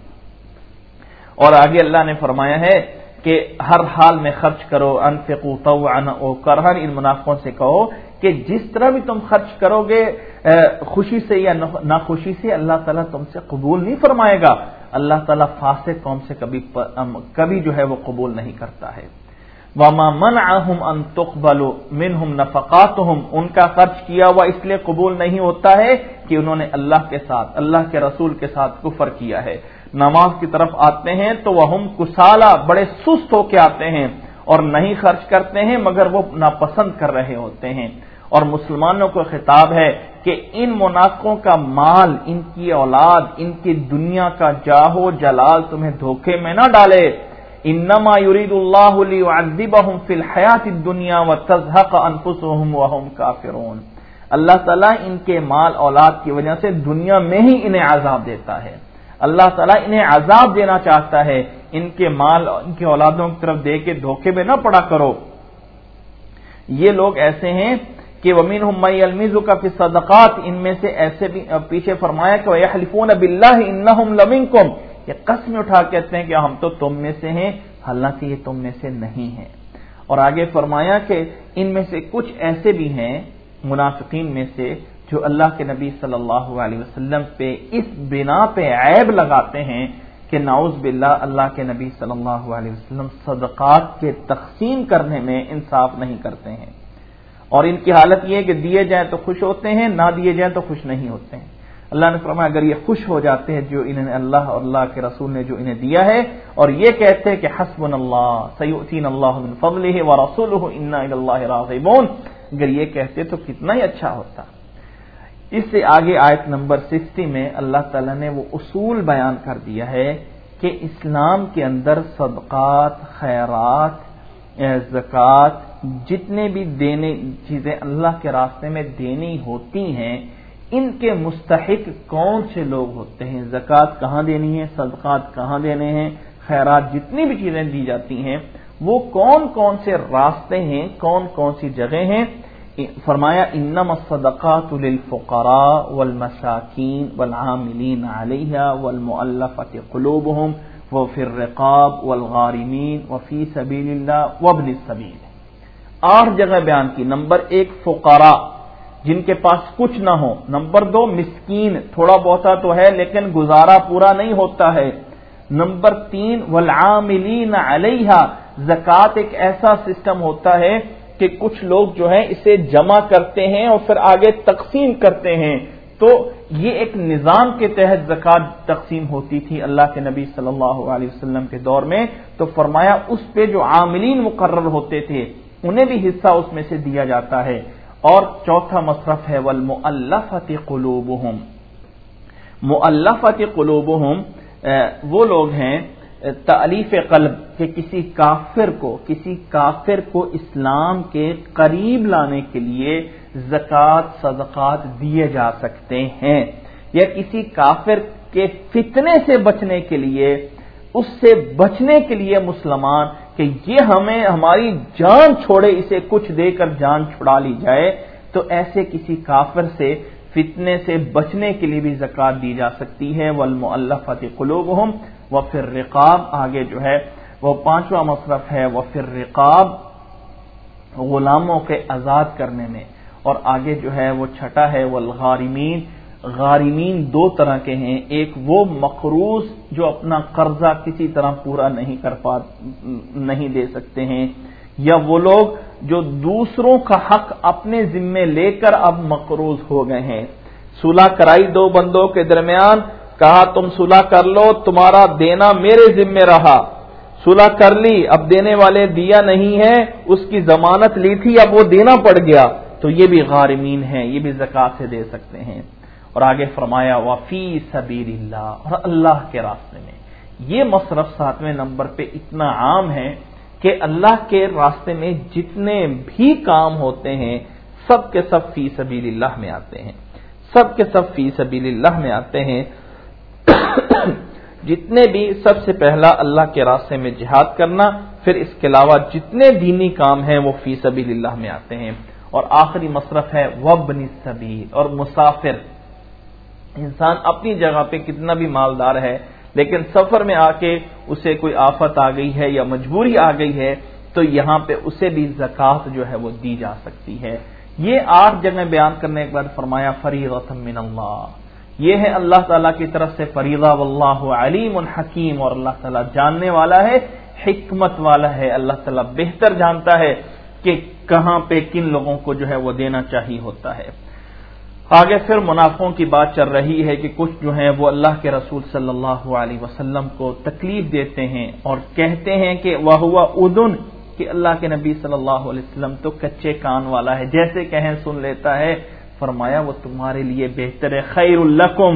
اور آگے اللہ نے فرمایا ہے کہ ہر حال میں خرچ کرو، انفقوا طوعا او کرہا، ان منافقوں سے کہو کہ جس طرح بھی تم خرچ کرو گے خوشی سے یا ناخوشی سے، اللہ تعالیٰ تم سے قبول نہیں فرمائے گا، اللہ تعالیٰ فاسق قوم سے کبھی جو ہے وہ قبول نہیں کرتا ہے۔ وما منعهم ان تقبل منهم نفقاتهم، ان کا خرچ کیا ہوا اس لیے قبول نہیں ہوتا ہے کہ انہوں نے اللہ کے ساتھ، اللہ کے رسول کے ساتھ کفر کیا ہے۔ نماز کی طرف آتے ہیں تو وہم کسالى، بڑے سست ہو کے آتے ہیں اور نہیں خرچ کرتے ہیں مگر وہ ناپسند کر رہے ہوتے ہیں۔ اور مسلمانوں کو خطاب ہے کہ ان منافقوں کا مال، ان کی اولاد، ان کی دنیا کا جاہ و جلال تمہیں دھوکے میں نہ ڈالے۔ انما یرید اللہ لیعذبہم فی الحیاۃ الدنیا وتزہق انفسہم وہم کافرون، اللہ تعالیٰ ان کے مال اولاد کی وجہ سے دنیا میں ہی انہیں عذاب دیتا ہے، اللہ تعالیٰ انہیں عذاب دینا چاہتا ہے، ان کے مال ان کی اولادوں کی طرف دے کے دھوکے میں نہ پڑا کرو۔ یہ لوگ ایسے ہیں کہ وَمِنْهُمْ مَن يَلْمِزُكَ فِي الصَّدَقَاتِ، ان میں سے ایسے بھی پیچھے فرمایا کہ وَيَحْلِفُونَ بِاللَّهِ إِنَّهُمْ لَمِنْكُمْ، یہ قسم اٹھا کہتے ہیں کہ ہم تو تم میں سے ہیں، حالانکہ یہ تم میں سے نہیں ہیں۔ اور آگے فرمایا کہ ان میں سے کچھ ایسے بھی ہیں منافقین میں سے جو اللہ کے نبی صلی اللہ علیہ وسلم پہ اس بنا پہ عیب لگاتے ہیں کہ نعوذ باللہ اللہ کے نبی صلی اللہ علیہ وسلم صدقات کے تقسیم کرنے میں انصاف نہیں کرتے ہیں، اور ان کی حالت یہ ہے کہ دیے جائیں تو خوش ہوتے ہیں، نہ دیے جائیں تو خوش نہیں ہوتے ہیں۔ اللہ نے فرمایا اگر یہ خوش ہو جاتے ہیں جو انہیں اللہ اور اللہ کے رسول نے جو انہیں دیا ہے، اور یہ کہتے ہیں کہ حسبنا اللہ سیؤتینا اللہ من فضلہ ورسولہ انا الی اللہ راغبون، اگر یہ کہتے تو کتنا ہی اچھا ہوتا۔ اس سے آگے آیت نمبر 60 میں اللہ تعالیٰ نے وہ اصول بیان کر دیا ہے کہ اسلام کے اندر صدقات، خیرات، زکوٰۃ، جتنے بھی دینے چیزیں اللہ کے راستے میں دینی ہوتی ہیں، ان کے مستحق کون سے لوگ ہوتے ہیں، زکوٰۃ کہاں دینی ہے، صدقات کہاں دینے ہیں، خیرات جتنی بھی چیزیں دی جاتی ہیں وہ کون کون سے راستے ہیں، کون کون سی جگہ ہیں۔ فرمایا انما الصدقات للفقراء والمساکین والعاملین علیہا والمؤلفۃ قلوبہم وفی الرقاب والغارمین وفی سبیل اللہ وابن السبیل، 8 جگہ بیان کی۔ نمبر 1 فقراء، جن کے پاس کچھ نہ ہو۔ نمبر 2 مسکین، تھوڑا بہتا تو ہے لیکن گزارا پورا نہیں ہوتا ہے۔ نمبر 3 والعاملین علیہا، زکوٰۃ ایک ایسا سسٹم ہوتا ہے کہ کچھ لوگ جو ہیں اسے جمع کرتے ہیں اور پھر آگے تقسیم کرتے ہیں، تو یہ ایک نظام کے تحت زکوٰۃ تقسیم ہوتی تھی اللہ کے نبی صلی اللہ علیہ وسلم کے دور میں، تو فرمایا اس پہ جو عاملین مقرر ہوتے تھے انہیں بھی حصہ اس میں سے دیا جاتا ہے۔ اور چوتھا مصرف ہے والمؤلفۃ قلوبہم، مؤلفۃ قلوبہم وہ لوگ ہیں تألیف قلب، کہ کسی کافر کو اسلام کے قریب لانے کے لیے زکوٰۃ صدقات دیے جا سکتے ہیں، یا کسی کافر کے فتنے سے بچنے کے لیے، اس سے بچنے کے لیے مسلمان کہ یہ ہمیں ہماری جان چھوڑے، اسے کچھ دے کر جان چھڑا لی جائے، تو ایسے کسی کافر سے فتنے سے بچنے کے لیے بھی زکوٰۃ دی جا سکتی ہے۔ والمؤلفۃ قلوبہم وفی الرقاب، آگے جو ہے وہ 5واں مصرف ہے وفی الرقاب، غلاموں کے آزاد کرنے میں، اور آگے جو ہے وہ 6 ہے والغارمین، غارمین 2 طرح کے ہیں، ایک وہ مقروض جو اپنا قرضہ کسی طرح پورا نہیں دے سکتے ہیں، یا وہ لوگ جو دوسروں کا حق اپنے ذمے لے کر اب مقروض ہو گئے ہیں۔ صلح کرائی دو بندوں کے درمیان، کہا تم صلح کر لو، تمہارا دینا میرے ذمے رہا، صلح کر لی، اب دینے والے دیا نہیں ہے، اس کی ضمانت لی تھی اب وہ دینا پڑ گیا، تو یہ بھی غارمین ہیں، یہ بھی زکات سے دے سکتے ہیں۔ اور آگے فرمایا وفی سبیل اللہ، اور اللہ کے راستے میں۔ یہ مصرف 7ویں نمبر پہ اتنا عام ہے کہ اللہ کے راستے میں جتنے بھی کام ہوتے ہیں سب کے سب فی سبیل اللہ میں آتے ہیں، سب کے سب فی سبیل اللہ میں آتے ہیں۔ جتنے بھی سب سے پہلا اللہ کے راستے میں جہاد کرنا، پھر اس کے علاوہ جتنے دینی کام ہیں وہ فی سبیل اللہ میں آتے ہیں۔ اور آخری مصرف ہے وابن السبیل، اور مسافر۔ انسان اپنی جگہ پہ کتنا بھی مالدار ہے لیکن سفر میں آ کے اسے کوئی آفت آ گئی ہے یا مجبوری آ گئی ہے تو یہاں پہ اسے بھی زکوٰۃ جو ہے وہ دی جا سکتی ہے۔ یہ 8 جگہ بیان کرنے کے بعد فرمایا فریضۃ من اللہ، یہ ہے اللہ تعالیٰ کی طرف سے فریضہ، واللہ علیم حکیم، اور اللہ تعالیٰ جاننے والا ہے، حکمت والا ہے، اللہ تعالیٰ بہتر جانتا ہے کہ کہاں پہ کن لوگوں کو جو ہے وہ دینا چاہیے ہوتا ہے۔ آگے پھر منافقوں کی بات چل رہی ہے کہ کچھ جو ہیں وہ اللہ کے رسول صلی اللہ علیہ وسلم کو تکلیف دیتے ہیں اور کہتے ہیں کہ وَهُوَ أُذُنٌ، کہ اللہ کے نبی صلی اللہ علیہ وسلم تو کچے کان والا ہے، جیسے کہیں سن لیتا ہے۔ فرمایا وہ تمہارے لیے بہتر ہے، خیر لکم،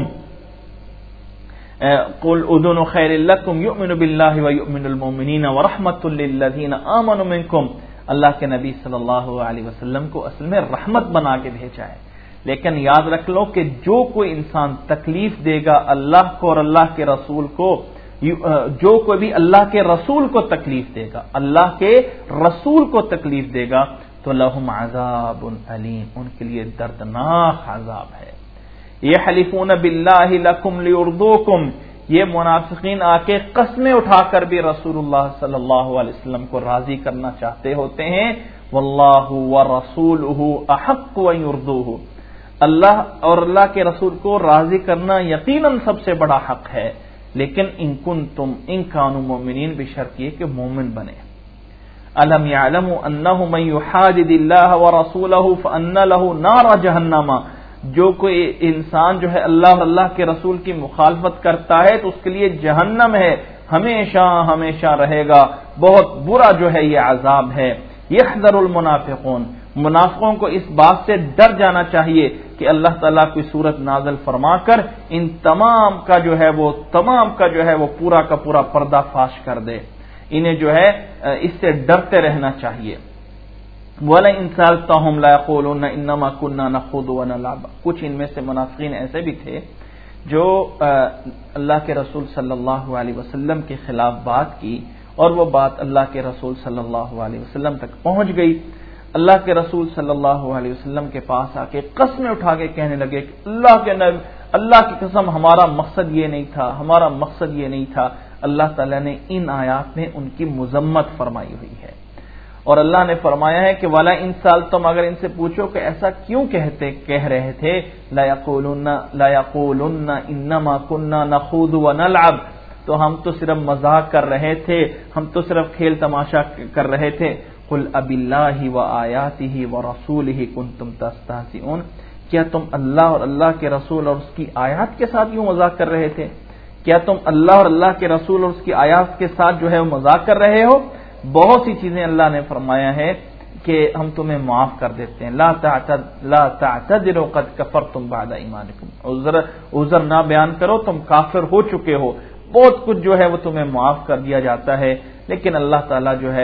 قل اذن خیر لکم یؤمن باللہ ویؤمن المؤمنین ورحمۃ للذین آمنوا منکم۔ اللہ کے نبی صلی اللہ علیہ وسلم کو اصل میں رحمت بنا کے بھیجا ہے، لیکن یاد رکھ لو کہ جو کوئی انسان تکلیف دے گا اللہ کو اور اللہ کے رسول کو، جو کوئی بھی اللہ کے رسول کو تکلیف دے گا، اللہ کے رسول کو تکلیف دے گا تو لہم عذاب علیم، ان کے لیے دردناک عذاب ہے۔ یحلفون باللہ لکم لیرضوکم، یہ منافقین آ کے قسمیں اٹھا کر بھی رسول اللہ صلی اللہ علیہ وسلم کو راضی کرنا چاہتے ہوتے ہیں۔ واللہ ورسولہ احق ان یرضوہ، اللہ اور اللہ کے رسول کو راضی کرنا یقیناً سب سے بڑا حق ہے، لیکن ان کانوا مؤمنین، بشرط یہ کہ مومن بنے۔ الم یعلموا انہ من یحادد اللہ ورسولہ فان لہ نار جہنم، جو کوئی انسان جو ہے اللہ اور اللہ کے رسول کی مخالفت کرتا ہے تو اس کے لیے جہنم ہے، ہمیشہ ہمیشہ رہے گا، بہت برا جو ہے یہ عذاب ہے۔ یحذر المنافقون، منافقوں کو اس بات سے ڈر جانا چاہیے کہ اللہ تعالیٰ کوئی صورت نازل فرما کر ان تمام کا جو ہے وہ پورا کا پورا پردہ فاش کر دے، انہیں جو ہے اس سے ڈرتے رہنا چاہیے۔ وَلَئِن سَأَلْتَهُمْ لَيَقُولُنَّ إِنَّمَا كُنَّا نَخُوضُ وَنَلْعَبُ، کچھ ان میں سے منافقین ایسے بھی تھے جو اللہ کے رسول صلی اللہ علیہ وسلم کے خلاف بات کی اور وہ بات اللہ کے رسول صلی اللہ علیہ وسلم تک پہنچ گئی۔ اللہ کے رسول صلی اللہ علیہ وسلم کے پاس آ کے قسمیں اٹھا کے کہنے لگے کہ اللہ کی قسم ہمارا مقصد یہ نہیں تھا، ہمارا مقصد یہ نہیں تھا۔ اللہ تعالیٰ نے ان آیات میں ان کی مذمت فرمائی ہوئی ہے، اور اللہ نے فرمایا ہے کہ والا ان سال تم اگر ان سے پوچھو کہ ایسا کیوں کہہ رہے تھے، لا یقولن انما كنا نخوض ونلعب، تو ہم تو صرف مذاق کر رہے تھے، ہم تو صرف کھیل تماشا کر رہے تھے۔ قل اب اللہ وآیاتہ ورسولہ کنتم تستہزئون، کیا تم اللہ اور اللہ کے رسول اور اس کی آیات کے ساتھ یوں مذاق کر رہے تھے؟ کیا تم اللہ اور اللہ کے رسول اور اس کی آیات کے ساتھ جو ہے وہ مذاق کر رہے ہو؟ بہت سی چیزیں اللہ نے فرمایا ہے کہ ہم تمہیں معاف کر دیتے ہیں۔ لا تعتذروا قد کفرتم بعد ایمانکم، عذر نہ بیان کرو، تم کافر ہو چکے ہو۔ بہت کچھ جو ہے وہ تمہیں معاف کر دیا جاتا ہے، لیکن اللہ تعالیٰ جو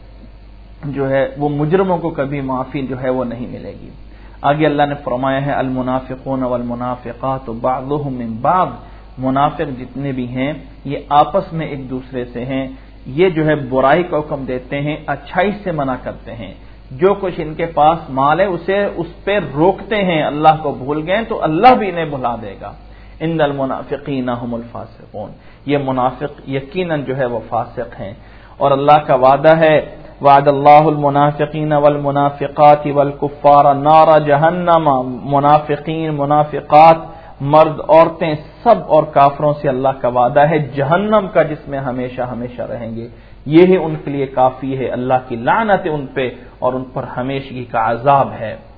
ہے وہ مجرموں کو کبھی معافی جو ہے وہ نہیں ملے گی۔ آگے اللہ نے فرمایا ہے المنافقون والمنافقات بعضهم من بعض، منافق جتنے بھی ہیں یہ آپس میں ایک دوسرے سے ہیں، یہ جو ہے برائی کا حکم دیتے ہیں، اچھائی سے منع کرتے ہیں، جو کچھ ان کے پاس مال ہے اسے اس پہ روکتے ہیں، اللہ کو بھول گئے تو اللہ بھی انہیں بھلا دے گا۔ ان المنافقین هم الفاسقون، یہ منافق یقیناً جو ہے وہ فاسق ہیں، اور اللہ کا وعدہ ہے وعد اللہ المنافقین والمنافقات والکفار نار جہنم، منافقین منافقات مرد عورتیں سب اور کافروں سے اللہ کا وعدہ ہے جہنم کا، جس میں ہمیشہ ہمیشہ رہیں گے، یہی ان کے لیے کافی ہے، اللہ کی لعنت ہے ان پہ اور ان پر ہمیشگی کا عذاب ہے۔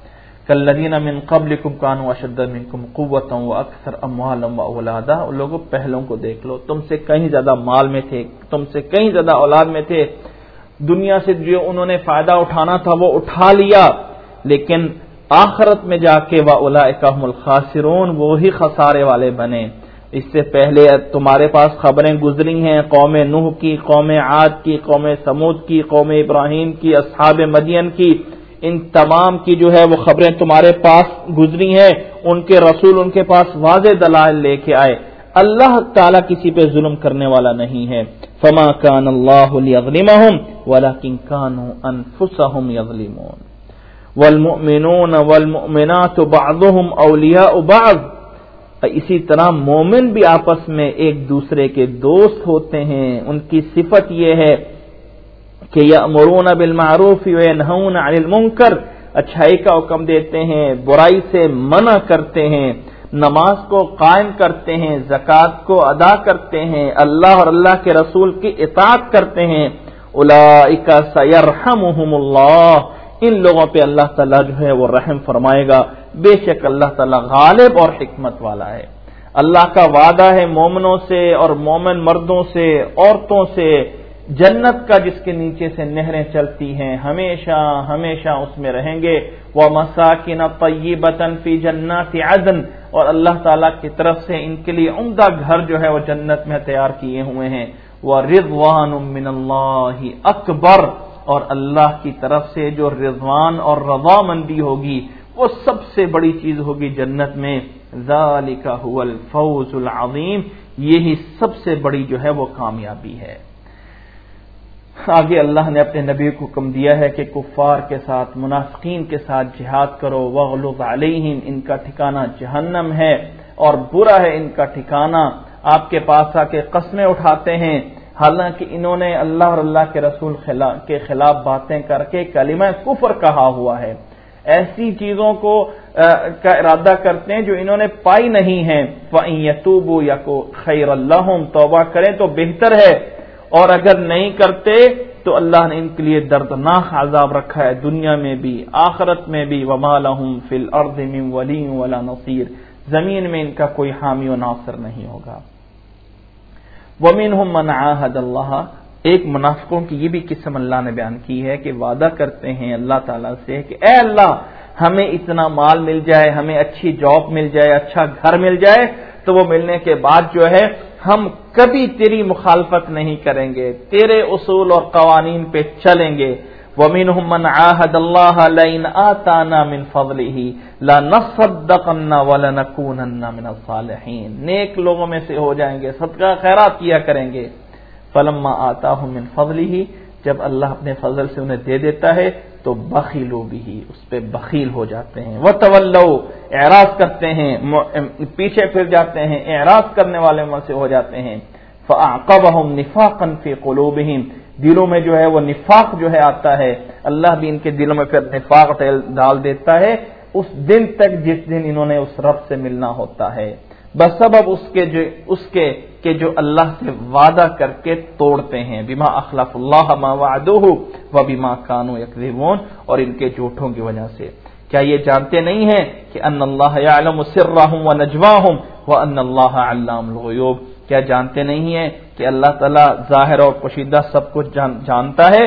کالذین من قبلکم کانوا اشد منکم قوۃ واکثر اموالا واولادا. لوگوں پہلوں کو دیکھ لو، تم سے کہیں زیادہ مال میں تھے، تم سے کہیں زیادہ اولاد میں تھے، دنیا سے جو انہوں نے فائدہ اٹھانا تھا وہ اٹھا لیا، لیکن آخرت میں جا کے واولئک هم الخاسرون، وہی خسارے والے بنے. اس سے پہلے تمہارے پاس خبریں گزری ہیں قوم نوح کی، قوم عاد کی، قوم سمود کی، قوم ابراہیم کی، اصحاب مدین کی، ان تمام کی جو ہے وہ خبریں تمہارے پاس گزری ہیں. ان کے رسول ان کے پاس واضح دلائل لے کے آئے. اللہ تعالیٰ کسی پہ ظلم کرنے والا نہیں ہے. فما کان اللہ لیظلمہم ولکن کانوا انفسہم یظلمون. والمؤمنون والمؤمنات بعضهم اولیاء بعض. اسی طرح مومن بھی آپس میں ایک دوسرے کے دوست ہوتے ہیں. ان کی صفت یہ ہے کہ یأمرون بالمعروف وینہون عن المنکر، اچھائی کا حکم دیتے ہیں، برائی سے منع کرتے ہیں، نماز کو قائم کرتے ہیں، زکوٰۃ کو ادا کرتے ہیں، اللہ اور اللہ کے رسول کی اطاعت کرتے ہیں. اولئک سیرحمہم اللہ، ان لوگوں پہ اللہ تعالیٰ جو ہے وہ رحم فرمائے گا. بے شک اللہ تعالیٰ غالب اور حکمت والا ہے. اللہ کا وعدہ ہے مومنوں سے اور مومن مردوں سے، عورتوں سے، جنت کا جس کے نیچے سے نہریں چلتی ہیں، ہمیشہ ہمیشہ اس میں رہیں گے. وَمَسَاكِنَ طَيِّبَةً فِي جَنَّاتِ عَدْنٍ، اور اللہ تعالیٰ کی طرف سے ان کے لیے عمدہ گھر جو ہے وہ جنت میں تیار کیے ہوئے ہیں. وَرِضْوَانٌ مِّنَ اللَّهِ أَكْبَرُ، اور اللہ کی طرف سے جو رضوان اور رضامندی ہوگی وہ سب سے بڑی چیز ہوگی جنت میں. ذَلِكَ هُوَ الْفَوْزُ الْعَظِيمُ، یہی سب سے بڑی جو ہے وہ کامیابی ہے. آگے اللہ نے اپنے نبی کو حکم دیا ہے کہ کفار کے ساتھ، منافقین کے ساتھ جہاد کرو. وَاغْلُظْ عَلَيْهِمْ، ان کا ٹھکانہ جہنم ہے اور برا ہے ان کا ٹھکانہ. آپ کے پاس آ کے قسمیں اٹھاتے ہیں حالانکہ انہوں نے اللہ اور اللہ کے رسول کے خلاف باتیں کر کے کلمہ کفر کہا ہوا ہے. ایسی چیزوں کو کا ارادہ کرتے ہیں جو انہوں نے پائی نہیں ہیں. فَإِن يَتُوبُوا يَكُ خَيْرًا لَّهُمْ، توبہ کریں تو بہتر ہے، اور اگر نہیں کرتے تو اللہ نے ان کے لیے دردناک عذاب رکھا ہے دنیا میں بھی آخرت میں بھی. وَمَا لَهُمْ فِي الْأَرْضِ مِن وَلِيٍّ وَلَا نَصِيرٍ، زمین میں ان کا کوئی حامی و ناصر نہیں ہوگا. وَمِنْهُمْ مَنْ عَاهَدَ اللَّهَ، ایک منافقوں کی یہ بھی قسم اللہ نے بیان کی ہے کہ وعدہ کرتے ہیں اللہ تعالیٰ سے کہ اے اللہ ہمیں اتنا مال مل جائے، ہمیں اچھی جاب مل جائے، اچھا گھر مل جائے، تو وہ ملنے کے بعد جو ہے ہم کبھی تیری مخالفت نہیں کریں گے، تیرے اصول اور قوانین پہ چلیں گے. وَمِنْهُمْ مَنْ عَاهَدَ اللَّهَ لَئِنْ آتَانَا مِنْ فَضْلِهِ لَنَصَّدَّقَنَّ وَلَنَكُونَنَّ مِنَ الصَّالِحِينَ، نیک لوگوں میں سے ہو جائیں گے، صدقہ خیرات کیا کریں گے. فَلَمَّا آتَاهُم مِنْ فَضْلِهِ، جب اللہ اپنے فضل سے انہیں دے دیتا ہے تو بخیلوا بہ، اس پہ بخیل ہو جاتے ہیں. وَتَوَلَّوْا، اعراض کرتے ہیں، پیچھے پھر جاتے ہیں، اعراض کرنے والے میں سے ہو جاتے ہیں. فَأَعْقَبَهُمْ نِفَاقًا فِي قُلُوبِهِمْ، دلوں میں جو ہے وہ نفاق جو ہے آتا ہے، اللہ بھی ان کے دلوں میں پھر نفاق ڈال دیتا ہے اس دن تک جس دن انہوں نے اس رب سے ملنا ہوتا ہے، بسبب اس کے کہ جو اللہ سے وعدہ کر کے توڑتے ہیں. بما اخلف اللہ ما وعدوہ وبما كانوا یکذبون، اور ان کے جھوٹوں کی وجہ سے. کیا یہ جانتے نہیں ہیں کہ ان اللہ یعلم سرهم ونجواهم وان اللہ علام الغیوب، کیا جانتے نہیں ہیں کہ اللہ تعالیٰ ظاہر اور پوشیدہ سب کچھ جانتا ہے؟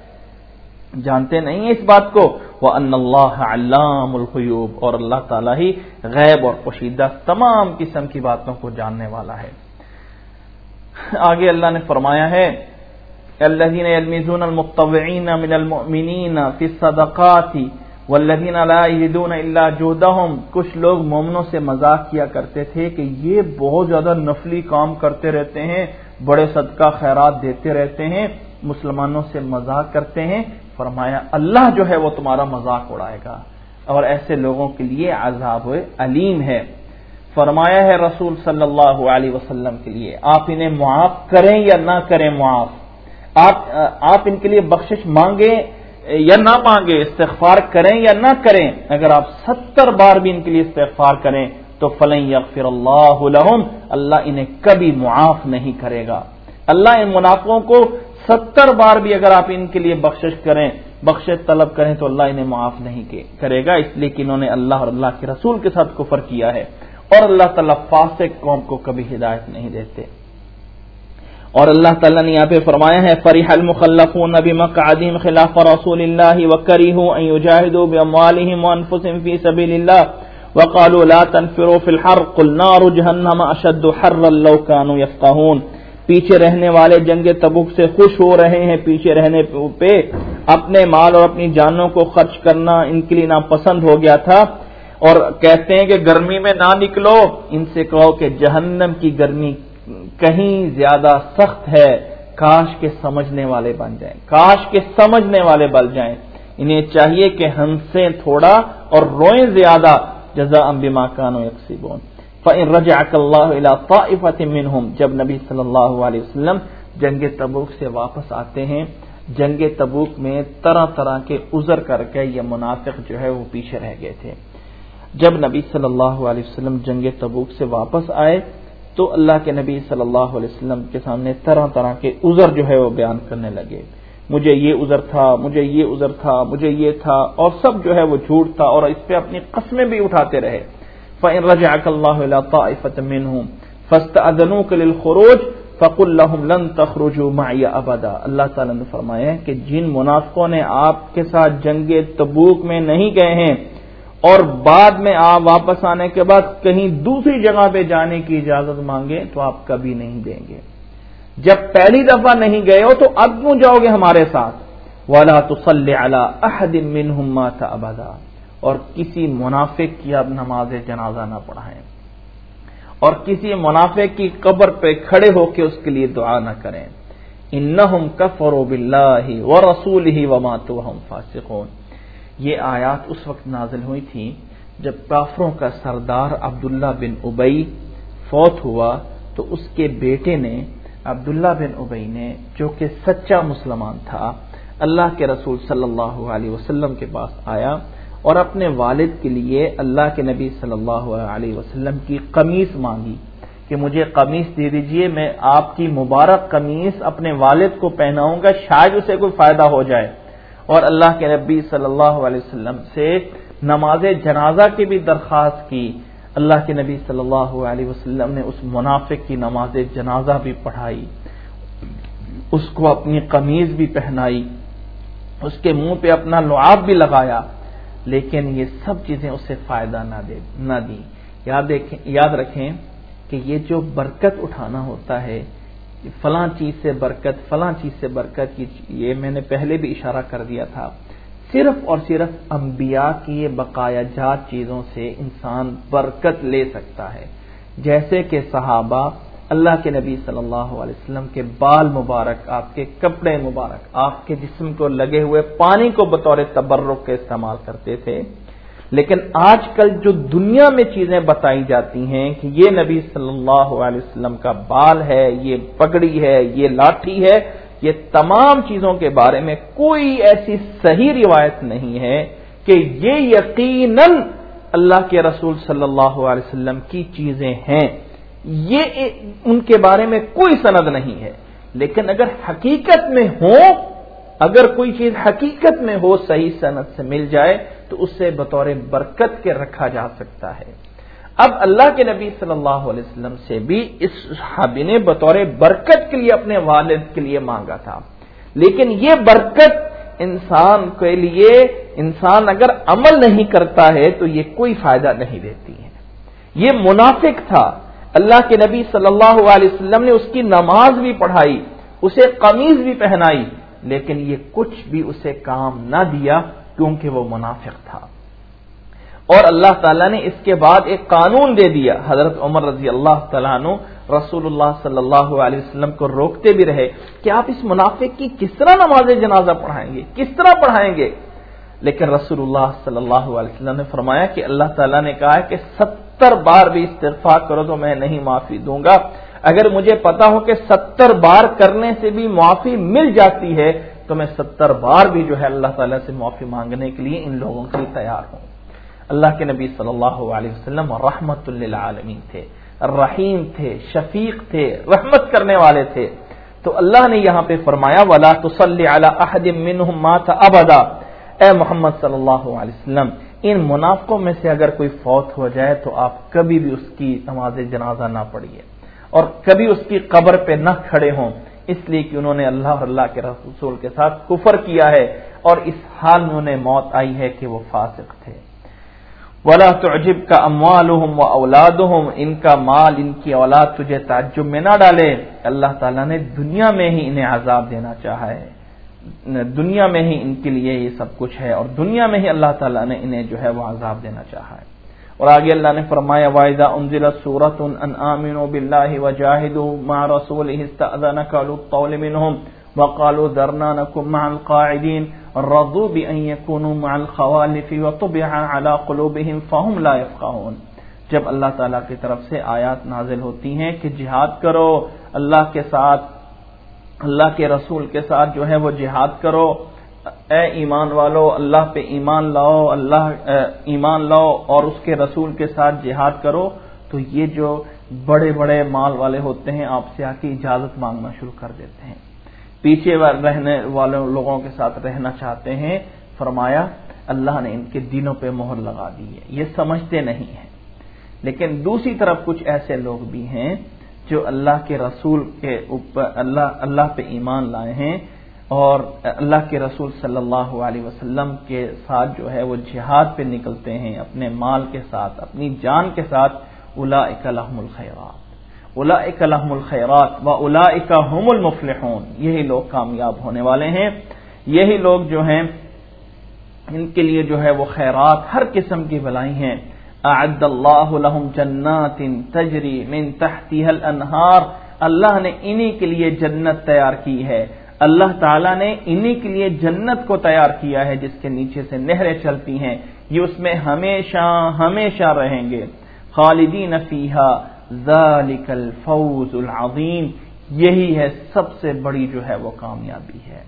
جانتے نہیں ہیں اس بات کو؟ وَأَنَّ اللَّهَ عَلَّامُ الْغُيُوبِ، اور اللہ تعالیٰ ہی غیب اور پوشیدہ تمام قسم کی باتوں کو جاننے والا ہے. آگے اللہ نے فرمایا ہے الَّذِينَ يَلْمِزُونَ الْمُطَّوِّعِينَ مِنَ الْمُؤْمِنِينَ فِي الصَّدَقَاتِ وَالَّذِينَ لَا يَجِدُونَ إِلَّا جُهْدَهُمْ، کچھ لوگ مومنوں سے مذاق کیا کرتے تھے کہ یہ بہت زیادہ نفلی کام کرتے رہتے ہیں، بڑے صدقہ خیرات دیتے رہتے ہیں، مسلمانوں سے مذاق کرتے ہیں. فرمایا اللہ جو ہے وہ تمہارا مذاق اڑائے گا اور ایسے لوگوں کے لیے عذاب علیم ہے. فرمایا ہے رسول صلی اللہ علیہ وسلم کے لیے آپ انہیں معاف کریں یا نہ کریں، معاف آپ ان کے لیے بخشش مانگیں یا نہ مانگیں، استغفار کریں یا نہ کریں، اگر آپ 70 بار بھی ان کے لیے استغفار کریں تو فلن یغفر اللہ لہم، اللہ انہیں کبھی معاف نہیں کرے گا. اللہ ان منافقوں کو 70 بار بھی اگر آپ ان کے لیے بخشش کریں بخشش طلب کریں تو اللہ انہیں معاف نہیں کرے گا، اس لیے کہ انہوں نے اللہ اور اللہ کے رسول کے ساتھ کفر کیا ہے، اور اللہ تعالیٰ فاسق قوم کو کبھی ہدایت نہیں دیتے۔ اور اللہ تعالیٰ نے یہاں پہ فرمایا ہے فرح المخلفون بمقعدهم خلاف رسول اللہ وکرہوا ان یجاہدوا باموالہم وانفسہم فی سبیل اللہ وقالوا لا تنفروا فی الحر قل نار جہنم اشد حرا لو كانوا یفقہون۔ پیچھے رہنے والے جنگ تبوک سے خوش ہو رہے ہیں، پیچھے رہنے پہ اپنے مال اور اپنی جانوں کو خرچ کرنا ان کے لیے ناپسند ہو گیا تھا، اور کہتے ہیں کہ گرمی میں نہ نکلو۔ ان سے کہو کہ جہنم کی گرمی کہیں زیادہ سخت ہے، کاش کے سمجھنے والے بن جائیں، کاش کے سمجھنے والے بن جائیں۔ انہیں چاہیے کہ ہنسیں تھوڑا اور روئیں زیادہ، جزاء بما كانوا يكسبون۔ فإن رجعك الله إلى طائفة منهم، جب نبی صلی اللہ علیہ وسلم جنگ تبوک سے واپس آتے ہیں، جنگ تبوک میں طرح طرح کے عذر کر کے یہ منافق جو ہے وہ پیچھے رہ گئے تھے۔ جب نبی صلی اللہ علیہ وسلم جنگ تبوک سے واپس آئے تو اللہ کے نبی صلی اللہ علیہ وسلم کے سامنے طرح طرح کے عذر جو ہے وہ بیان کرنے لگے، مجھے یہ عذر تھا، مجھے یہ عذر تھا، مجھے یہ تھا، اور سب جو ہے وہ جھوٹ تھا، اور اس پہ اپنی قسمیں بھی اٹھاتے رہے۔ فَإِن رَجَعَكَ اللَّهُ إِلَى طَائِفَةٍ مِّنْهُمْ فَاسْتَأْذَنُوكَ لِلْخُرُوجِ فَقُل لَّهُمْ لَن تَخْرُجُوا مَعِيَ أَبَدًا۔ اللہ تعالیٰ نے فرمایا کہ جن منافقوں نے آپ کے ساتھ جنگ تبوک میں نہیں گئے ہیں اور بعد میں آپ واپس آنے کے بعد کہیں دوسری جگہ پہ جانے کی اجازت مانگے تو آپ کبھی نہیں دیں گے۔ جب پہلی دفعہ نہیں گئے ہو تو اب کیوں جاؤ گے ہمارے ساتھ؟ وَلَا تُصَلِّ عَلَىٰ أَحَدٍ مِّنْهُمْ مَاتَ أَبَدًا، اور کسی منافق کی اب نماز جنازہ نہ پڑھائیں، اور کسی منافق کی قبر پہ کھڑے ہو کے اس کے لیے دعا نہ کریں۔ انہم کفروا باللہ ورسولہ وماتوا وہم فاسقون۔ یہ آیات اس وقت نازل ہوئی تھی جب کافروں کا سردار عبداللہ بن ابی فوت ہوا، تو اس کے بیٹے نے عبداللہ بن ابی نے، جو کہ سچا مسلمان تھا، اللہ کے رسول صلی اللہ علیہ وسلم کے پاس آیا اور اپنے والد کے لیے اللہ کے نبی صلی اللہ علیہ وسلم کی قمیص مانگی کہ مجھے قمیص دے دیجئے، میں آپ کی مبارک قمیص اپنے والد کو پہناؤں گا، شاید اسے کوئی فائدہ ہو جائے۔ اور اللہ کے نبی صلی اللہ علیہ وسلم سے نماز جنازہ کی بھی درخواست کی۔ اللہ کے نبی صلی اللہ علیہ وسلم نے اس منافق کی نماز جنازہ بھی پڑھائی، اس کو اپنی قمیض بھی پہنائی، اس کے منہ پہ اپنا لعاب بھی لگایا، لیکن یہ سب چیزیں اسے فائدہ نہ دی۔ یاد رکھیں کہ یہ جو برکت اٹھانا ہوتا ہے، فلاں چیز سے برکت، فلاں چیز سے برکت، یہ میں نے پہلے بھی اشارہ کر دیا تھا، صرف اور صرف انبیاء کی بقایا جات چیزوں سے انسان برکت لے سکتا ہے، جیسے کہ صحابہ اللہ کے نبی صلی اللہ علیہ وسلم کے بال مبارک، آپ کے کپڑے مبارک، آپ کے جسم کو لگے ہوئے پانی کو بطور تبرک کے استعمال کرتے تھے۔ لیکن آج کل جو دنیا میں چیزیں بتائی جاتی ہیں کہ یہ نبی صلی اللہ علیہ وسلم کا بال ہے، یہ پگڑی ہے، یہ لاٹھی ہے، یہ تمام چیزوں کے بارے میں کوئی ایسی صحیح روایت نہیں ہے کہ یہ یقیناً اللہ کے رسول صلی اللہ علیہ وسلم کی چیزیں ہیں، یہ ان کے بارے میں کوئی سند نہیں ہے۔ لیکن اگر حقیقت میں ہو، اگر کوئی چیز حقیقت میں ہو، صحیح سند سے مل جائے تو اسے بطور برکت کے رکھا جا سکتا ہے۔ اب اللہ کے نبی صلی اللہ علیہ وسلم سے بھی اس صحابی نے بطور برکت کے لیے اپنے والد کے لیے مانگا تھا، لیکن یہ برکت انسان کے لیے، انسان اگر عمل نہیں کرتا ہے تو یہ کوئی فائدہ نہیں دیتی ہے۔ یہ منافق تھا، اللہ کے نبی صلی اللہ علیہ وسلم نے اس کی نماز بھی پڑھائی، اسے قمیض بھی پہنائی، لیکن یہ کچھ بھی اسے کام نہ دیا کیونکہ وہ منافق تھا۔ اور اللہ تعالیٰ نے اس کے بعد ایک قانون دے دیا، حضرت عمر رضی اللہ تعالیٰ عنہ رسول اللہ صلی اللہ علیہ وسلم کو روکتے بھی رہے کہ آپ اس منافق کی کس طرح نماز جنازہ پڑھائیں گے، کس طرح پڑھائیں گے، لیکن رسول اللہ صلی اللہ علیہ وسلم نے فرمایا کہ اللہ تعالیٰ نے کہا ہے کہ 70 بار بھی استغفار کرو تو میں نہیں معافی دوں گا، اگر مجھے پتا ہو کہ 70 بار کرنے سے بھی معافی مل جاتی ہے تو میں 70 بار بھی جو ہے اللہ تعالیٰ سے معافی مانگنے کے لیے ان لوگوں کے لیے تیار ہوں۔ اللہ کے نبی صلی اللہ علیہ وسلم رحمت للعالمین تھے، رحیم تھے، شفیق تھے، رحمت کرنے والے تھے۔ تو اللہ نے یہاں پہ فرمایا وَلَا تُصَلِّ عَلَىٰ أَحَدٍ مِّنْهُمْ مَاتَ أَبَدًا، اے محمد صلی اللہ علیہ وسلم ان منافقوں میں سے اگر کوئی فوت ہو جائے تو آپ کبھی بھی اس کی نماز جنازہ نہ پڑھیے اور کبھی اس کی قبر پہ نہ کھڑے ہوں، اس لیے کہ انہوں نے اللہ اور اللہ کے رسول کے ساتھ کفر کیا ہے اور اس حال میں انہیں موت آئی ہے کہ وہ فاسق تھے۔ وَلَا تُعْجِبْكَ أَمْوَالُهُمْ وَأَوْلَادُهُمْ، ان کا مال ان کی اولاد تجھے تعجب میں نہ ڈالے، اللہ تعالیٰ نے دنیا میں ہی انہیں عذاب دینا چاہا ہے، دنیا میں ہی ان کے لیے یہ سب کچھ ہے اور دنیا میں ہی اللہ تعالیٰ نے انہیں جو ہے وہ عذاب دینا چاہا ہے۔ اور آگے اللہ نے فرمایا وَإِذَا أُنزِلَتْ سُورَةٌ أَنْ آمِنُوا بِاللَّهِ وَجَاهِدُوا مَعَ رَسُولِهِ اسْتَأْذَنَكَ أُولُو الطَّوْلِ مِنْهُمْ وَقَالُوا ذَرْنَا نَكُن مَعَ الْقَاعِدِينَ رَضُوا بِأَن يَكُونُوا مَعَ الْخَوَالِفِ وَطُبِعَ عَلَىٰ قُلُوبِهِمْ فَهُمْ لَا يَفْقَهُونَ، جب اللہ تعالیٰ کی طرف سے آیات نازل ہوتی ہیں کہ جہاد کرو اللہ کے ساتھ، اللہ کے رسول کے ساتھ جو ہے وہ جہاد کرو، اے ایمان والو اللہ پہ ایمان لاؤ، ایمان لاؤ اور اس کے رسول کے ساتھ جہاد کرو، تو یہ جو بڑے بڑے مال والے ہوتے ہیں آپ سے آ کے اجازت مانگنا شروع کر دیتے ہیں، پیچھے رہنے والے لوگوں کے ساتھ رہنا چاہتے ہیں، فرمایا اللہ نے ان کے دینوں پہ مہر لگا دی ہے، یہ سمجھتے نہیں ہیں۔ لیکن دوسری طرف کچھ ایسے لوگ بھی ہیں جو اللہ کے رسول کے اوپر اللہ پہ ایمان لائے ہیں اور اللہ کے رسول صلی اللہ علیہ وسلم کے ساتھ جو ہے وہ جہاد پہ نکلتے ہیں اپنے مال کے ساتھ، اپنی جان کے ساتھ، اولئک لہم الخیرات، اولئک لہم الخیرات واولئک هم المفلحون، یہی لوگ کامیاب ہونے والے ہیں، یہی لوگ جو ہیں ان کے لیے جو ہے وہ خیرات ہر قسم کی بھلائی ہیں۔ اعد اللہ لہم جنات تجری من تحتها الانہار، اللہ نے انہی کے لیے جنت تیار کی ہے، اللہ تعالیٰ نے انہی کے لیے جنت کو تیار کیا ہے جس کے نیچے سے نہریں چلتی ہیں، یہ اس میں ہمیشہ ہمیشہ رہیں گے، خالدین فیہا ذالک الفوز العظیم، یہی ہے سب سے بڑی جو ہے وہ کامیابی ہے۔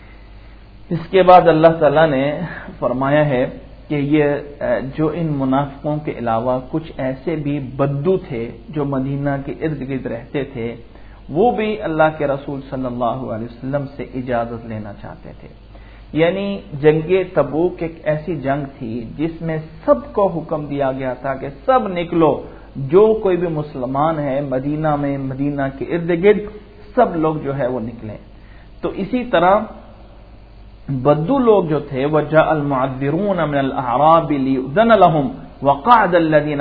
اس کے بعد اللہ تعالیٰ نے فرمایا ہے کہ یہ جو ان منافقوں کے علاوہ کچھ ایسے بھی بدو تھے جو مدینہ کے ارد گرد رہتے تھے، وہ بھی اللہ کے رسول صلی اللہ علیہ وسلم سے اجازت لینا چاہتے تھے۔ یعنی جنگ تبوک ایک ایسی جنگ تھی جس میں سب کو حکم دیا گیا تھا کہ سب نکلو، جو کوئی بھی مسلمان ہے مدینہ میں، مدینہ کے ارد گرد سب لوگ جو ہے وہ نکلیں۔ تو اسی طرح بدو لوگ جو تھے وجاء المعذرون من الاعراب ليؤذن لهم وقعد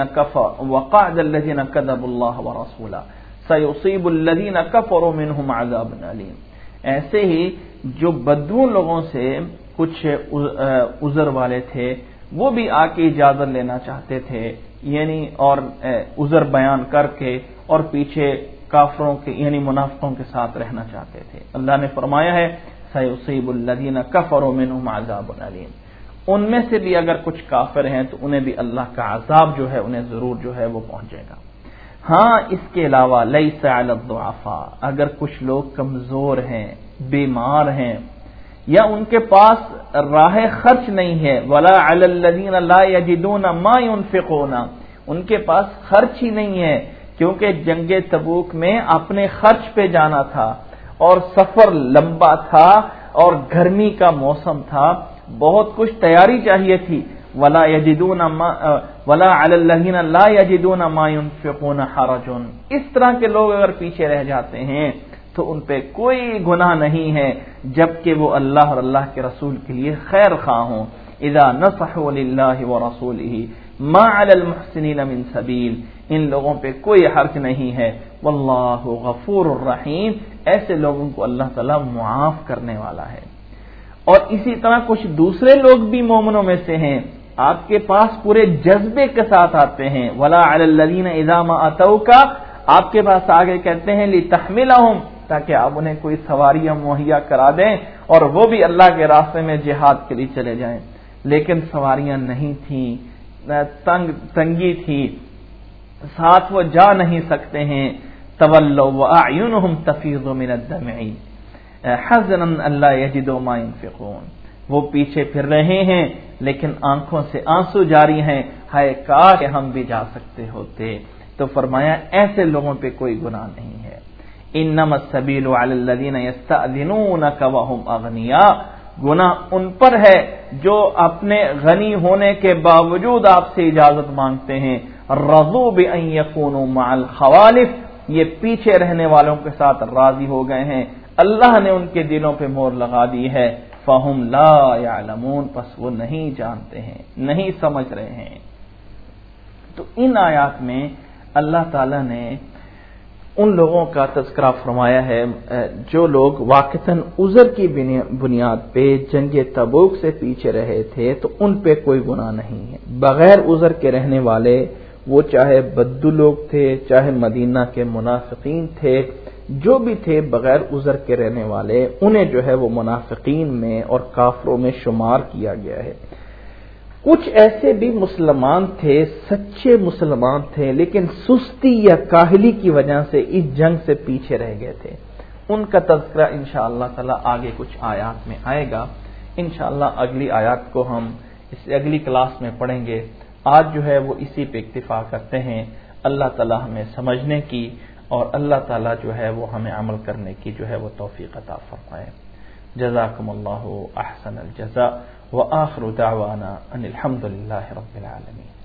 الذين كذبوا الله ورسوله سيصيب الذين كفروا منهم عذاب أليم، ایسے ہی جو بدو لوگوں سے کچھ عذر والے تھے وہ بھی آ کے اجازت لینا چاہتے تھے، یعنی اور عذر بیان کر کے اور پیچھے کافروں کے یعنی منافقوں کے ساتھ رہنا چاہتے تھے۔ اللہ نے فرمایا ہے سَيُصِيبُ الَّذِينَ كَفَرُوا مِنْهُمْ عَذَابٌ أَلِيمٌ، ان میں سے بھی اگر کچھ کافر ہیں تو انہیں بھی اللہ کا عذاب جو ہے انہیں ضرور جو ہے وہ پہنچے گا۔ ہاں اس کے علاوہ لَيْسَ عَلَى الضُّعَفَاء، اگر کچھ لوگ کمزور ہیں، بیمار ہیں یا ان کے پاس راہ خرچ نہیں ہے، وَلَا عَلَى الَّذِينَ لَا يَجِدُونَ مَا يُنْفِقُونَ، ان کے پاس خرچ ہی نہیں ہے کیونکہ جنگ تبوک میں اپنے خرچ پہ جانا تھا اور سفر لمبا تھا اور گرمی کا موسم تھا، بہت کچھ تیاری چاہیے تھی، ولا علی الذین لا یجدون ما ينفقون حرج، اس طرح کے لوگ اگر پیچھے رہ جاتے ہیں تو ان پہ کوئی گناہ نہیں ہے جبکہ وہ اللہ اور اللہ کے رسول کے لیے خیر خواہ ہوں۔ اذا نصحوا للہ ورسولہ ما علی المحسنین من سبیل، ان لوگوں پہ کوئی حرج نہیں ہے، واللہ غفور الرحیم، ایسے لوگوں کو اللہ تعالیٰ معاف کرنے والا ہے۔ اور اسی طرح کچھ دوسرے لوگ بھی مومنوں میں سے ہیں، آپ کے پاس پورے جذبے کے ساتھ آتے ہیں، ولا علی الذین اذا ما اتوک، آپ کے پاس آگے کہتے ہیں لتحملہم، تاکہ آپ انہیں کوئی سواریاں مہیا کرا دیں اور وہ بھی اللہ کے راستے میں جہاد کے لیے چلے جائیں، لیکن سواریاں نہیں تھیں، تنگی تھی، ساتھ وہ جا نہیں سکتے ہیں، تولوا واعینہم تفیض من الدمع حزنا الا یجدوا ما ينفقون، وہ پیچھے پھر رہے ہیں لیکن آنکھوں سے آنسو جاری ہیں، ہائے کاش ہم بھی جا سکتے ہوتے۔ تو فرمایا ایسے لوگوں پہ کوئی گناہ نہیں ہے۔ انما السبیل علی الذین یستأذنونک وهم اغنیاء، گناہ ان پر ہے جو اپنے غنی ہونے کے باوجود آپ سے اجازت مانگتے ہیں، رضوا بان یکونوا مع الخوالف، یہ پیچھے رہنے والوں کے ساتھ راضی ہو گئے ہیں، اللہ نے ان کے دلوں پہ مہر لگا دی ہے، فہم لا یعلمون، پس وہ نہیں جانتے ہیں، نہیں سمجھ رہے ہیں۔ تو ان آیات میں اللہ تعالی نے ان لوگوں کا تذکرہ فرمایا ہے جو لوگ واقعتاً عذر کی بنیاد پہ جنگ تبوک سے پیچھے رہے تھے، تو ان پہ کوئی گناہ نہیں ہے۔ بغیر عذر کے رہنے والے، وہ چاہے بدو لوگ تھے، چاہے مدینہ کے منافقین تھے، جو بھی تھے بغیر عذر کے رہنے والے، انہیں جو ہے وہ منافقین میں اور کافروں میں شمار کیا گیا ہے۔ کچھ ایسے بھی مسلمان تھے، سچے مسلمان تھے، لیکن سستی یا کاہلی کی وجہ سے اس جنگ سے پیچھے رہ گئے تھے، ان کا تذکرہ انشاءاللہ تعالی آگے کچھ آیات میں آئے گا۔ انشاءاللہ اگلی آیات کو ہم اس اگلی کلاس میں پڑھیں گے۔ آج جو ہے وہ اسی پہ اکتفا کرتے ہیں۔ اللہ تعالی ہمیں سمجھنے کی اور اللہ تعالی جو ہے وہ ہمیں عمل کرنے کی جو ہے وہ توفیق عطا فرمائے۔ جزاکم اللہ احسن الجزاء وآخر دعوانا ان الحمد للہ رب العالمین۔